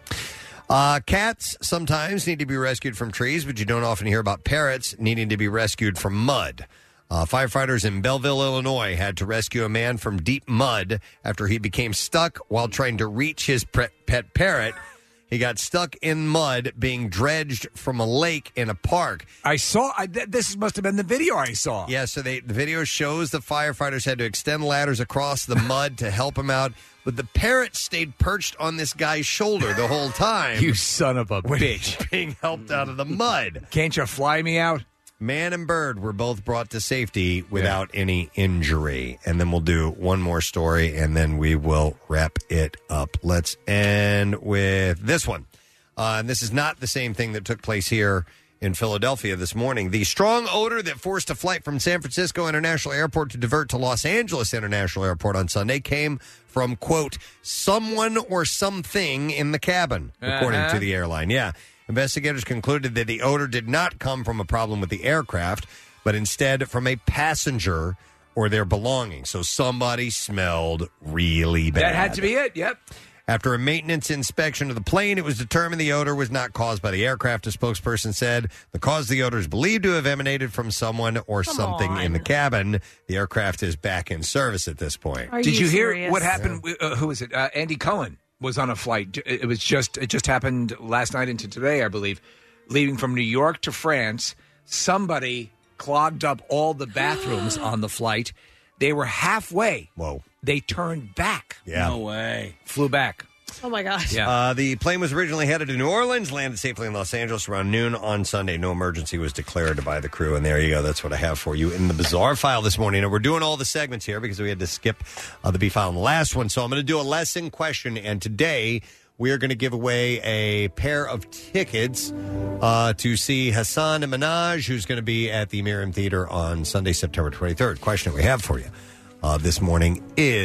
Uh, cats sometimes need to be rescued from trees, but you don't often hear about parrots needing to be rescued from mud. Uh, firefighters in Belleville, Illinois, had to rescue a man from deep mud after he became stuck while trying to reach his pre- pet parrot. He got stuck in mud being dredged from a lake in a park. I saw. I, th- this must have been the video I saw. Yeah, so they, the video shows the firefighters had to extend ladders across the mud to help him out. But the parrot stayed perched on this guy's shoulder the whole time. You son of a when bitch. he's being helped out of the mud. Can't you fly me out? Man and bird were both brought to safety without yeah. any injury. And then we'll do one more story, and then we will wrap it up. Let's end with this one. Uh, and this is not the same thing that took place here in Philadelphia this morning. The strong odor that forced a flight from San Francisco International Airport to divert to Los Angeles International Airport on Sunday came from, quote, someone or something in the cabin, according Uh-huh. to the airline. Yeah. Investigators concluded that the odor did not come from a problem with the aircraft, but instead from a passenger or their belongings. So somebody smelled really bad. That had to be it. Yep. After a maintenance inspection of the plane, it was determined the odor was not caused by the aircraft. A spokesperson said the cause of the odor is believed to have emanated from someone or Come something on. in the cabin. The aircraft is back in service at this point. Are Did you, hear serious? what happened? with- Uh, who was it? Uh, Andy Cohen was on a flight. It was just it just happened last night into today, I believe. Leaving from New York to France, somebody clogged up all the bathrooms on the flight. They were halfway. Whoa. They turned back. Yeah. No way. Flew back. Oh, my gosh. Yeah. Uh, the plane was originally headed to New Orleans, landed safely in Los Angeles around noon on Sunday. No emergency was declared by the crew. And there you go. That's what I have for you in the bizarre file this morning. And we're doing all the segments here because we had to skip uh, the B file in the last one. So I'm going to do a lesson question. And today we are going to give away a pair of tickets uh, to see Hassan and Minaj, who's going to be at the Miriam Theater on Sunday, September twenty-third. Question that we have for you Uh, this morning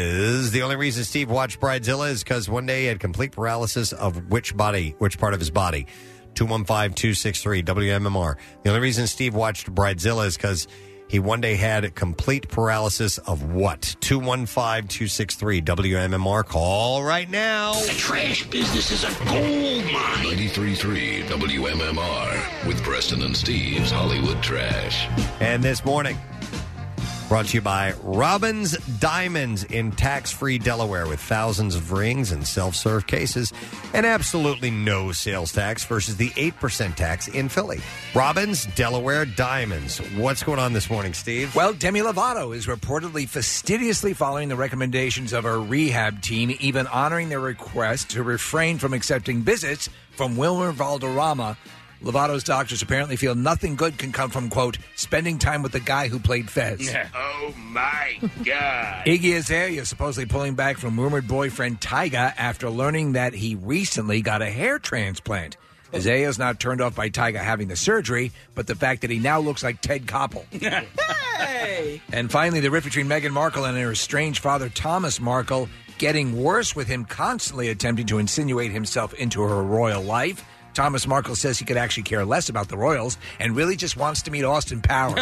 is the only reason Steve watched Bridezilla is because one day he had complete paralysis of which body, which part of his body. two one five, two six three, W M M R. The only reason Steve watched Bridezilla is because He one day had complete paralysis of what? two one five, two six three, W M M R. Call right now. The trash business is a gold mine. ninety-three point three W M M R with Preston and Steve's Hollywood Trash. And this morning, brought to you by Robbins Diamonds in tax-free Delaware with thousands of rings and self-serve cases and absolutely no sales tax versus the eight percent tax in Philly. Robbins Delaware Diamonds. What's going on this morning, Steve? Well, Demi Lovato is reportedly fastidiously following the recommendations of her rehab team, even honoring their request to refrain from accepting visits from Wilmer Valderrama. Lovato's doctors apparently feel nothing good can come from, quote, spending time with the guy who played Fez. Oh, my God. Iggy Azalea supposedly pulling back from rumored boyfriend Tyga after learning that he recently got a hair transplant. Azalea's not turned off by Tyga having the surgery, but the fact that he now looks like Ted Koppel. Hey! And finally, the rift between Meghan Markle and her estranged father, Thomas Markle, getting worse with him constantly attempting to insinuate himself into her royal life. Thomas Markle says he could actually care less about the royals and really just wants to meet Austin Powers.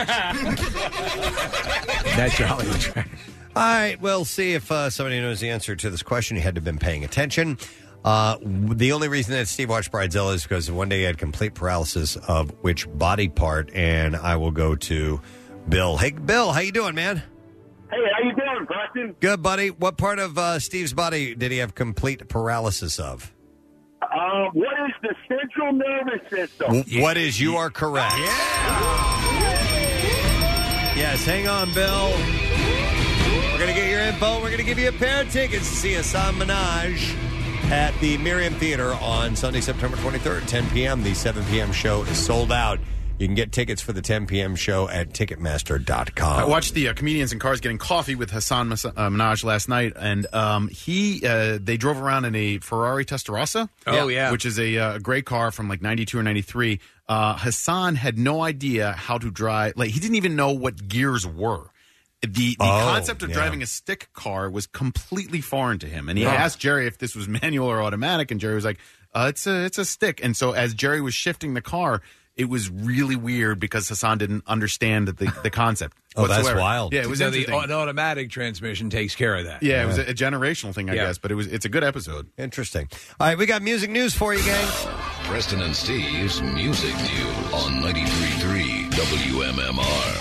That's your Hollywood Trash. All right, we'll see if uh, somebody knows the answer to this question. You had to have been paying attention. Uh, the only reason that Steve watched Bridezilla is because one day he had complete paralysis of which body part, and I will go to Bill. Hey, Bill, how you doing, man? Hey, how you doing, Preston? Good, buddy. What part of uh, Steve's body did he have complete paralysis of? Uh, what is the central nervous system? W- What is? You are correct. Yes, hang on, Bill. We're going to get your info. We're going to give you a pair of tickets to see Hasan Minhaj at the Miriam Theater on Sunday, September twenty-third, ten p.m. The seven p.m. show is sold out. You can get tickets for the ten p.m. show at Ticketmaster dot com. I watched the uh, Comedians in Cars Getting Coffee with Hasan Mas- uh, Minhaj last night, and um, he uh, they drove around in a Ferrari Testarossa. Oh, yeah. Which is a uh, great car from like ninety-two or ninety-three. Uh, Hasan had no idea how to drive. Like, he didn't even know what gears were. The, the Oh, concept of yeah. driving a stick car was completely foreign to him. And he Yeah. asked Jerry if this was manual or automatic, and Jerry was like, uh, it's a it's a stick. And so as Jerry was shifting the car, it was really weird because Hasan didn't understand the, the concept. Oh, that's whatsoever. wild. Yeah, it was No, the, interesting. an automatic transmission takes care of that. Yeah, it was a, a generational thing, I Yeah. guess, but it was it's a good episode. Interesting. All right, we got music news for you, gang. Preston and Steve's Music News on ninety-three point three W M M R.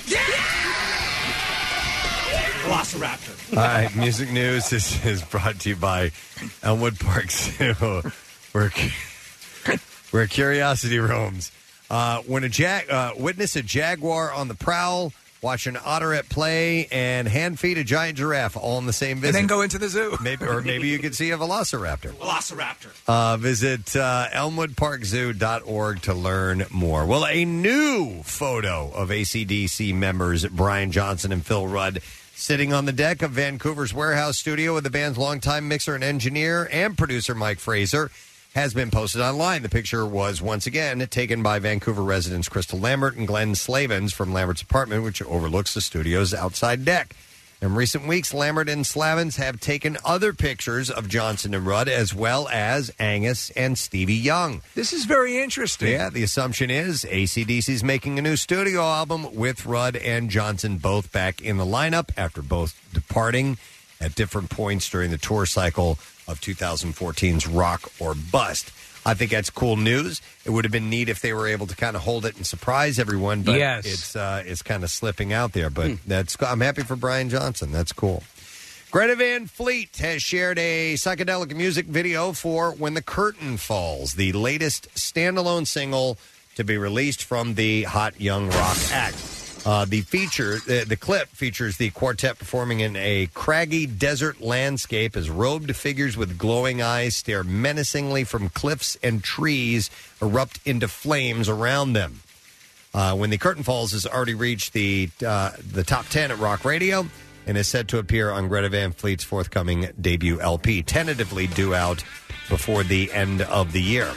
Velociraptor. All right, music news is, is brought to you by Elmwood Park Zoo, where, where curiosity roams. Uh, when a jag, uh, witness a jaguar on the prowl, watch an otter at play, and hand feed a giant giraffe all in the same visit. And then go into the zoo. Maybe, or maybe you could see a velociraptor. Velociraptor. Uh, visit uh, elmwood park zoo dot org to learn more. Well, a new photo of A C D C members Brian Johnson and Phil Rudd sitting on the deck of Vancouver's warehouse studio with the band's longtime mixer and engineer and producer Mike Fraser has been posted online. The picture was once again taken by Vancouver residents Crystal Lambert and Glenn Slavens from Lambert's apartment, which overlooks the studio's outside deck. In recent weeks, Lambert and Slavens have taken other pictures of Johnson and Rudd, as well as Angus and Stevie Young. This is very interesting. Yeah, the assumption is A C D C's making a new studio album with Rudd and Johnson both back in the lineup after both departing at different points during the tour cycle of two thousand fourteen's Rock or Bust. I think that's cool news. It would have been neat if they were able to kind of hold it and surprise everyone, but Yes. it's uh, it's kind of slipping out there. But that's I'm happy for Brian Johnson. That's cool. Greta Van Fleet has shared a psychedelic music video for When the Curtain Falls, the latest standalone single to be released from the Hot Young Rock Act. Uh, the feature, the, the clip features the quartet performing in a craggy desert landscape as robed figures with glowing eyes stare menacingly from cliffs and trees erupt into flames around them. Uh, When the Curtain Falls has already reached the uh, the top ten at Rock Radio and is set to appear on Greta Van Fleet's forthcoming debut L P, tentatively due out before the end of the year.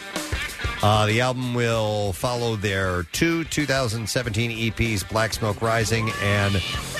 Uh, the album will follow their two two thousand seventeen E Ps, Black Smoke Rising and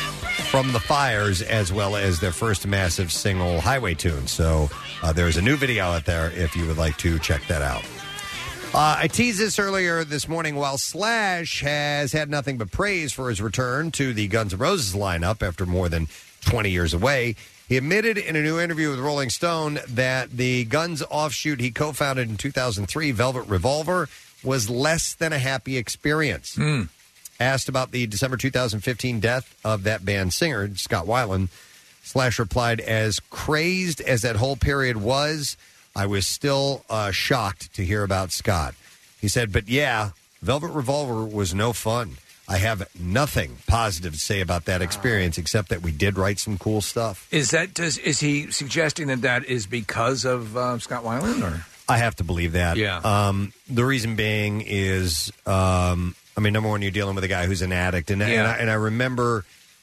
From the Fires, as well as their first massive single, Highway Tune. So uh, there's a new video out there if you would like to check that out. Uh, I teased this earlier this morning. While Slash has had nothing but praise for his return to the Guns N' Roses lineup after more than twenty years away, he admitted in a new interview with Rolling Stone that the Guns offshoot he co-founded in two thousand three, Velvet Revolver, was less than a happy experience. Mm. Asked about the December two thousand fifteen death of that band's singer, Scott Weiland, Slash replied, "As crazed as that whole period was, I was still uh, shocked to hear about Scott." He said, "But yeah, Velvet Revolver was no fun. I have nothing positive to say about that experience except that we did write some cool stuff." Is that does is he suggesting that that is because of uh, Scott Weiland? Or I have to believe that. Yeah. Um, the reason being is, um, I mean, number one, you're dealing with a guy who's an addict, and, Yeah. and, I, and I remember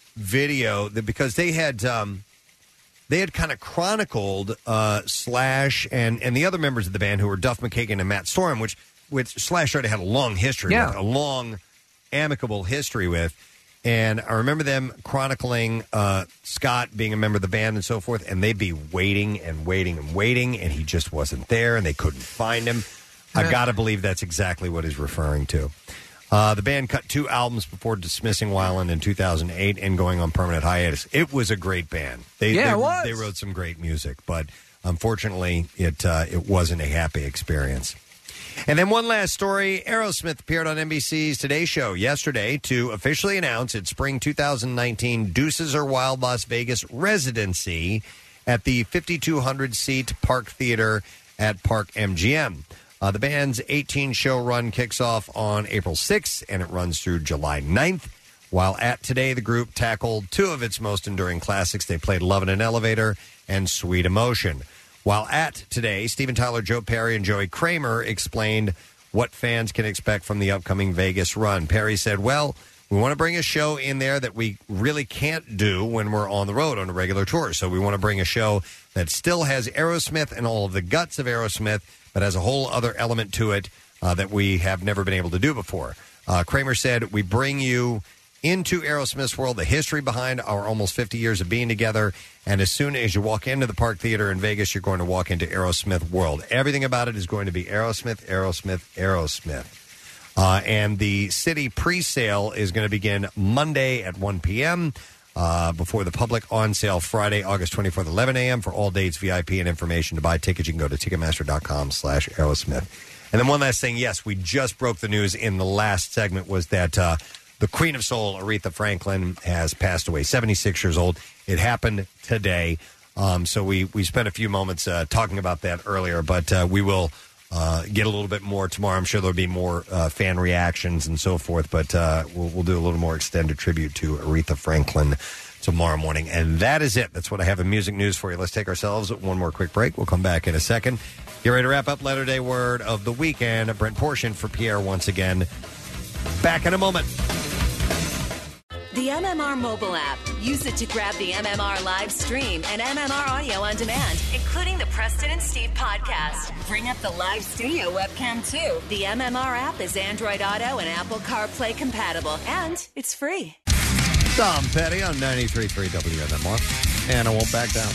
video that because they had. Um, They had kind of chronicled uh, Slash and, and the other members of the band who were Duff McKagan and Matt Storm, which which Slash already had a long history Yeah. with, a long, amicable history with. And I remember them chronicling uh, Scott being a member of the band and so forth, and they'd be waiting and waiting and waiting, and he just wasn't there, and they couldn't find him. I've got to believe that's exactly what he's referring to. Uh, the band cut two albums before dismissing Weiland in two thousand eight and going on permanent hiatus. It was a great band. They, Yeah, they, it was. They wrote some great music, but unfortunately, it uh, it wasn't a happy experience. And then one last story. Aerosmith appeared on N B C's Today Show yesterday to officially announce its spring two thousand nineteen Deuces Are Wild Las Vegas residency at the fifty-two hundred seat Park Theater at Park M G M. Uh, the band's eighteen-show run kicks off on April sixth, and it runs through July ninth. While at Today, the group tackled two of its most enduring classics. They played Love in an Elevator and Sweet Emotion. While at Today, Steven Tyler, Joe Perry, and Joey Kramer explained what fans can expect from the upcoming Vegas run. Perry said, well, we want to bring a show in there that we really can't do when we're on the road on a regular tour. So we want to bring a show that still has Aerosmith and all of the guts of Aerosmith, but has a whole other element to it uh, that we have never been able to do before. Uh, Kramer said, we bring you into Aerosmith's world, the history behind our almost fifty years of being together, and as soon as you walk into the Park Theater in Vegas, you're going to walk into Aerosmith world. Everything about it is going to be Aerosmith, Aerosmith, Aerosmith. Uh, and the city pre-sale is going to begin Monday at one p.m., Uh, before the public, on sale Friday, August twenty-fourth, eleven a.m. For all dates, V I P, and information to buy tickets, you can go to Ticketmaster.com slash Aerosmith. And then one last thing, yes, we just broke the news in the last segment, was that uh, the Queen of Soul, Aretha Franklin, has passed away, seventy-six years old. It happened today. Um, so we, we spent a few moments uh, talking about that earlier, but uh, we will uh, get a little bit more tomorrow. I'm sure there'll be more uh, fan reactions and so forth, but uh, we'll, we'll do a little more extended tribute to Aretha Franklin tomorrow morning. And that is it. That's what I have in music news for you. Let's take ourselves one more quick break. We'll come back in a second. Get ready to wrap up Letter Day Word of the Weekend. Brent Portion for Pierre once again. Back in a moment. The M M R mobile app. Use it to grab the M M R live stream and M M R audio on demand, including the Preston and Steve podcast. Bring up the live studio webcam, too. The M M R app is Android Auto and Apple CarPlay compatible, and it's free. Tom Petty on ninety-three point three W M M R, and I won't back down.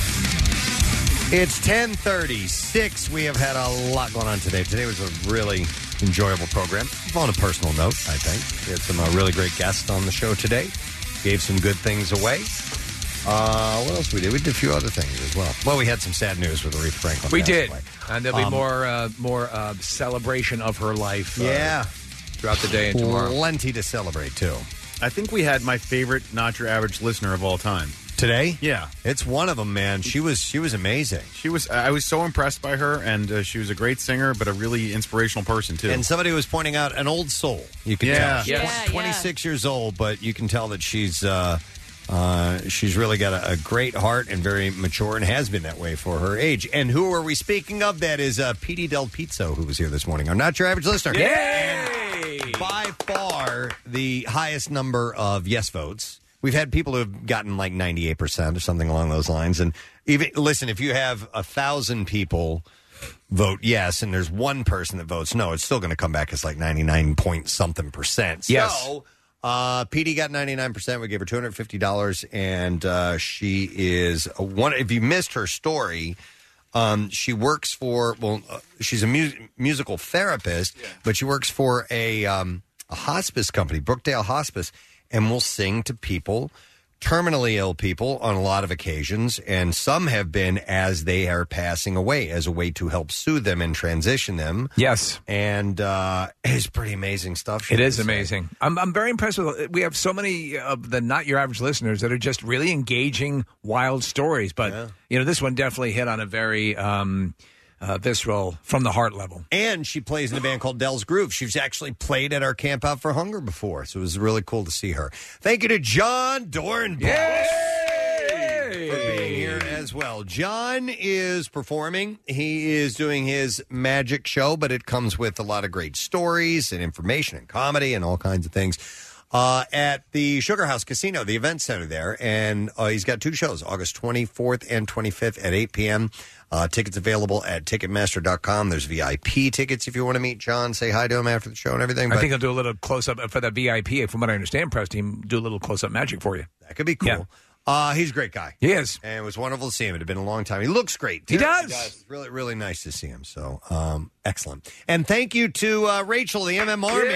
It's ten thirty-six. We have had a lot going on today. Today was a really enjoyable program. On a personal note, I think. We had some uh, really great guests on the show today. Gave some good things away. Uh, what else we did? We did a few other things as well. Well, we had some sad news with Aretha Franklin. We passed did. away. And there'll be Um, more uh, more uh, celebration of her life uh, Yeah. throughout the day and tomorrow. Plenty to celebrate, too. I think we had my favorite Not Your Average listener of all time. Today? Yeah. It's one of them, man. She was she was amazing. She was. I was so impressed by her, and uh, she was a great singer, but a really inspirational person, too. And somebody was pointing out an old soul. You can Yeah. tell. She's Yeah, twenty-six years old, but you can tell that she's uh, uh, she's really got a, a great heart and very mature, and has been that way for her age. And who are we speaking of? That is uh, Petey Del Pizzo, who was here this morning. I'm Not Your Average Listener. Yay! By far the highest number of yes votes. We've had people who have gotten like ninety-eight percent or something along those lines. And even listen, if you have a thousand people vote yes, and there's one person that votes no, it's still going to come back as like ninety-nine point something percent. Yes. So, uh, P D got ninety-nine percent. We gave her two hundred fifty dollars, and uh, she is a one. If you missed her story, Um, she works for, well, uh, she's a mu- musical therapist, but she works for a, um, a hospice company, Brookdale Hospice, and will sing to people, terminally ill people, on a lot of occasions, and some have been as they are passing away, as a way to help soothe them and transition them. Yes. And uh, it's pretty amazing stuff. It is amazing. I'm I'm very impressed with. We have so many of the not your average listeners that are just really engaging, wild stories. But Yeah. you know, this one definitely hit on a very um, uh, visceral, from the heart level. And she plays in a band called Dell's Groove. She's actually played at our Camp Out for Hunger before, so it was really cool to see her. Thank you to John Dornbos for being here as well. John is performing. He is doing his magic show, but it comes with a lot of great stories and information and comedy and all kinds of things. Uh, at the Sugar House Casino, the event center there, and uh, he's got two shows, August twenty-fourth and twenty-fifth at eight p.m. Uh, tickets available at Ticketmaster dot com. There's V I P tickets if you want to meet John, say hi to him after the show and everything. I But think I'll do a little close up for that V I P. From what I understand, Preston, do a little close up magic for you. That could be cool. Uh, he's a great guy. He is. And it was wonderful to see him. It had been a long time. He looks great, too. He does. He does. Really, really nice to see him. So, um, excellent. And thank you to uh, Rachel, the M M Army,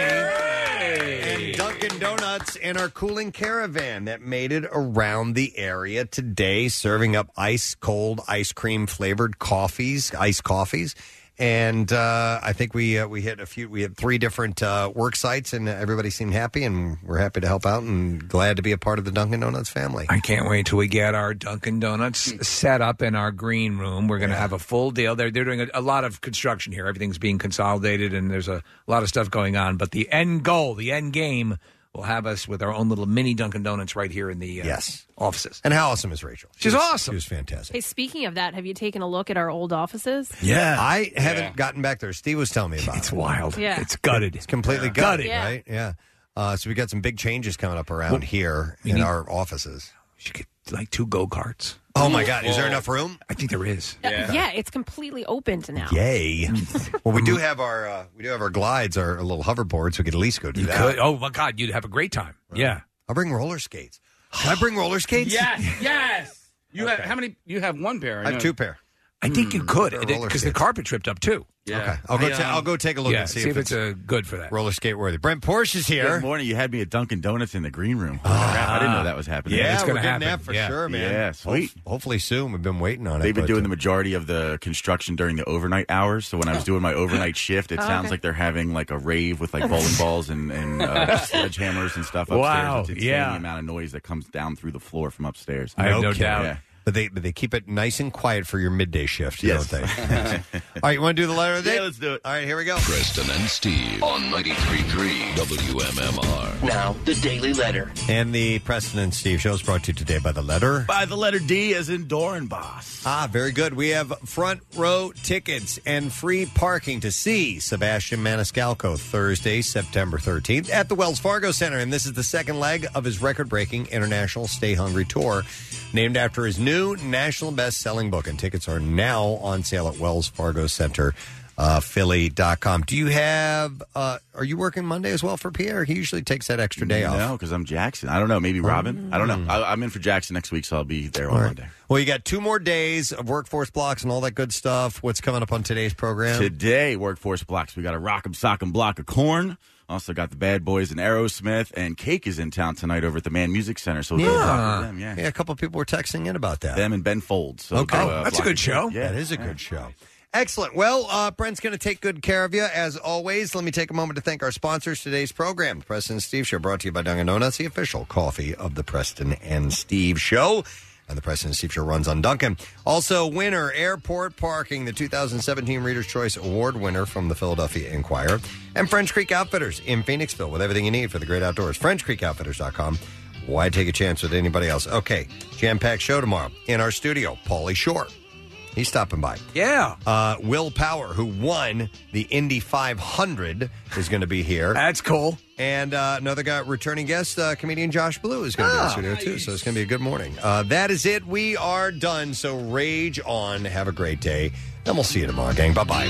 and Dunkin' Donuts, and our cooling caravan that made it around the area today, serving up ice cold ice cream flavored coffees, iced coffees. And uh, I think we uh, we hit a few. We had three different uh, work sites, and everybody seemed happy, and we're happy to help out, and glad to be a part of the Dunkin' Donuts family. I can't wait till we get our Dunkin' Donuts set up in our green room. We're going to have a full deal. They're, they're doing a, a lot of construction here. Everything's being consolidated, and there's a lot of stuff going on. But the end goal, the end game, will have us with our own little mini Dunkin' Donuts right here in the uh, yes. offices. And how awesome is Rachel? She's She was- awesome. She was fantastic. Hey, speaking of that, have you taken a look at our old offices? Yeah. I haven't gotten back there. Steve was telling me about it. It's wild. Yeah. It's gutted. It's completely Yeah. gutted, Yeah. right? Yeah. Uh, so we got some big changes coming up around Well, here we in need- our offices. We should get like two go-karts. Oh, my God. Is there enough room? I think there is. Uh, yeah, it's completely opened now. Yay. well, we do have our uh, we do have our glides, our little hoverboards. We could at least go do You that. could. Oh, my God. You'd have a great time. Yeah. I'll bring roller skates. Can I bring roller skates? Yes, yes. You have how many? You have one pair. I have know. two pair. I think you could Roller because the skates. carpet tripped up too. Yeah. Okay. I'll go. I, ta- um, I'll go take a look yeah, and see, see if it's uh, good for that. roller skate worthy. Brent Porsche is here. Good morning. You had me at Dunkin' Donuts in the green room. Crap, I didn't know that was happening. Yeah, It's we're gonna getting happen. that for Yeah. sure, man. Yeah, sweet. Hope- hopefully soon. We've been waiting on it. They've been but, doing uh, the majority of the construction during the overnight hours. So when I was doing my overnight shift, it Oh, sounds okay. like they're having like a rave with like bowling balls and, and uh, sledgehammers and stuff upstairs. Wow, It's insane yeah. the amount of noise that comes down through the floor from upstairs. I have no Okay. doubt. Yeah. But they but they keep it nice and quiet for your midday shift, Yes. don't they? All right, you want to do the letter of the day? Yeah, let's do it. All right, here we go. Preston and Steve on ninety-three point three W M M R. Now, the Daily Letter. And the Preston and Steve show is brought to you today by the letter. By the letter D as in Dorenbos. Ah, very good. We have front row tickets and free parking to see Sebastian Maniscalco Thursday, September thirteenth at the Wells Fargo Center. And this is the second leg of his record-breaking international Stay Hungry tour, named after his new national best-selling book. And tickets are now on sale at Wells Fargo Center. Uh, Philly dot com. Do you have, uh, are you working Monday as well for Pierre? He usually takes that extra day off. No, because I'm Jackson. I don't know. Maybe Robin. I don't know. I, I'm in for Jackson next week, so I'll be there on All right. Monday. Well, you got two more days of workforce blocks and all that good stuff. What's coming up on today's program? Today, workforce blocks. We got a Rock'em Sock'em block of corn. Also got the Bad Boys and Aerosmith, and Cake is in town tonight over at the Man Music Center. So we'll go talk to them. Yeah. Yeah, a couple of people were texting in about that. Them and Ben Folds. So Okay. we'll go, Oh, uh, that's a block good it. show. Yeah, That is a good show. Excellent. Well, uh, Brent's going to take good care of you, as always. Let me take a moment to thank our sponsors today's program. The Preston and Steve Show, brought to you by Dunkin' Donuts, the official coffee of the Preston and Steve Show. And the Preston and Steve Show runs on Dunkin'. Also, winner, Airport Parking, the two thousand seventeen Reader's Choice Award winner from the Philadelphia Inquirer. And French Creek Outfitters in Phoenixville with everything you need for the great outdoors. French Creek Outfitters dot com. Why take a chance with anybody else? Okay, jam-packed show tomorrow. In our studio, Paulie Shore. He's stopping by. Yeah. Uh, Will Power, who won the Indy five hundred, is going to be here. That's cool. And uh, another guy, returning guest, uh, comedian Josh Blue, is going to be in the Oh, studio, too. So it's going to be a good morning. Uh, that is it. We are done. So rage on. Have a great day. And we'll see you tomorrow, gang. Bye-bye.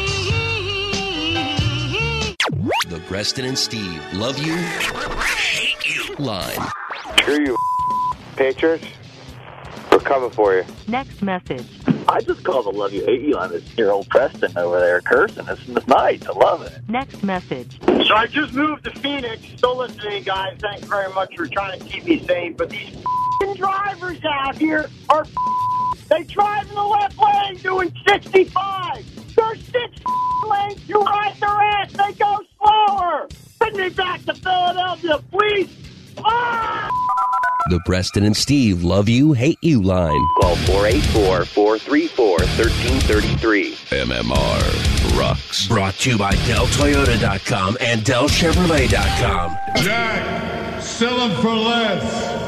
The Preston and Steve love you, hate you line. Screw you, Patriots. We're coming for you. Next message. I just call the Love You, Hate You line. It's your old Preston over there cursing. It's, it's nice. I love it. Next message. So I just moved to Phoenix. Still listening, guys. Thanks very much for trying to keep me safe. But these f***ing drivers out here are f***ing. They drive in the left lane doing sixty-five. There's six f***ing lanes. You ride their ass. They go slower. Bring me back to Philadelphia, please. Ah! The Preston and Steve Love You, Hate You line. Call four eight four, four three four, one three three three. M M R rocks. Brought to you by Del Toyota dot com and Del Chevrolet dot com. Jack, sell them for less.